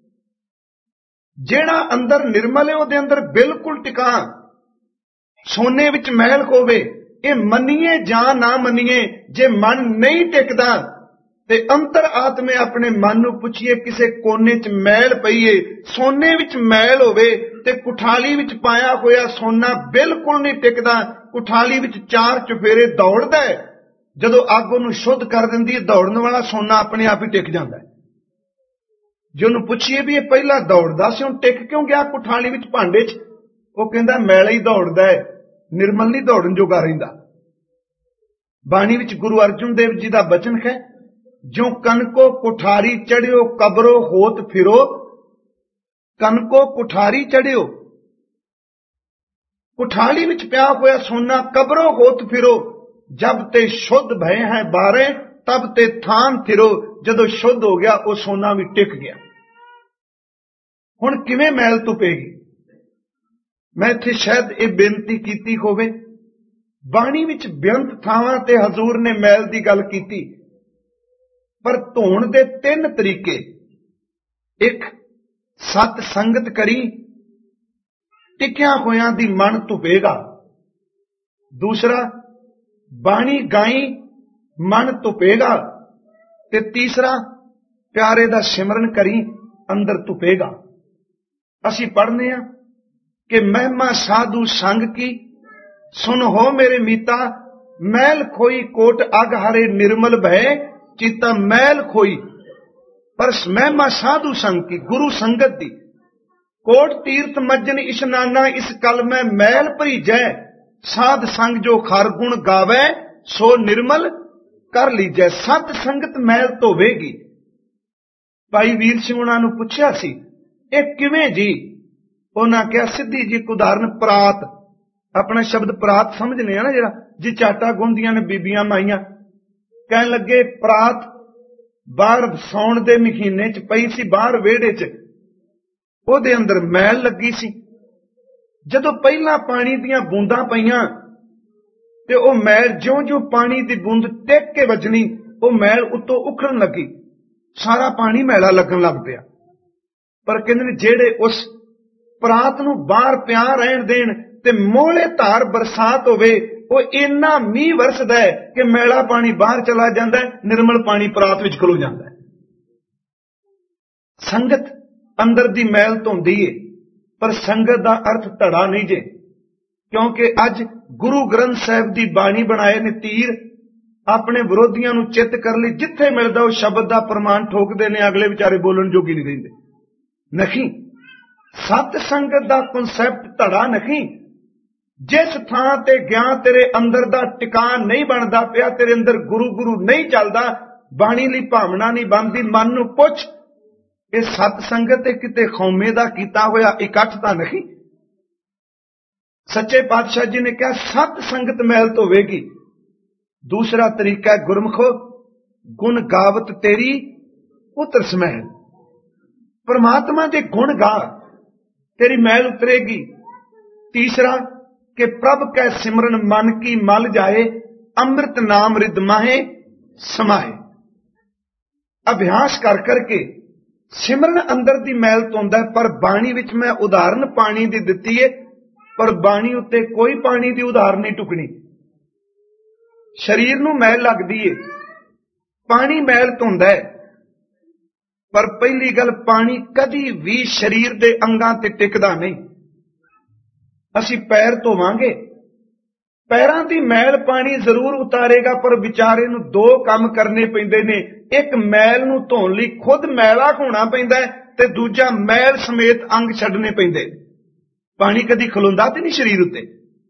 ਜਿਹੜਾ ਅੰਦਰ ਨਿਰਮਲ ਹੈ ਉਹਦੇ ਅੰਦਰ ਬਿਲਕੁਲ ਟਿਕਾ। ਸੋਨੇ ਵਿੱਚ ਮੈਲ ਹੋਵੇ, ਇਹ ਮੰਨੀਏ ਜਾਂ ਨਾ ਮੰਨੀਏ, ਜੇ ਮਨ ਨਹੀਂ ਟਿਕਦਾ ਤੇ ਅੰਤਰ ਆਤਮੇ ਆਪਣੇ ਮਨ ਨੂੰ ਪੁੱਛੀਏ, ਕਿਸੇ ਕੋਨੇ 'ਚ ਮੈਲ ਪਈਏ, ਸੋਨੇ ਵਿੱਚ ਮੈਲ ਹੋਵੇ ਤੇ ਕੁਠਾਲੀ ਵਿੱਚ ਪਾਇਆ ਹੋਇਆ ਸੋਨਾ ਬਿਲਕੁਲ ਨਹੀਂ ਟਿਕਦਾ। ਕੁਠਾਲੀ ਵਿੱਚ ਚਾਰ ਚੁਫੇਰੇ ਦੌੜਦਾ ਹੈ, ਜਦੋਂ ਅੱਗ ਉਹਨੂੰ ਸ਼ੁੱਧ ਕਰ ਦਿੰਦੀ ਹੈ, ਦੌੜਨ ਵਾਲਾ ਸੋਨਾ ਆਪਣੇ ਆਪ ਹੀ ਟਿਕ ਜਾਂਦਾ ਹੈ। ਜੇ ਉਹਨੂੰ ਪੁੱਛੀਏ ਵੀ ਇਹ ਪਹਿਲਾਂ ਦੌੜਦਾ ਸੀ, ਹੁਣ ਟਿਕ ਕਿਉਂ ਗਿਆ ਕੁਠਾਲੀ ਵਿੱਚ, ਭਾਂਡੇ 'ਚ, ਉਹ ਕਹਿੰਦਾ ਮੈਲਾ ਹੀ ਦੌੜਦਾ ਹੈ, ਨਿਰਮਲ ਨਹੀਂ ਦੌੜਨ ਜੋਗਾ ਰਹਿੰਦਾ। ਬਾਣੀ ਵਿੱਚ ਗੁਰੂ ਅਰਜਨ ਦੇਵ ਜੀ ਦਾ ਬਚਨ ਹੈ, ਜੋ ਕਨਕੋ ਕੁਠਾਰੀ ਚੜਿਓ ਕਬਰੋ ਹੋਤ ਫਿਰੋ। ਕਨਕੋ ਕੁਠਾਰੀ ਚੜਿਓ, ਕੁਠਾਲੀ ਵਿੱਚ ਪਿਆ ਹੋਇਆ ਸੋਨਾ ਕਬਰੋ ਹੋਤ ਫਿਰੋ। ਜਬ ਤੇ ਸ਼ੁੱਧ ਭਏ ਹੈ ਬਾਰੇ, ਤਬ ਤੇ ਥਾਨ ਫਿਰੋ। ਜਦੋਂ ਸ਼ੁੱਧ ਹੋ ਗਿਆ ਉਹ ਸੋਨਾ ਵੀ ਟਿਕ ਗਿਆ। ਹੁਣ ਕਿਵੇਂ ਮੈਲ ਧੁਪੇਗੀ? ਮੈਂ ਇੱਥੇ ਸ਼ਾਇਦ ਇਹ ਬੇਨਤੀ ਕੀਤੀ ਹੋਵੇ, ਬਾਣੀ ਵਿੱਚ ਬੇਅੰਤ ਥਾਵਾਂ ਤੇ ਹਜ਼ੂਰ ਨੇ ਮੈਲ ਦੀ ਗੱਲ ਕੀਤੀ, ਪਰ ਧੋਣ ਦੇ ਤਿੰਨ ਤਰੀਕੇ। ਇੱਕ, ਸਤ ਸੰਗਤ ਕਰੀ, ਟਿਕਿਆ ਹੋਇਆਂ ਦੀ ਮਨ ਧੁਪੇਗਾ। ਦੂਸਰਾ, ਬਾਣੀ ਗਾਈ, ਮਨ ਧੁਪੇਗਾ। ਤੇ ਤੀਸਰਾ, ਪਿਆਰੇ ਦਾ ਸਿਮਰਨ ਕਰੀ, ਅੰਦਰ ਧੁਪੇਗਾ। ਅਸੀਂ ਪੜ੍ਹਨੇ ਆ ਕਿ ਮਹਿਮਾ ਸਾਧੂ ਸੰਗ ਕੀ, ਸੁਨ ਹੋ ਮੇਰੇ ਮੀਤਾ, ਮੈਲ ਖੋਈ ਕੋਟ ਅਗ ਹਰੇ ਨਿਰਮਲ ਭਏ, ਚੀਤਾ ਮੈਲ ਖੋਈ। ਪਰ ਮਹਿਮਾ ਸਾਧੂ ਸੰਗ ਕੀ, ਗੁਰੂ ਸੰਗਤ ਦੀ। ਕੋਟ ਤੀਰਥ ਮੱਜਨ ਇਸ਼ਨਾਨਾ, ਇਸ ਕਲ ਮੈਂ ਮੈਲ ਭਰੀਜੈ, ਸਾਧ ਸੰਗ ਜੋ ਖਰ ਗੁਣ ਗਾਵੇ, ਸੋ ਨਿਰਮਲ ਕਰ ਲੀਜੈ। ਸਤ ਸੰਗਤ ਮੈਲ ਧੋਵੇਗੀ। ਭਾਈ ਵੀਰ ਸਿੰਘ ਉਹਨਾਂ ਨੂੰ ਪੁੱਛਿਆ ਸੀ, ਇਹ ਕਿਵੇਂ ਜੀ? ਉਹਨਾਂ ਕਿਹਾ, ਸਿੱਧੀ ਜੀ ਉਦਾਹਰਨ, ਪਰਾਤ। ਆਪਣਾ ਸ਼ਬਦ ਪਰਾਤ ਸਮਝਨੇ ਆ ਨਾ, ਜਿਹੜਾ ਜੀ ਚਾਟਾ ਗੁੰਦੀਆਂ ਨੇ ਬੀਬੀਆਂ ਮਾਈਆਂ। ਕਹਿਣ ਲੱਗੇ, ਪਰਾਤ ਬਾਹਰ ਸੌਣ ਦੇ ਮਹੀਨੇ 'ਚ ਪਈ ਸੀ, ਬਾਹਰ ਵਿਹੜੇ 'ਚ, ਉਹਦੇ ਅੰਦਰ ਮੈਲ ਲੱਗੀ ਸੀ। ਜਦੋਂ ਪਹਿਲਾਂ ਪਾਣੀ ਦੀਆਂ ਬੂੰਦਾਂ ਪਈਆਂ ਤੇ ਉਹ ਮੈਲ ਜਿਉਂ-ਜਿਉਂ ਪਾਣੀ ਦੀ ਬੂੰਦ ਟਿਕ ਕੇ ਵੱਜਣੀ, ਉਹ ਮੈਲ ਉੱਤੋਂ ਉਖੜਨ ਲੱਗੀ, ਸਾਰਾ ਪਾਣੀ ਮੈਲਾ ਲੱਗਣ ਲੱਗ ਪਿਆ। ਪਰ ਕਹਿੰਦੇ ਨੇ ਜਿਹੜੇ ਉਸ ਪਰਾਤ ਨੂੰ ਬਾਹਰ ਪਿਆ ਰਹਿਣ ਦੇਣ ਤੇ ਮੋਹਲੇ ਧਾਰ ਬਰਸਾਤ ਹੋਵੇ, ਉਹ ਇੰਨਾ ਮੀਂਹ ਵਰਸਦਾ ਹੈ ਕਿ ਮੈਲਾ ਪਾਣੀ ਬਾਹਰ ਚਲਾ ਜਾਂਦਾ ਹੈ, ਨਿਰਮਲ ਪਾਣੀ ਪਰਾਤ ਵਿੱਚ ਖਲੋ ਜਾਂਦਾ ਹੈ। ਸੰਗਤ ਅੰਦਰ ਦੀ ਮੈਲ ਧੋਂਦੀ ਏ, ਪਰ ਸੰਗਤ ਦਾ ਅਰਥ ਧੜਾ ਨਹੀਂ ਜੇ, ਕਿਉਂਕਿ ਅੱਜ ਗੁਰੂ ਗ੍ਰੰਥ ਸਾਹਿਬ ਦੀ ਬਾਣੀ ਬਣਾਏ ਨੇ ਤੀਰ, ਆਪਣੇ ਵਿਰੋਧੀਆਂ ਨੂੰ ਚਿੱਤ ਕਰਨ ਲਈ ਜਿੱਥੇ ਮਿਲਦਾ ਉਹ ਸ਼ਬਦ ਦਾ ਪ੍ਰਮਾਣ ਠੋਕਦੇ ਨੇ, ਅਗਲੇ ਵਿਚਾਰੇ ਬੋਲਣ ਜੋਗੀ ਨਹੀਂ ਰਹਿੰਦੇ। ਨਹੀਂ, ਸਤ ਸੰਗਤ ਦਾ ਕਨਸੈਪਟ ਧੜਾ ਨਹੀਂ। ਜਿਸ ਥਾਂ ਤੇ ਗਿਆ ਤੇਰੇ ਅੰਦਰ ਦਾ ਟਿਕਾਣ ਨਹੀਂ ਬਣਦਾ ਪਿਆ, ਤੇਰੇ ਅੰਦਰ ਗੁਰੂ ਗੁਰੂ ਨਹੀਂ ਚੱਲਦਾ, ਬਾਣੀ ਲਈ ਭਾਵਨਾ ਨਹੀਂ ਬਣਦੀ, ਮਨ ਨੂੰ ਪੁੱਛ, ਇਹ ਸਤ ਸੰਗਤ ਤੇ ਕਿਤੇ ਖੌਮੇ ਦਾ ਕੀਤਾ ਹੋਇਆ ਇਕੱਠ ਤਾਂ ਨਹੀਂ। ਸੱਚੇ ਪਾਤਸ਼ਾਹ ਜੀ ਨੇ ਕਿਹਾ, ਸਤ ਸੰਗਤ ਮੈਲ ਧੋਵੇਗੀ। ਦੂਸਰਾ ਤਰੀਕਾ ਹੈ, ਗੁਰਮਖੋ ਗੁਣ ਗਾਵਤ ਤੇਰੀ ਉਤਰ ਸਮੈਲ। ਪਰਮਾਤਮਾ ਦੇ ਗੁਣ ਗਾ, ਤੇਰੀ ਮੈਲ ਉਤਰੇਗੀ। ਤੀਸਰਾ, ਕਿ ਪ੍ਰਭ ਕੈ ਸਿਮਰਨ ਮਨ ਕੀ ਮਲ ਜਾਏ, ਅੰਮ੍ਰਿਤ ਨਾਮ ਰਿਦ ਮਾਹੇ ਸਮਾਏ। ਅਭਿਆਸ ਕਰ ਕਰਕੇ ਸਿਮਰਨ ਅੰਦਰ ਦੀ ਮੈਲ ਧੋਂਦਾ। ਪਰ ਬਾਣੀ ਵਿੱਚ ਮੈਂ ਉਦਾਹਰਨ ਪਾਣੀ ਦੀ ਦਿੱਤੀ ਹੈ, ਪਰ ਬਾਣੀ ਉੱਤੇ ਕੋਈ ਪਾਣੀ ਦੀ ਉਦਾਹਰਨ ਨਹੀਂ ਟੁਕਣੀ। ਸਰੀਰ ਨੂੰ ਮੈਲ ਲੱਗਦੀ ਏ, ਪਾਣੀ ਮੈਲ ਧੋਂਦਾ ਹੈ, ਪਰ ਪਹਿਲੀ ਗੱਲ, ਪਾਣੀ ਕਦੀ ਵੀ ਸਰੀਰ ਦੇ ਅੰਗਾਂ ਤੇ ਟਿਕਦਾ ਨਹੀਂ। ਅਸੀਂ ਪੈਰ ਧੋਵਾਂਗੇ, ਪੈਰਾਂ ਦੀ ਮੈਲ ਪਾਣੀ ਜ਼ਰੂਰ ਉਤਾਰੇਗਾ, ਪਰ ਵਿਚਾਰੇ ਨੂੰ ਦੋ ਕੰਮ ਕਰਨੇ ਪੈਂਦੇ ਨੇ। ਇੱਕ, ਮੈਲ ਨੂੰ ਧੋਣ ਲਈ ਖੁਦ ਮੈਲਾ ਹੋਣਾ ਪੈਂਦਾ, ਤੇ ਦੂਜਾ, ਮੈਲ ਸਮੇਤ ਅੰਗ ਛੱਡਣੇ ਪੈਂਦੇ। ਪਾਣੀ ਕਦੀ ਖਲੋਂਦਾ ਤੇ ਨਹੀਂ ਸਰੀਰ ਉੱਤੇ।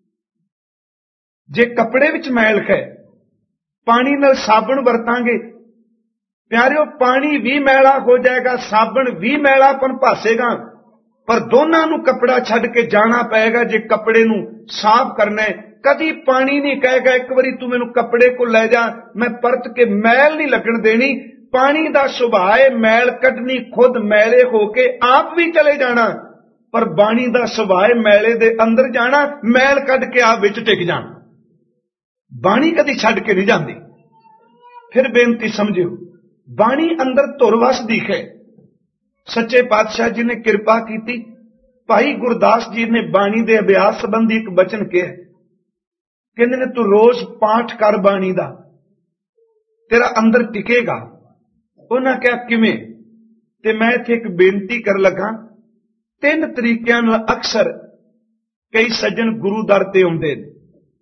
ਜੇ ਕੱਪੜੇ ਵਿੱਚ ਮੈਲ ਹੈ, ਪਾਣੀ ਨਾਲ ਸਾਬਣ ਵਰਤਾਂਗੇ, ਪਿਆਰਿਓ, ਪਾਣੀ ਵੀ ਮੈਲਾ ਹੋ ਜਾਏਗਾ, ਸਾਬਣ ਵੀ ਮੈਲਾਪਨ ਭਾਸੇਗਾ, ਪਰ ਦੋਨਾਂ ਨੂੰ ਕੱਪੜਾ ਛੱਡ ਕੇ ਜਾਣਾ ਪਏਗਾ ਜੇ ਕੱਪੜੇ ਨੂੰ ਸਾਫ਼ ਕਰਨਾ ਹੈ। ਕਦੀ ਪਾਣੀ ਨਹੀਂ ਕਹੇਗਾ, ਇੱਕ ਵਾਰੀ ਤੂੰ ਮੈਨੂੰ ਕੱਪੜੇ ਕੋਲ ਲੈ ਜਾ, ਮੈਂ ਪਰਤ ਕੇ ਮੈਲ ਨਹੀਂ ਲੱਗਣ ਦੇਣੀ। पानी दा सुभाव है मैल कढनी, खुद मैले होके आप भी चले जाना, पर बाणी दा सुभाव है मैले दे अंदर जाना, मैल कढ के आप विच टिक जाना। बाणी कदी छड्ड के नहीं जाती। फिर बेनती समझियो, बाणी अंदर धुर वसदी है। सच्चे पातशाह जी ने किरपा की, भाई गुरदास जी ने बाणी दे अभ्यास संबंधी एक बचन कहा, कहते ने तू रोज पाठ कर बाणी दा, तेरा अंदर टिकेगा। उन्हें क्या किवें? ते मैं इत्थे एक बेनती कर लगा, तीन तरीकों नाल अक्सर कई सज्जन गुरु दर ते आउंदे ने।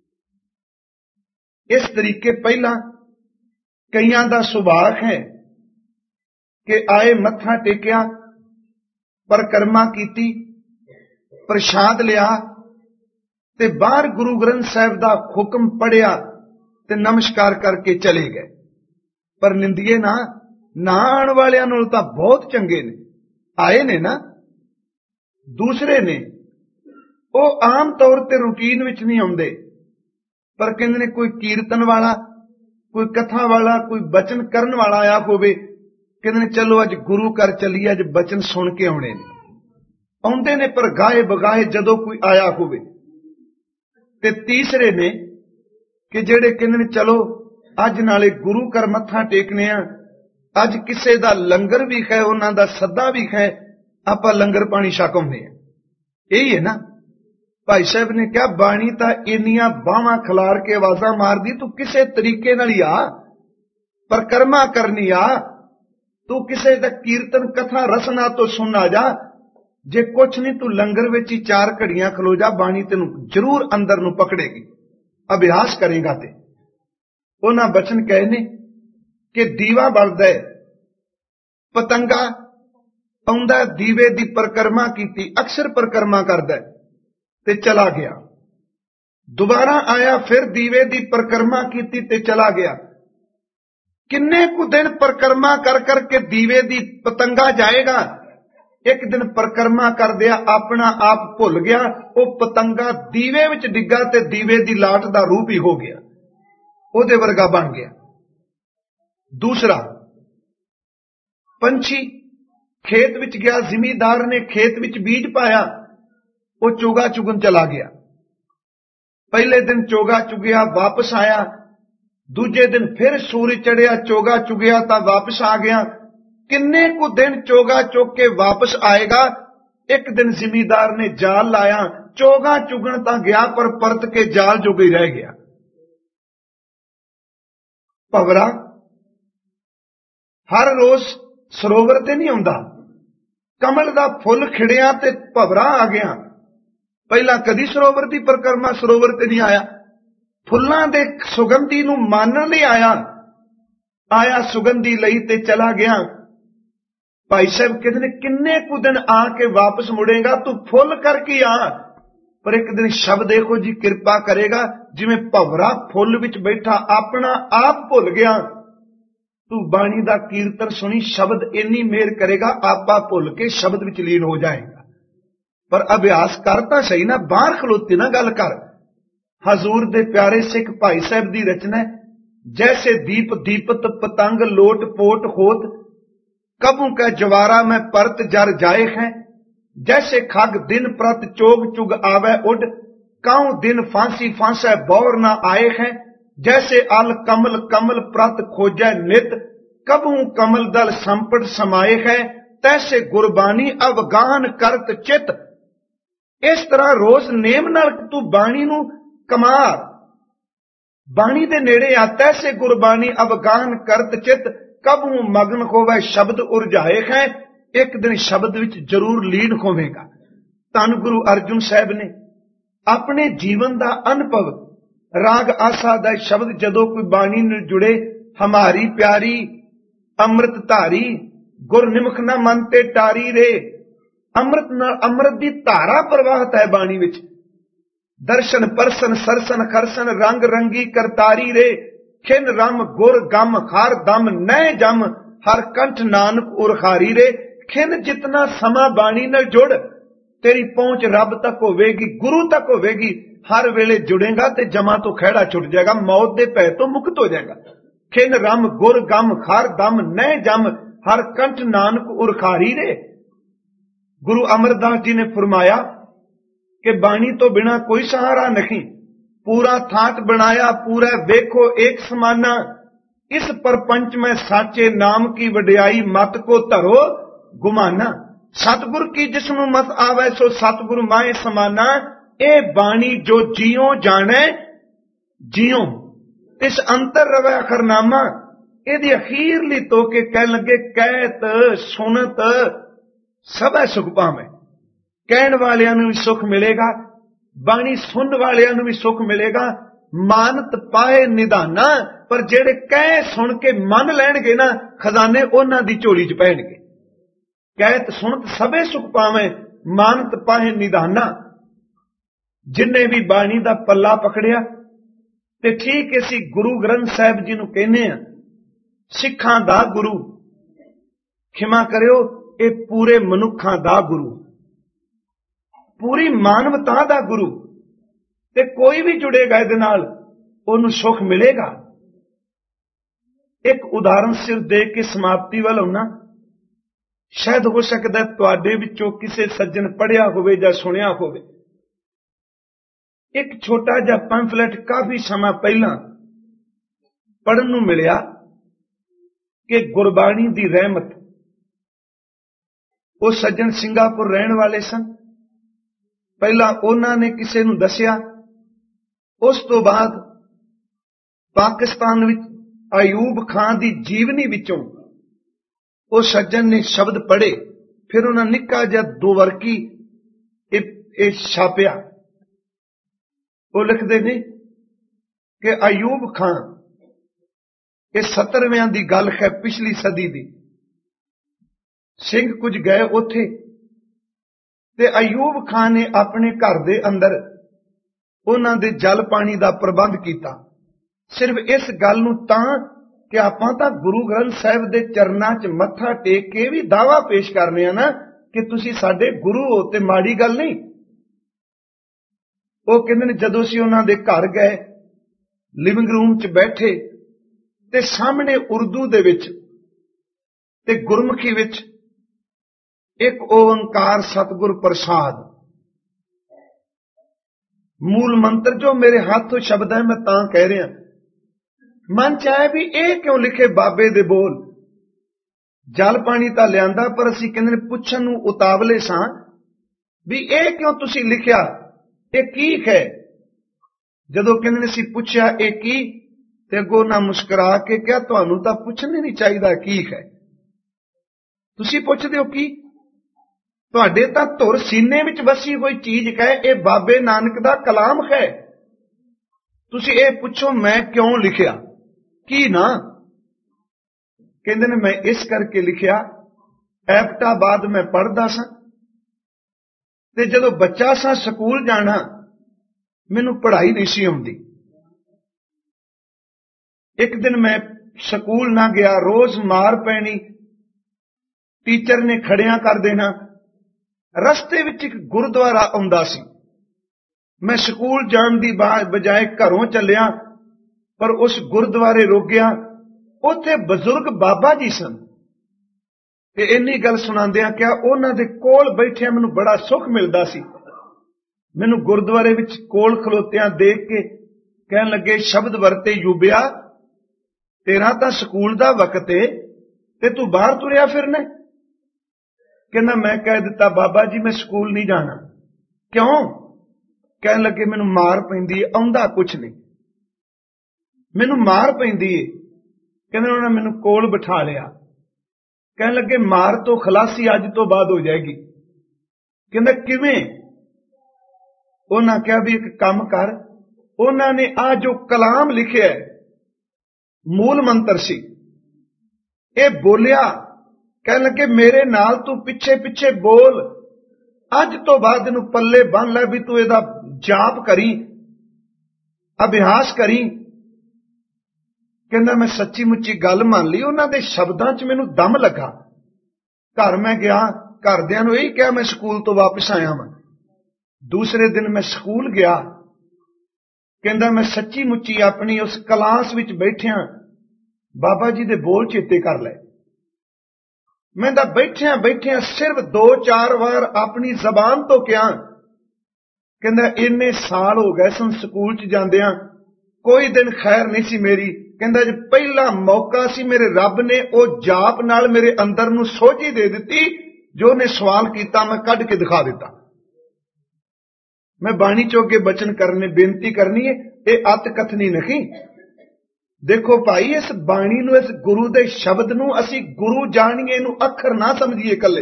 इस तरीके पहला कईयां दा सुभाव है कि आए मत्था टेकिया, परिक्रमा कीती, प्रसाद लिया ते बाहर गुरु ग्रंथ साहिब दा हुक्म पढ़िया ते नमस्कार करके चले गए। पर निंदिए ना, ना आने वालियां नाल तां बहुत चंगे ने, आए ने ना। दूसरे ने वो आम तौर ते रूटीन विच नहीं आउंदे, पर कहंदे ने कोई कीर्तन वाला, कोई कथा वाला, कोई बचन करन वाला आया होवे, कहंदे ने चलो अज गुरु घर चलीए, अज बचन सुन के आउणे ने। आउंदे ने पर गाए बगाए जदों कोई आया होवे। ते तीसरे ने कि जेड़े कहंदे ने चलो अज नाले गुरु घर मत्था टेकने आ, अज किसे दा लंगर भी है, उन्हां दा सद्दा भी है, आपां लंगर पानी छक आउंदे आ। यही है ना। भाई साहब ने कहा बाणी तां इन्नियां बाहां खलार के आवाजां मारदी, तू किसे तरीके नाल ही आ, परिक्रमा करनी आ, तू किसे दा कीर्तन कथा रसना तो सुन आ जा। जे कुछ नहीं तू लंगर विच ही चार घड़ियां खलो जा, बाणी तेनू जरूर अंदर नू पकड़ेगी, अभ्यास करेगा। ते उन्हां बचन कहे ने कि दीवा बलदा है, पतंगा आउंदा, दीवे दी परिक्रमा कीती, अक्सर परिक्रमा करदा है ते चला गया। दोबारा आया, फिर दीवे दी परिक्रमा कीती ते चला गया। किन्ने कु दिन परिक्रमा कर करके दीवे दी पतंगा जाएगा। एक दिन परिक्रमा कर दिया, अपना आप भुल गया, वो पतंगा दीवे विच डिग्गा ते दीवे दी लाट दा रूप ही हो गया, ओदे वर्गा बन गया। दूसरा पंछी खेत विच गया, जिमीदार ने खेत विच बीज पाया, वो चोगा चुगन चला गया। पहले दिन चोगा चुगया, वापस आया। दूजे दिन फिर सूरज चढ़िया, चोगा चुगया तां वापस आ गया। किन्ने कु दिन चोगा चुग के वापस आएगा। एक दिन जिमीदार ने जाल लाया, चोगा चुगन तां गया, पर परत के जाल जो ही रह गया। भवरा हर रोज सरोवर ते नहीं आउंदा, कमल दा फुल खिड़िया ते भवरा आ गया। पहला कदी सरोवर की परिक्रमा सरोवर ते नहीं आया, फुल्लां दे सुगंधी नूं मानण लई आया, आया सुगंधी लई ते चला गया। भाई साहब कहते ने किन्ने कु दिन आके वापस मुड़ेगा, तू फुल करके आ। पर एक दिन शब्द देखो जी कृपा करेगा, जिवें भवरा फुल विच बैठा अपना आप भुल गया। तू बाणी दा कीर्तन सुनी, शब्द इन्नी मेहर करेगा, आपा भुल के शब्द विच लीन हो जाएगा। पर अभ्यास कर तां सही ना, बाहर खलोते ना गल कर। हजूर दे प्यारे सिख भाई साहब दी रचना, जैसे दीप दीपत पतंग लोट पोट होत, कबू का जवारा में परत जर जाए है। जैसे खग दिन प्रत चोग चुग आवे उड, काऊ दिन फांसी फांसै बौर ना आए है। जैसे अल कमल कमल प्रत खोजै नित, कबू कमल दल संपट समाए है। तैसे गुरबानी अवगान करत चित। इस तरह रोज नेम नाल तू बाणी नू कमा, बाणी दे नेड़े आ। तैसे गुरबानी अवगान करत चित, कबू मगन होवे शब्द उरझाए है। एक दिन शब्द विच जरूर लीन होवेगा। धन गुरु अर्जुन साहब ने अपने जीवन का अनुभव राग आसा दा शब्द जदों कोई बाणी नाल जुड़े, हमारी प्यारी अमृत धारी गुर निमख ना मन ते टारी रे। अमृत नाल अमृत दी धारा प्रवाहित है बाणी विच। दर्शन परसन सरसन खरसन रंग रंगी करतारी रे। खिन रम गुर गम हर दम नए जम, हर कंठ नानक उरखारी रे। खिन जितना समा बाणी नाल जुड़, तेरी पहुंच रब तक होवेगी, गुरु तक होवेगी। हर वेले जुड़ेगा ते जमा तो खैड़ा छुट जाएगा, मौत दे भय तो मुक्त हो जाएगा। खिन रम गुर गम हर दम नह जम हर कंठ नानक उरखारी रे। गुरु अमरदास जी ने फरमाया कि बाणी तो बिना कोई सहारा नहीं, पूरा थाट बनाया पूरा देखो एक समाना, इस परपंच में साचे नाम की वड्याई मत को धरो गुमाना। सतगुर की जिसनु मत आवे सो सतगुरु माए समाना, ए बाणी जो जियो जाने जियो इस अंतर रवे अखरनामा। ਇਹਦੀ ਅਖੀਰਲੀ तो के कह लगे कहत सुनत सब सुख पावे। कहण वालियां नूं भी सुख मिलेगा, बाणी सुन वालियां नूं भी सुख मिलेगा। मानत पाए निधाना, पर जेड़े कह सुन के मन लैणगे ना खजाने उन्हां दी झोली च पैणगे। कहत सुनत सबे सुख पावे मानत पाए निधाना। जिन्ने भी बाणी दा पल्ला पकड़िया ते ठीक असीं गुरु ग्रंथ साहिब जी नूं कहने आ सिखां दा गुरु, खिमा करियो ये पूरे मनुखां दा गुरु, पूरी मानवता दा गुरु। ते कोई भी जुड़ेगा इहदे नाल ओनूं सुख मिलेगा। एक उदाहरण सिर दे के समाप्ति वाल होना। शायद हो सकदा तुहाडे विचों किसे सज्जन पढ़िया होवे जां सुनिया होवे। एक छोटा जिहा पैंफलेट काफी समा पहला पढ़न नूं मिलिया कि गुरबाणी दी रहमत। वो सज्जन सिंगापुर रहण वाले सन। पहला उन्हां ने किसे नूं दसिया, उस तो बाद पाकिस्तान विच अयूब खान दी जीवनी विचों वो सज्जन ने शब्द पढ़े। फिर उन्हां निक्का जिहा दो वर्की ए छापिया। वो लिखदे ने कि अयूब खान ये सत्तरवें दी गल है पिछली सदी दी। सिंह कुछ गए उथे ते अयूब खान ने अपने घर दे अंदर उन्हां दे जल पानी दा प्रबंध किया। सिर्फ इस गल नूं तां कि आपां तां गुरु ग्रंथ साहिब दे चरनां च मत्था टेक के भी दावा पेश करने आ ना कि तुसीं साडे गुरु हो, ते माड़ी गल नहीं। वो कहंदे ने जदों असीं उन्हां दे घर गए, लिविंग रूम च बैठे ते सामने उर्दू दे विच ते गुरमुखी विच एक ओंकार सतगुर प्रसाद मूल मंत्र जो मेरे हाथों शब्द है मैं तां कह रहा। मन चाहे भी ए क्यों लिखे बाबे दे बोल। जल पानी तां लियांदा पर असीं कहंदे ने पुछण नूं उतावले सां भी ए क्यों तुसीं लिखिया, ए की है। जदों कहंदे ने असीं पुछया ए की, ते अगों ना मुस्कुरा के क्या तुहानूं तां पुछना नहीं चाहिदा की है, तुसीं पुछदे हो की। तुहाडे तां धुर सीने विच वसी कोई चीज है, ये बाबे नानक दा कलाम है। तुसीं ये पुछो मैं क्यों लिखिया की ना। कहंदे ने मैं इस करके लिखिया, एबटाबाद मैं पढ़दा सां ते जदों बच्चा सां स्कूल जाना मैनूं पढ़ाई नहीं सी आउंदी। एक दिन मैं स्कूल ना गया, रोज मार पैनी, टीचर ने खड़िया कर देना। रस्ते विच एक गुरुद्वारा आउंदा सी। मैं स्कूल जाण दी बजाय घरों चलिया, पर उस गुरुद्वारे रुक गया। उत्थे बजुर्ग बाबा जी सन ते इन्नी गल सुणांदियां क्या उन्हां दे कोल बैठिया मैनूं बड़ा सुख मिलदा सी। मैनूं गुरुद्वारे विच कोल खलोतियां देख के कहण लगे, शब्द वरते यूबिया, तेरा तां स्कूल दा वक्त है ते तू बाहर तुरिया फिरना। कहना मैं कह दिता बाबा जी मैं स्कूल नहीं जाना। क्यों? कहन लगे मैनूं मार पैंदी है, आउंदा कुछ नहीं, मैनूं मार पैंदी है। कहंदे उन्होंने मैनूं कोल बिठा लिया। कहन लगे मार तो खलासी अज तो बाद हो जाएगी। कहंदा किवें? उन्हां कहा भी एक काम कर। उन्होंने आ जो कलाम लिखिया है मूल मंत्र सी, ये बोलिया। कहन लगे मेरे नाल तू पिछे पिछे बोल, अज तो बाद इनू पल्ले बन लै भी तू इहदा जाप करी, अभ्यास करी। कहंदा मैं सच्ची मुच्ची गल मान ली। उन्हां दे शब्दां च मैनूं दम लगा। घर मैं गया, घरदियां नूं यही कहा मैं स्कूल तो वापस आया वां। दूसरे दिन मैं स्कूल गया। कहंदा मैं सच्ची मुच्ची अपनी उस क्लास विच बैठिया बाबा जी दे बोल चेते कर ले। मैं तां बैठिया बैठिया सिर्फ दो चार बार अपनी जबान तो क्या कहंदा इन्ने साल हो गए सन स्कूल च जांदियां, कोई दिन खैर नहीं सी मेरी। कहंदा जे पहला मौका सी मेरे रब ने ओ जाप नाल मेरे अंदर नूं सोझी दे दित्ती, जो ने सवाल कीता मैं कढ के दिखा दिता। मैं बाणी चो के बचन करने बेनती करनी है, ये अत कथनी नहीं। देखो भाई, इस बाणी नूं, इस गुरु दे शब्द नूं असी गुरु जाणीए, इहनूं अखर ना समझीए कल्ले।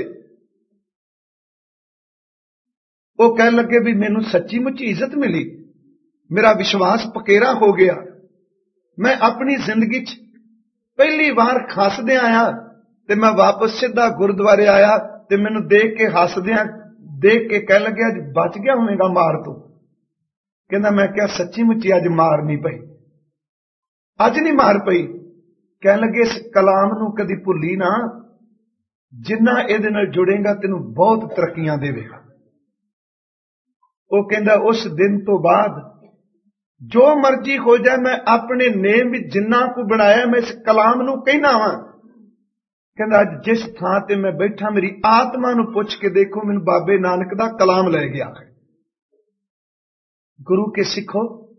वो कह लगे भी मैनू सच्ची मुच्ची इज्जत मिली, मेरा विश्वास पकेरा हो गया। मैं अपनी जिंदगी च पहली बार खसदे आया ते मैं वापस सीधा गुरुद्वारे आया ते मैनू देख के हसदे देख के कह लगे अज बच गया होवेगा मार तू। कहना मैं क्या सच्ची मुच्ची अज मार नहीं पई, अज नहीं मार पई। कह लगे इस कलाम नू कदी भुल्ली ना, जिन्ना इहदे नाल जुड़ेगा तेनू बहुत तरक्कियां देवेगा। वो कहंदा उस दिन तो बाद जो मर्जी हो जाए, मैं अपने नेम भी जिन्ना को बनाया मैं इस कलाम नू कहना वा। कहंदा अज जिस थां ते मैं बैठा मेरी आत्मा नू पुछ के देखो, मैनू बाबे नानक दा कलाम लै गया है। गुरु के सिखो,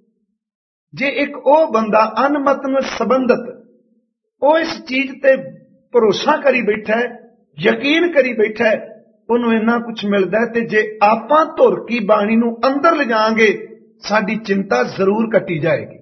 जे एक ओ बंदा अनमत नाल संबंधित ओ इस चीज ते भरोसा करी बैठा है, यकीन करी बैठा है, ਉਹਨੂੰ ਇੰਨਾ ਕੁਛ ਮਿਲਦਾ ਹੈ। ਤੇ ਜੇ ਆਪਾਂ ਧੁਰ ਕੀ ਬਾਣੀ ਨੂੰ ਅੰਦਰ ਲਿਜਾਵਾਂਗੇ, ਸਾਡੀ ਚਿੰਤਾ ਜ਼ਰੂਰ ਕੱਟੀ ਜਾਏਗੀ।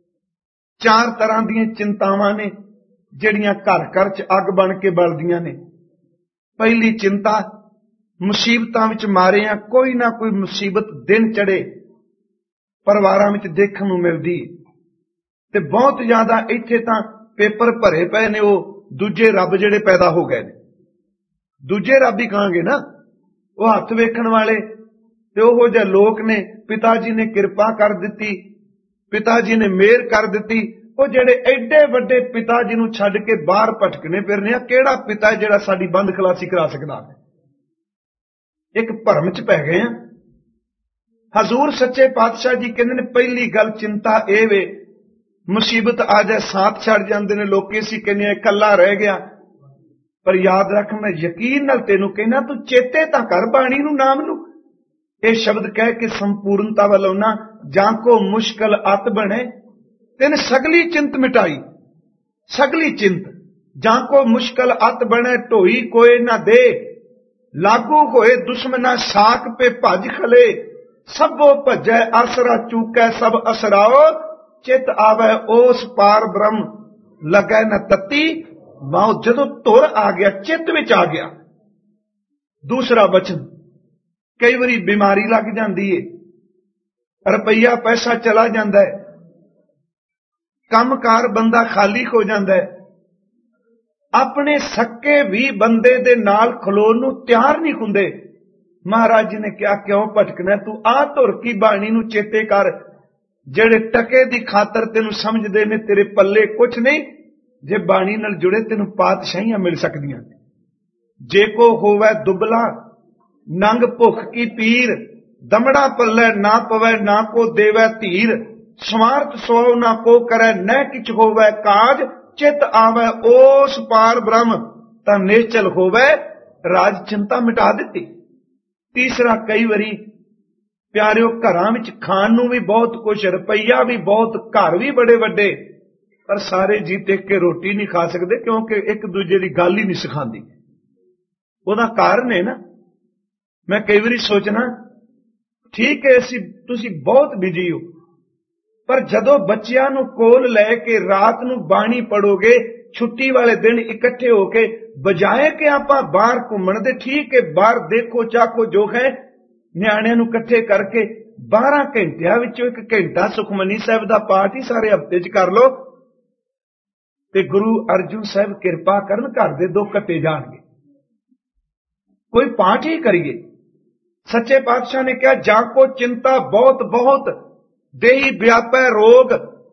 ਚਾਰ ਤਰ੍ਹਾਂ ਦੀਆਂ ਚਿੰਤਾਵਾਂ ਨੇ ਜਿਹੜੀਆਂ ਘਰ ਘਰ ਚ ਅੱਗ ਬਣ ਕੇ ਬਲਦੀਆਂ ਨੇ। ਪਹਿਲੀ ਚਿੰਤਾ, ਮੁਸੀਬਤਾਂ ਵਿੱਚ ਮਾਰੇ ਆ, ਕੋਈ ਨਾ ਕੋਈ ਮੁਸੀਬਤ ਦਿਨ ਚੜੇ ਪਰਿਵਾਰਾਂ ਵਿੱਚ ਦੇਖਣ ਨੂੰ ਮਿਲਦੀ। ਤੇ ਬਹੁਤ ਜ਼ਿਆਦਾ ਇੱਥੇ ਤਾਂ ਪੇਪਰ ਭਰੇ ਪਏ ਨੇ, ਉਹ ਦੂਜੇ ਰੱਬ ਜਿਹੜੇ ਪੈਦਾ ਹੋ ਗਏ ਨੇ। दूजे रब ही कहांगे ना, वो हथ वेखण वाले ते ओहो जिहे लोक ने। पिता जी ने किरपा कर दिती, पिता जी ने मेहर कर दिती। वो जेड़े एडे वड्डे पिता जी नूं छड्ड के बाहर भटकने फिरने आ, किहड़ा पिता है जिहड़ा साडी बंद खलासी करा सकदा है? एक भरम च पै गए आ। हजूर सच्चे पातशाह जी कहंदे ने पहली गल चिंता इह वे, मुसीबत आ जाए साथ छड़ जांदे ने लोकी। असीं कहने इकल्ला रह गया, पर याद रख मैं यकीन नाल तेनू कहना, तू चेते तां कर बाणी नू, नाम नू। ये शब्द कह के संपूर्णता वाल आउणा। जां को मुश्किल अत बने तिन सगली चिंत मिटाई, सगली चिंत। जां को मुश्किल अत बने ढोई कोई ना दे, लागू होए दुश्मना साक पे भज खले। सबो भजै आसरा चूकै सब असराओ, चित आवे ओस पार ब्रह्म लगै न तत्ती। माओ जदों तुर आ गया, चित्त विच आ गया। दूसरा वचन, कई बारी बीमारी लग जाती है, रुपया पैसा चला जाता है, कामकार बंदा खाली हो जाता है, अपने सक्के भी बंदे दे नाल खलोन नूं तैयार नहीं हुंदे। महाराज जी ने क्या क्यों भटकना, तू आ धुर की बाणी नूं चेते कर। जेड़े टके दी खातर तेनू समझदे ने तेरे पल्ले कुछ नहीं, जे बाणी नाल जुड़े तेनू पातशाहियां मिल सकदियां। जे को होवे दुबला नंग भुख की पीर, दमड़ा पल्ले ना पवै ना को देवै धीर। स्वार्थ सो ना को करे न किछ होवे काज, चित आवे ओस पार ब्रह्म तां निश्चल होवे राज। चिंता मिटा दिती। तीसरा, कई वारी प्यारिओ घरां विच खाण नूं भी बहुत कुछ, रुपया भी बहुत, घर भी बड़े वड्डे, पर सारे जी टिक के रोटी नहीं खा सकते, क्योंकि एक दूजे की गल ही नहीं सिखाती। ਉਹਦਾ ਕਾਰਨ है ना। मैं कई बार सोचना, ठीक है असी तुसी बहुत बिजी हो, पर जदों बच्चियां नूं कोल लैके रात नूं बाणी पढ़ोगे, छुट्टी वाले दिन इकट्ठे होके, बजाए कि आपां बाहर घूमण दे, ठीक है बाहर देखो चाखो जो है, नियाणिਆਂ ਨੂੰ इकट्ठे करके बारह घंटिया विचों एक घंटा सुखमनी साहिब दा पाठ ही सारे हफ्ते च कर लो, ते गुरु अर्जुन साहिब किरपा करन घर दे दो कट्टे जाणगे। कोई पाठ ही करिए। सच्चे पातशाह ने कहा, जाको चिंता बहुत बहुत देही व्यापै रोग,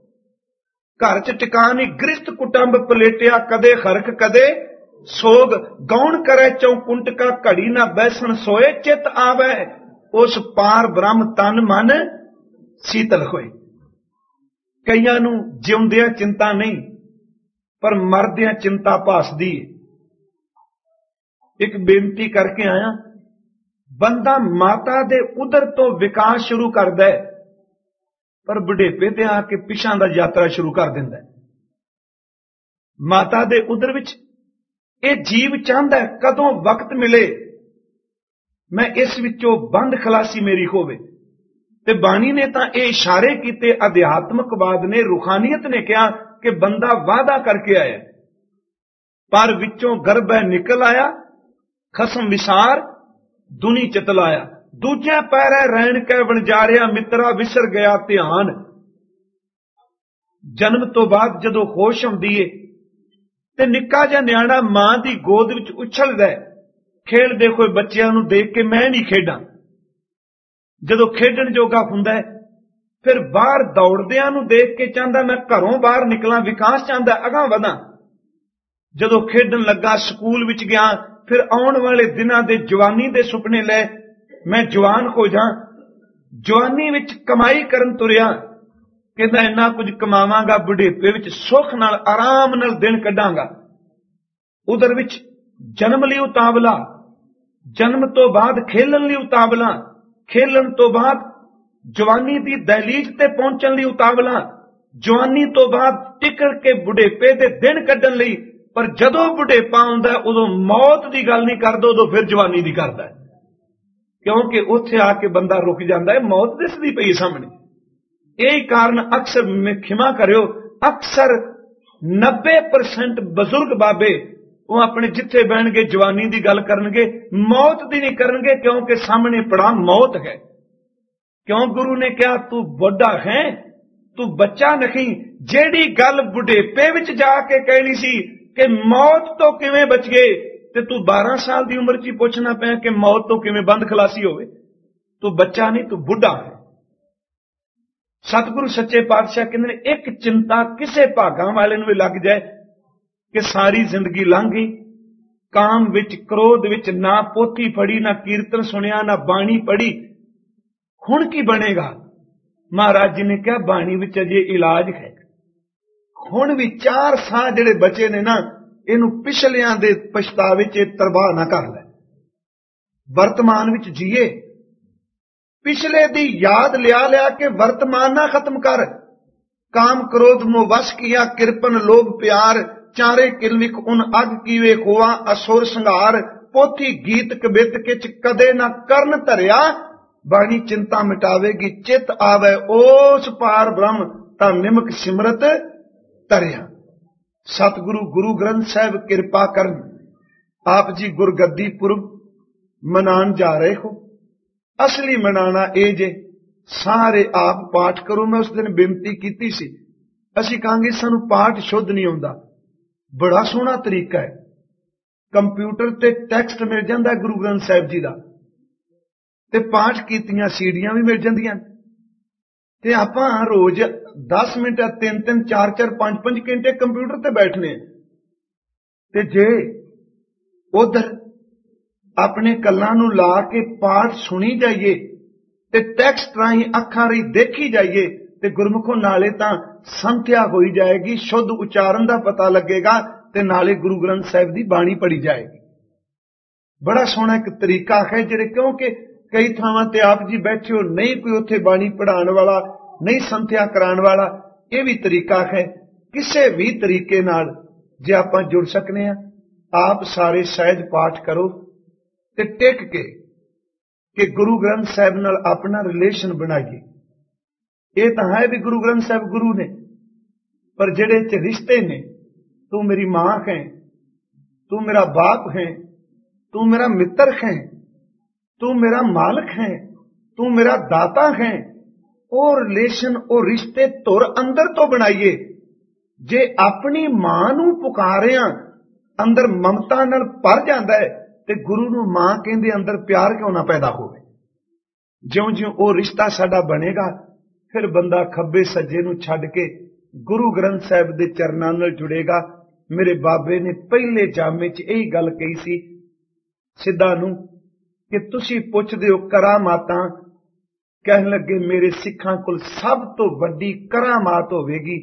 घर च टिकानी गृहस्थ कुटुंब पलेटिया, कदे खरक कदे सोग। गौण करे चौकुंट का घड़ी ना बैसन सोए, चित आवे उस पार ब्रह्म तन मन शीतल होए। कईयां नूं जिउंदियां चिंता नहीं, पर मरदियां चिंता भासदी है। एक बेनती करके आया, बंदा माता दे उदर तो विकास शुरू करदा है, पर बुढ़ेपे ते आके पिछां दा यात्रा शुरू कर दिंदा है। माता दे उदर विच ये जीव चाहता है कदों वक्त मिले मैं इस विचों बंद खलासी मेरी होवे। ते बाणी ने तां ये इशारे कीते, अध्यात्मकवाद ने, रूहानियत ने कहा कि बंदा वादा करके आया, पर विचों गर्भ निकल आया, खसम विसार दुनी चतलाया। दूजे पैरे रहन कै वणजारिया, मित्रा विसर गया ध्यान। जन्म तो बाद जदों होश आउंदी है ते निक्का जिहा न्याणा मां दी गोद विच उछलदा है, खेलदे होए बच्चिआं नूं देख के मैं नहीं खेडां। जदों खेडण जोगा हुंदा है, फिर बाहर दौड़दिआं नूं देख के चाहता मैं घरों बाहर निकलां, विकास चाहता अगां वधां। जदों खेडण लगा, स्कूल विच गया, फिर आउण वाले दिनां दे जवानी दे सुपने ले, मैं जवान हो जां। जवानी विच कमाई करन तुरिया, कहंदा इन्ना कुछ कमावांगा, बुढ़ेपे विच सुख नाल आराम नाल दिन कढांगा। उधर विच जन्म लई उतावला, जन्म तो बाद खेलन लई उतावला, खेलन तो बाद जवानी दी दहलीज ते पहुंचण लई उतावला, जवानी तो बाद टिकड़ के बुढ़ेपे दे दिन कढण लई। पर जदों बुढ़ेपा आउंदा उदों मौत दी गल नहीं करदा, उदों फिर जवानी दी करदा है, क्योंकि उत्थे आके बंदा रुक जांदा है, मौत दिसदी पई सामने। यही कारण अक्सर खिमा करियो, अक्सर नब्बे परसेंट बजुर्ग बाबे वो अपने जिथे बहणगे जवानी दी गल करनगे, मौत दी नहीं करनगे, क्योंकि सामने पड़ा मौत है। क्यों गुरु ने कहा तू बुढ़ा है, तू बच्चा नहीं। जेड़ी गल बुढ़ेपे विच जाके कहनी सी कि मौत तो किवें बच गए, ते तू बारह साल दी उम्र च पुछना पिया कि मौत तो किवें बंद खलासी होवे। तू बच्चा नहीं, तू बुढ़ा है। सतगुरु सच्चे पातशाह कहंदे ने एक चिंता किसे भागां वाले नूं भी लग जाए कि सारी जिंदगी लंघ गई, काम विच क्रोध विच, ना पोथी पढ़ी, ना कीर्तन सुनिया, ना बाणी पढ़ी, हुण की बनेगा। महाराज जी ने कहा बाणी विच अजे इलाज है। हुण भी चार साह जिहड़े बचे ने ना, इहनूं पिछलियां दे पछतावे च तरबाह ना कर ले। वर्तमान विच जीए, पिछले दी याद लिया लिया के वर्तमान ना खत्म कर। काम क्रोध मोह वश किया, किरपन लोभ प्यार, चारे किलविक उन अग कीवे होआ असुर संघार। पोथी गीत कबित किच कदे ना करन धरिया, बाणी चिंता मिटावेगी चित आवे ओस पार ब्रह्म, ता निमक सिमरत तरिया। सतगुरु गुरु ग्रंथ साहिब किरपा करन, आप जी गुरगद्दी पुरब मनान जा रहे हो। असली मनाना ए जे सारे आप पाठ करो। मैं उस दिन बेनती कीती सी, असीं कहांगे सानू पाठ शुद्ध नहीं आउंदा। बड़ा सोहना तरीका है, कंप्यूटर ते टैक्सट मिल जांदा गुरु ग्रंथ साहिब जी दा, ते पाठ कीतियां सीडियां भी मिल जांदियां, ते आपां रोज दस मिनट तीन तीन चार चार पांच पांच घंटे कंप्यूटर ते बैठने। ते जे उधर अपने कल्लां नूं ला के पाठ सुनी जाइए ते टैक्सट राही अखां राही देखी जाइए, ते गुरमुखों नाले तां संथ्या होई जाएगी, शुद्ध उच्चारण दा पता लगेगा, ते नाले गुरु ग्रंथ साहिब दी बाणी पढ़ी जाएगी। बड़ा सोहना एक तरीका है जिहड़े, क्योंकि कई थावां ते आप जी बैठे हो, नहीं कोई उत्थे बाणी पढ़ाण वाला, नहीं संथ्या कराण वाला। यह भी तरीका है, किसे भी तरीके नाल जे आपां जुड़ सकने आ। आप सारे सहज पाठ करो ते टिक के कि गुरु ग्रंथ साहिब नाल अपना रिलेशन बनाइए। ये तो है भी गुरु ग्रंथ साहिब गुरु ने, पर जिहड़े च रिश्ते ने, तू मेरी मां है, तू मेरा बाप है, तू मेरा मित्र है, तू मेरा मालिक है, तू मेरा दाता है, और रिलेशन और रिश्ते तुर अंदर तो बनाइए। जे अपनी मां नूं पुकारिया अंदर ममता नाल भर जांदा है, ते गुरु नूं मां कहंदे अंदर प्यार क्यों ना पैदा होवे। ज्यों ज्यों वो रिश्ता साडा बनेगा, फिर बंदा खब्बे सज्जे नूं छड्ड के गुरु ग्रंथ साहिब दे चरनां नाल जुड़ेगा। मेरे बाबे ने पहले जामे च यही गल कही सी सिद्धा नूं कि तुसीं पुछदे हो करामातां, कहन लगे मेरे सिखां कोल सब तो वड्डी करामात होवेगी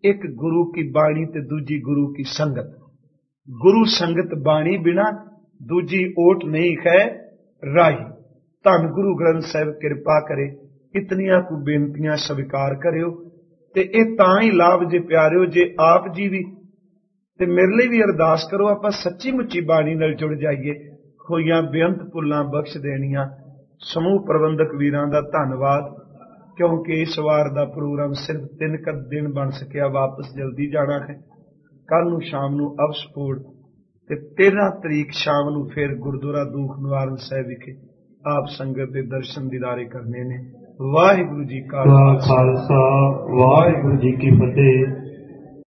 एक गुरु की बाणी ते दूजी गुरु की संगत। गुरु संगत बाणी बिना दूजी ओट नहीं है राही। धन गुरु ग्रंथ साहिब कृपा करे, इतनियां को बेनतियां स्वीकार करियो ते ए तां ही लाभ जे प्यारियो जे आप जी भी ते मेरे लिए भी अरदास करो, आपां सच्ची मुच्ची बाणी नाल जुड़ जाइए। होईयां बेअंत भुल्लां बख्श देणियां। समूह प्रबंधक वीरां दा धन्नवाद, क्योंकि इस वार दा प्रोग्राम सिर्फ तीन क दिन बन सकिया, वापस जल्दी जाना है। कल नूं शाम नूं अवसफोड़ ते तेरह तरीक शाम नूं फिर गुरुद्वारा दूख निवारण साहिब विखे आप संगत दे दर्शन दीदारे करने ने। वाहिगुरू जी का खालसा, वाहिगुरू जी की फतेह।